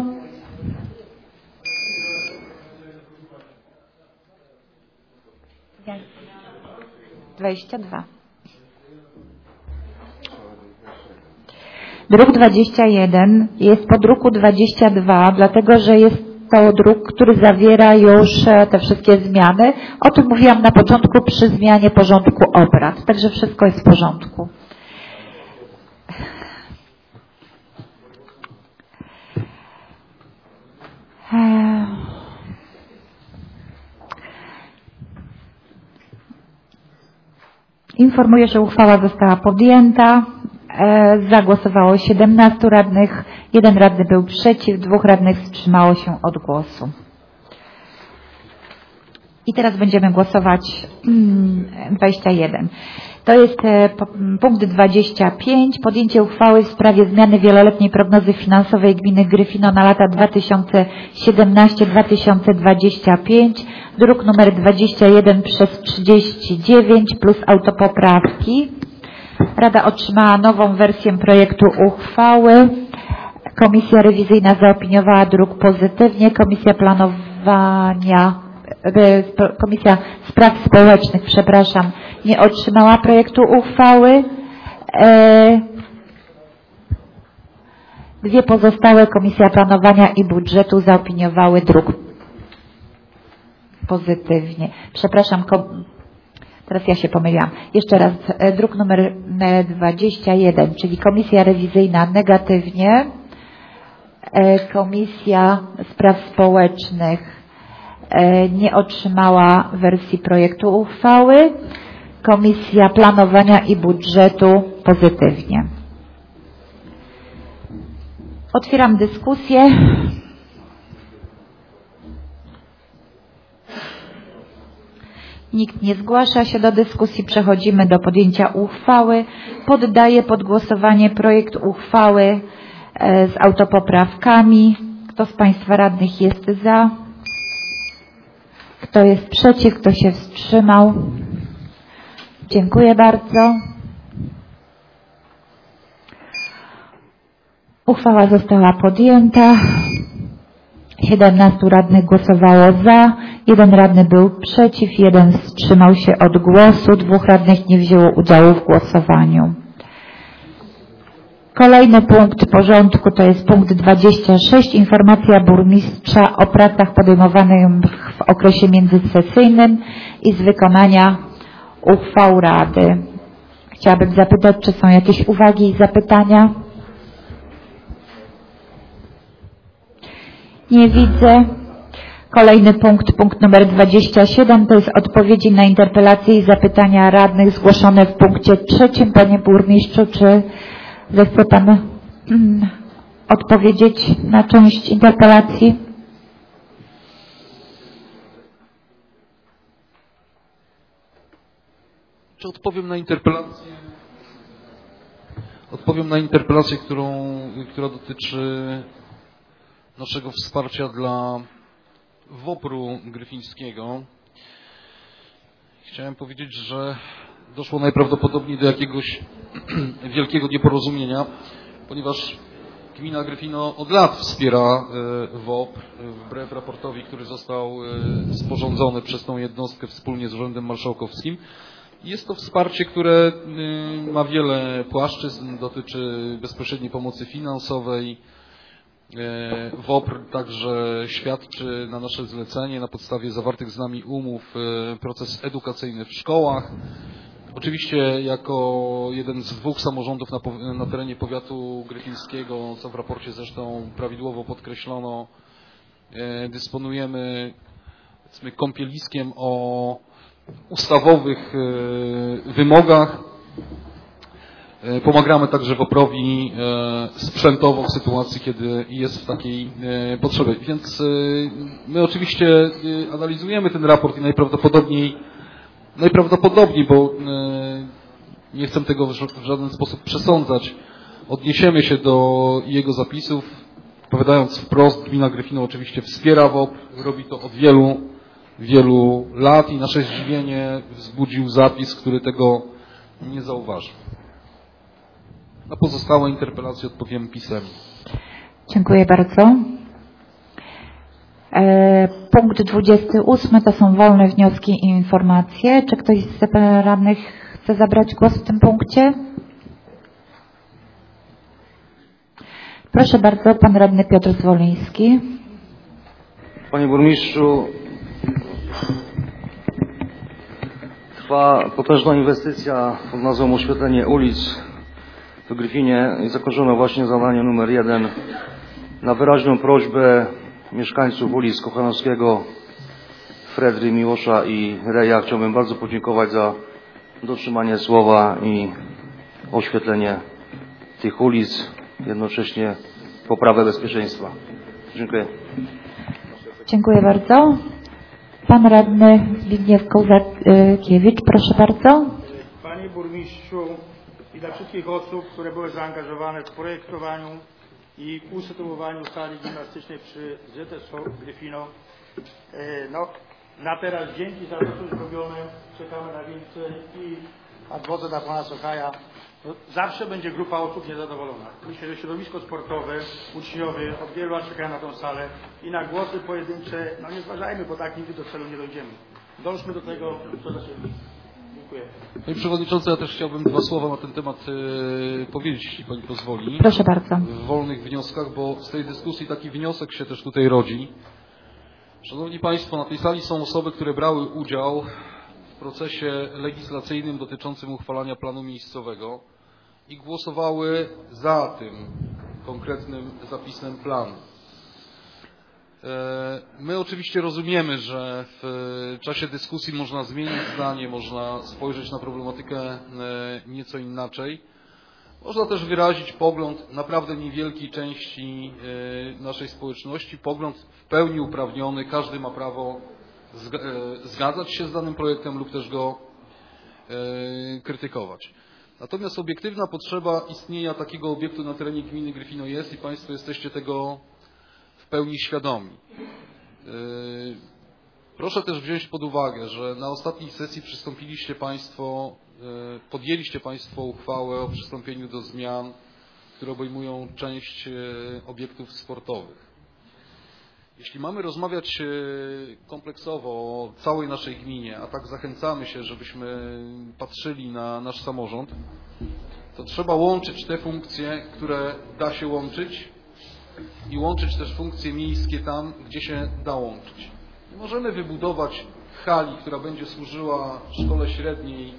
dwadzieścia dwa. Druk dwadzieścia jeden jest po druku dwadzieścia dwa, dlatego że jest to druk, który zawiera już te wszystkie zmiany. O tym mówiłam na początku przy zmianie porządku obrad. Także wszystko jest w porządku. Informuję, że uchwała została podjęta. Zagłosowało siedemnastu radnych, jeden radny był przeciw, dwóch radnych wstrzymało się od głosu. I teraz będziemy głosować dwadzieścia jeden. To jest punkt dwadzieścia pięć. Podjęcie uchwały w sprawie zmiany wieloletniej prognozy finansowej gminy Gryfino na lata dwa tysiące siedemnaście do dwa tysiące dwudziestego piątego. Druk numer dwadzieścia jeden przez trzydzieści dziewięć plus autopoprawki. Rada otrzymała nową wersję projektu uchwały. Komisja rewizyjna zaopiniowała druk pozytywnie. Komisja planowania, Komisja Spraw Społecznych, przepraszam, nie otrzymała projektu uchwały. Dwie pozostałe, Komisja Planowania i Budżetu, zaopiniowały druk pozytywnie. Przepraszam, teraz ja się pomyliłam. Jeszcze raz, druk numer dwadzieścia jeden, czyli Komisja Rewizyjna negatywnie, Komisja Spraw Społecznych nie otrzymała wersji projektu uchwały, Komisja Planowania i Budżetu pozytywnie. Otwieram dyskusję. Nikt nie zgłasza się do dyskusji. Przechodzimy do podjęcia uchwały. Poddaję pod głosowanie projekt uchwały z autopoprawkami. Kto z Państwa radnych jest za? Kto jest przeciw? Kto się wstrzymał? Dziękuję bardzo. Uchwała została podjęta. siedemnastu radnych głosowało za, jeden radny był przeciw, jeden wstrzymał się od głosu, dwóch radnych nie wzięło udziału w głosowaniu. Kolejny punkt porządku to jest punkt dwadzieścia sześć. Informacja burmistrza o pracach podejmowanych w okresie międzysesyjnym i z wykonania uchwał Rady. Chciałabym zapytać, czy są jakieś uwagi i zapytania? Nie widzę. Kolejny punkt, punkt numer dwadzieścia siedem, to jest odpowiedzi na interpelacje i zapytania radnych zgłoszone w punkcie trzecim. Panie burmistrzu, czy zechce Pan hmm, odpowiedzieć na część interpelacji? Czy odpowiem na interpelację? Odpowiem na interpelację, którą, która dotyczy naszego wsparcia dla WOPR-u gryfińskiego. Chciałem powiedzieć, że doszło najprawdopodobniej do jakiegoś wielkiego nieporozumienia, ponieważ gmina Gryfino od lat wspiera WOPR, wbrew raportowi, który został sporządzony przez tą jednostkę wspólnie z Urzędem Marszałkowskim. Jest to wsparcie, które ma wiele płaszczyzn, dotyczy bezpośredniej pomocy finansowej. WOPR także świadczy na nasze zlecenie, na podstawie zawartych z nami umów, proces edukacyjny w szkołach. Oczywiście jako jeden z dwóch samorządów na, na terenie powiatu gryfińskiego, co w raporcie zresztą prawidłowo podkreślono, dysponujemy, powiedzmy, kąpieliskiem o ustawowych wymogach. Pomagamy także WOPR-owi sprzętowo w sytuacji, kiedy jest w takiej potrzebie. Więc my oczywiście analizujemy ten raport i najprawdopodobniej, najprawdopodobniej, bo nie chcę tego w żaden sposób przesądzać, odniesiemy się do jego zapisów, powiadając wprost, gmina Gryfino oczywiście wspiera WOPR, robi to od wielu, wielu lat i nasze zdziwienie wzbudził zapis, który tego nie zauważył. Na pozostałe interpelacje odpowiem pisemnie. Dziękuję bardzo. E, punkt dwudziesty ósmy to są wolne wnioski i informacje. Czy ktoś z radnych chce zabrać głos w tym punkcie? Proszę bardzo, pan radny Piotr Zwoliński. Panie burmistrzu, trwa potężna inwestycja pod nazwą oświetlenie ulic w Gryfinie i zakończono właśnie zadanie numer jeden. Na wyraźną prośbę mieszkańców ulic Kochanowskiego, Fredry, Miłosza i Reja chciałbym bardzo podziękować za dotrzymanie słowa i oświetlenie tych ulic, jednocześnie poprawę bezpieczeństwa. Dziękuję. Dziękuję bardzo. Pan radny Zbigniew Kozakiewicz, proszę bardzo. Panie burmistrzu i dla wszystkich osób, które były zaangażowane w projektowaniu i usytuowaniu sali gimnastycznej przy Z S O Gryfino. No, na teraz dzięki za to, co już robione, czekamy na więcej i adwokat dla pana Sochaja. No, zawsze będzie grupa osób niezadowolona. Myślę, że środowisko sportowe, uczniowie od wielu lat czekają na tę salę i na głosy pojedyncze, no nie zważajmy, bo tak nigdy do celu nie dojdziemy. Dążmy do tego, co zaczęli. Dziękuję. Panie Przewodniczący, ja też chciałbym dwa słowa na ten temat e, powiedzieć, jeśli Pani pozwoli. Proszę bardzo. W wolnych wnioskach, bo z tej dyskusji taki wniosek się też tutaj rodzi. Szanowni Państwo, na tej sali są osoby, które brały udział w procesie legislacyjnym dotyczącym uchwalania planu miejscowego i głosowały za tym konkretnym zapisem planu. My oczywiście rozumiemy, że w czasie dyskusji można zmienić zdanie, można spojrzeć na problematykę nieco inaczej. Można też wyrazić pogląd naprawdę niewielkiej części naszej społeczności, pogląd w pełni uprawniony, każdy ma prawo zgadzać się z danym projektem lub też go krytykować. Natomiast obiektywna potrzeba istnienia takiego obiektu na terenie gminy Gryfino jest i Państwo jesteście tego w pełni świadomi. Proszę też wziąć pod uwagę, że na ostatniej sesji przystąpiliście Państwo, podjęliście Państwo uchwałę o przystąpieniu do zmian, które obejmują część obiektów sportowych. Jeśli mamy rozmawiać kompleksowo o całej naszej gminie, a tak zachęcamy się, żebyśmy patrzyli na nasz samorząd, to trzeba łączyć te funkcje, które da się łączyć i łączyć też funkcje miejskie tam, gdzie się da łączyć. Nie możemy wybudować hali, która będzie służyła szkole średniej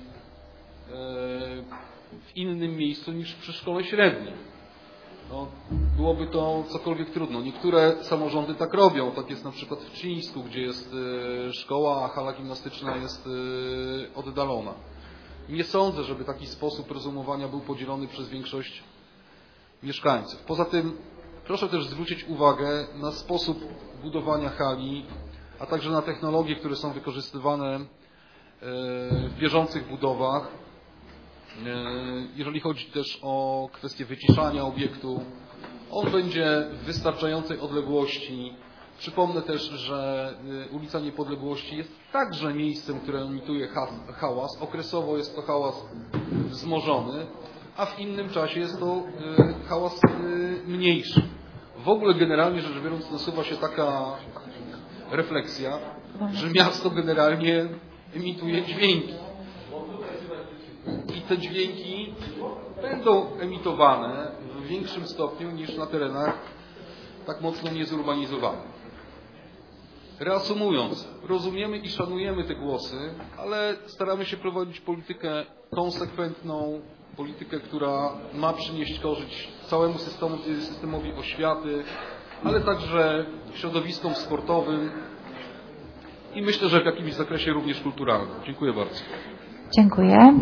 w innym miejscu niż przy szkole średniej. No, byłoby to cokolwiek trudno. Niektóre samorządy tak robią. Tak jest na przykład w Czyńsku, gdzie jest szkoła, a hala gimnastyczna jest oddalona. Nie sądzę, żeby taki sposób rozumowania był podzielony przez większość mieszkańców. Poza tym proszę też zwrócić uwagę na sposób budowania hali, a także na technologie, które są wykorzystywane w bieżących budowach. Jeżeli chodzi też o kwestię wyciszania obiektu, on będzie w wystarczającej odległości. Przypomnę też, że ulica Niepodległości jest także miejscem, które emituje hałas. Okresowo jest to hałas wzmożony, a w innym czasie jest to hałas mniejszy. W ogóle generalnie rzecz biorąc nasuwa się taka refleksja, że miasto generalnie emituje dźwięki. I te dźwięki będą emitowane w większym stopniu niż na terenach tak mocno niezurbanizowanych. Reasumując, rozumiemy i szanujemy te głosy, ale staramy się prowadzić politykę konsekwentną, politykę, która ma przynieść korzyść całemu systemowi, systemowi oświaty, ale także środowiskom sportowym i myślę, że w jakimś zakresie również kulturalnym. Dziękuję bardzo. Dziękuję.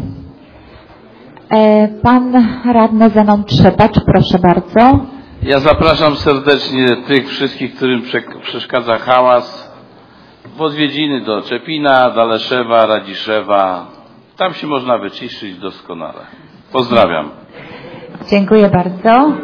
Pan radny Zenon Trzepacz, proszę bardzo. Ja zapraszam serdecznie tych wszystkich, którym przeszkadza hałas, w odwiedziny do Czepina, Daleszewa, Radziszewa. Tam się można wyciszyć doskonale. Pozdrawiam. Dziękuję bardzo.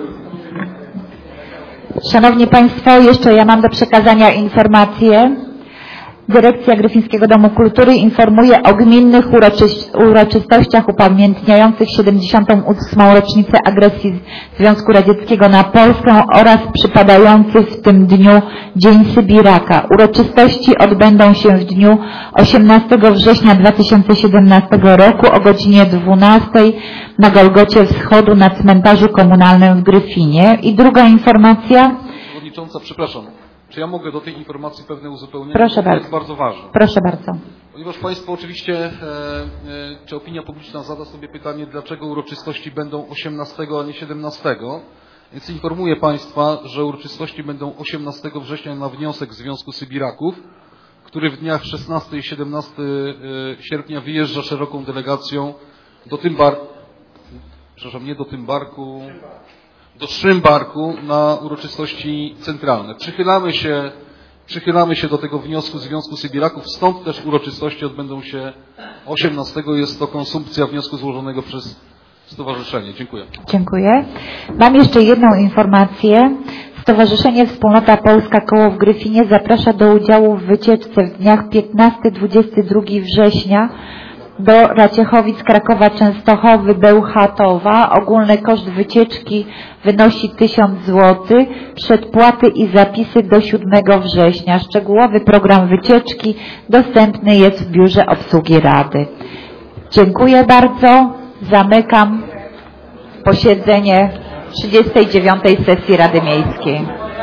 Szanowni Państwo, jeszcze ja mam do przekazania informację. Dyrekcja Gryfińskiego Domu Kultury informuje o gminnych uroczyś uroczystościach upamiętniających siedemdziesiątą ósmą rocznicę agresji Związku Radzieckiego na Polskę oraz przypadający w tym dniu Dzień Sybiraka. Uroczystości odbędą się w dniu osiemnastego września dwa tysiące siedemnastego roku o godzinie dwunastej na Golgocie Wschodu na cmentarzu komunalnym w Gryfinie. I druga informacja. Przewodnicząca, przepraszam. Czy ja mogę do tej informacji pewne uzupełnienie? Proszę to bardzo. jest bardzo ważne. Proszę bardzo. Ponieważ Państwo oczywiście, e, e, czy opinia publiczna zada sobie pytanie, dlaczego uroczystości będą osiemnastego, a nie siedemnastego. Więc informuję Państwa, że uroczystości będą osiemnastego września na wniosek Związku Sybiraków, który w dniach szesnastego i siedemnastego sierpnia wyjeżdża szeroką delegacją do Tymbarku, przepraszam, nie do Tymbarku, do Szymbarku na uroczystości centralne. Przychylamy się, przychylamy się do tego wniosku Związku Sybiraków, stąd też uroczystości odbędą się osiemnastego. Jest to konsumpcja wniosku złożonego przez Stowarzyszenie. Dziękuję. Dziękuję. Mam jeszcze jedną informację. Stowarzyszenie Wspólnota Polska Koło w Gryfinie zaprasza do udziału w wycieczce w dniach piętnastego do dwudziestego drugiego września do Raciechowic, Krakowa, Częstochowy, Bełchatowa. Ogólny koszt wycieczki wynosi tysiąc złotych. Przedpłaty i zapisy do siódmego września. Szczegółowy program wycieczki dostępny jest w Biurze Obsługi Rady. Dziękuję bardzo. Zamykam posiedzenie trzydziestej dziewiątej sesji Rady Miejskiej.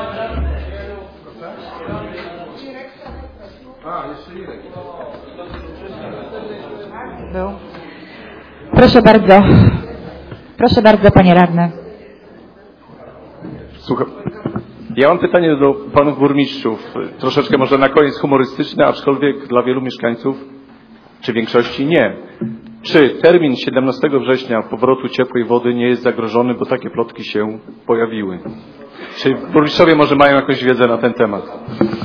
Był. Proszę bardzo. Proszę bardzo, panie radny. Słucham. Ja mam pytanie do panów burmistrzów. Troszeczkę może na koniec humorystyczne, aczkolwiek dla wielu mieszkańców, czy większości nie. Czy termin siedemnastego września powrotu ciepłej wody nie jest zagrożony, bo takie plotki się pojawiły? Czy burmistrzowie może mają jakąś wiedzę na ten temat?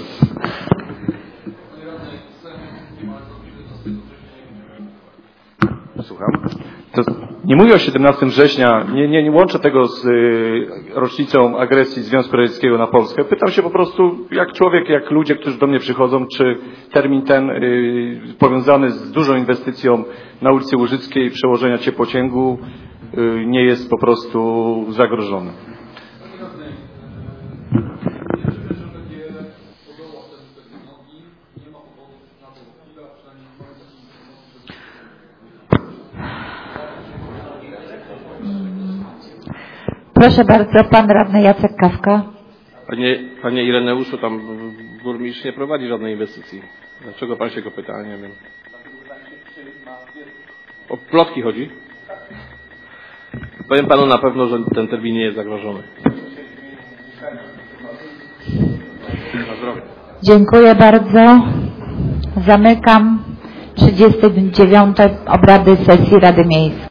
Słucham. To nie mówię o siedemnastego września, nie, nie, nie łączę tego z y, rocznicą agresji Związku Radzieckiego na Polskę. Pytam się po prostu, jak człowiek, jak ludzie, którzy do mnie przychodzą, czy termin ten y, powiązany z dużą inwestycją na ulicy Łużyckiej, przełożenia ciepłociągu y, nie jest po prostu zagrożony. Proszę bardzo, pan radny Jacek Kawka. Panie, panie Ireneuszu, tam burmistrz nie prowadzi żadnej inwestycji. Dlaczego pan się go pyta? Nie wiem. O plotki chodzi? Powiem panu na pewno, że ten termin nie jest zagrożony. Na zdrowie. Dziękuję bardzo. Zamykam trzydzieste dziewiąte obrady sesji Rady Miejskiej.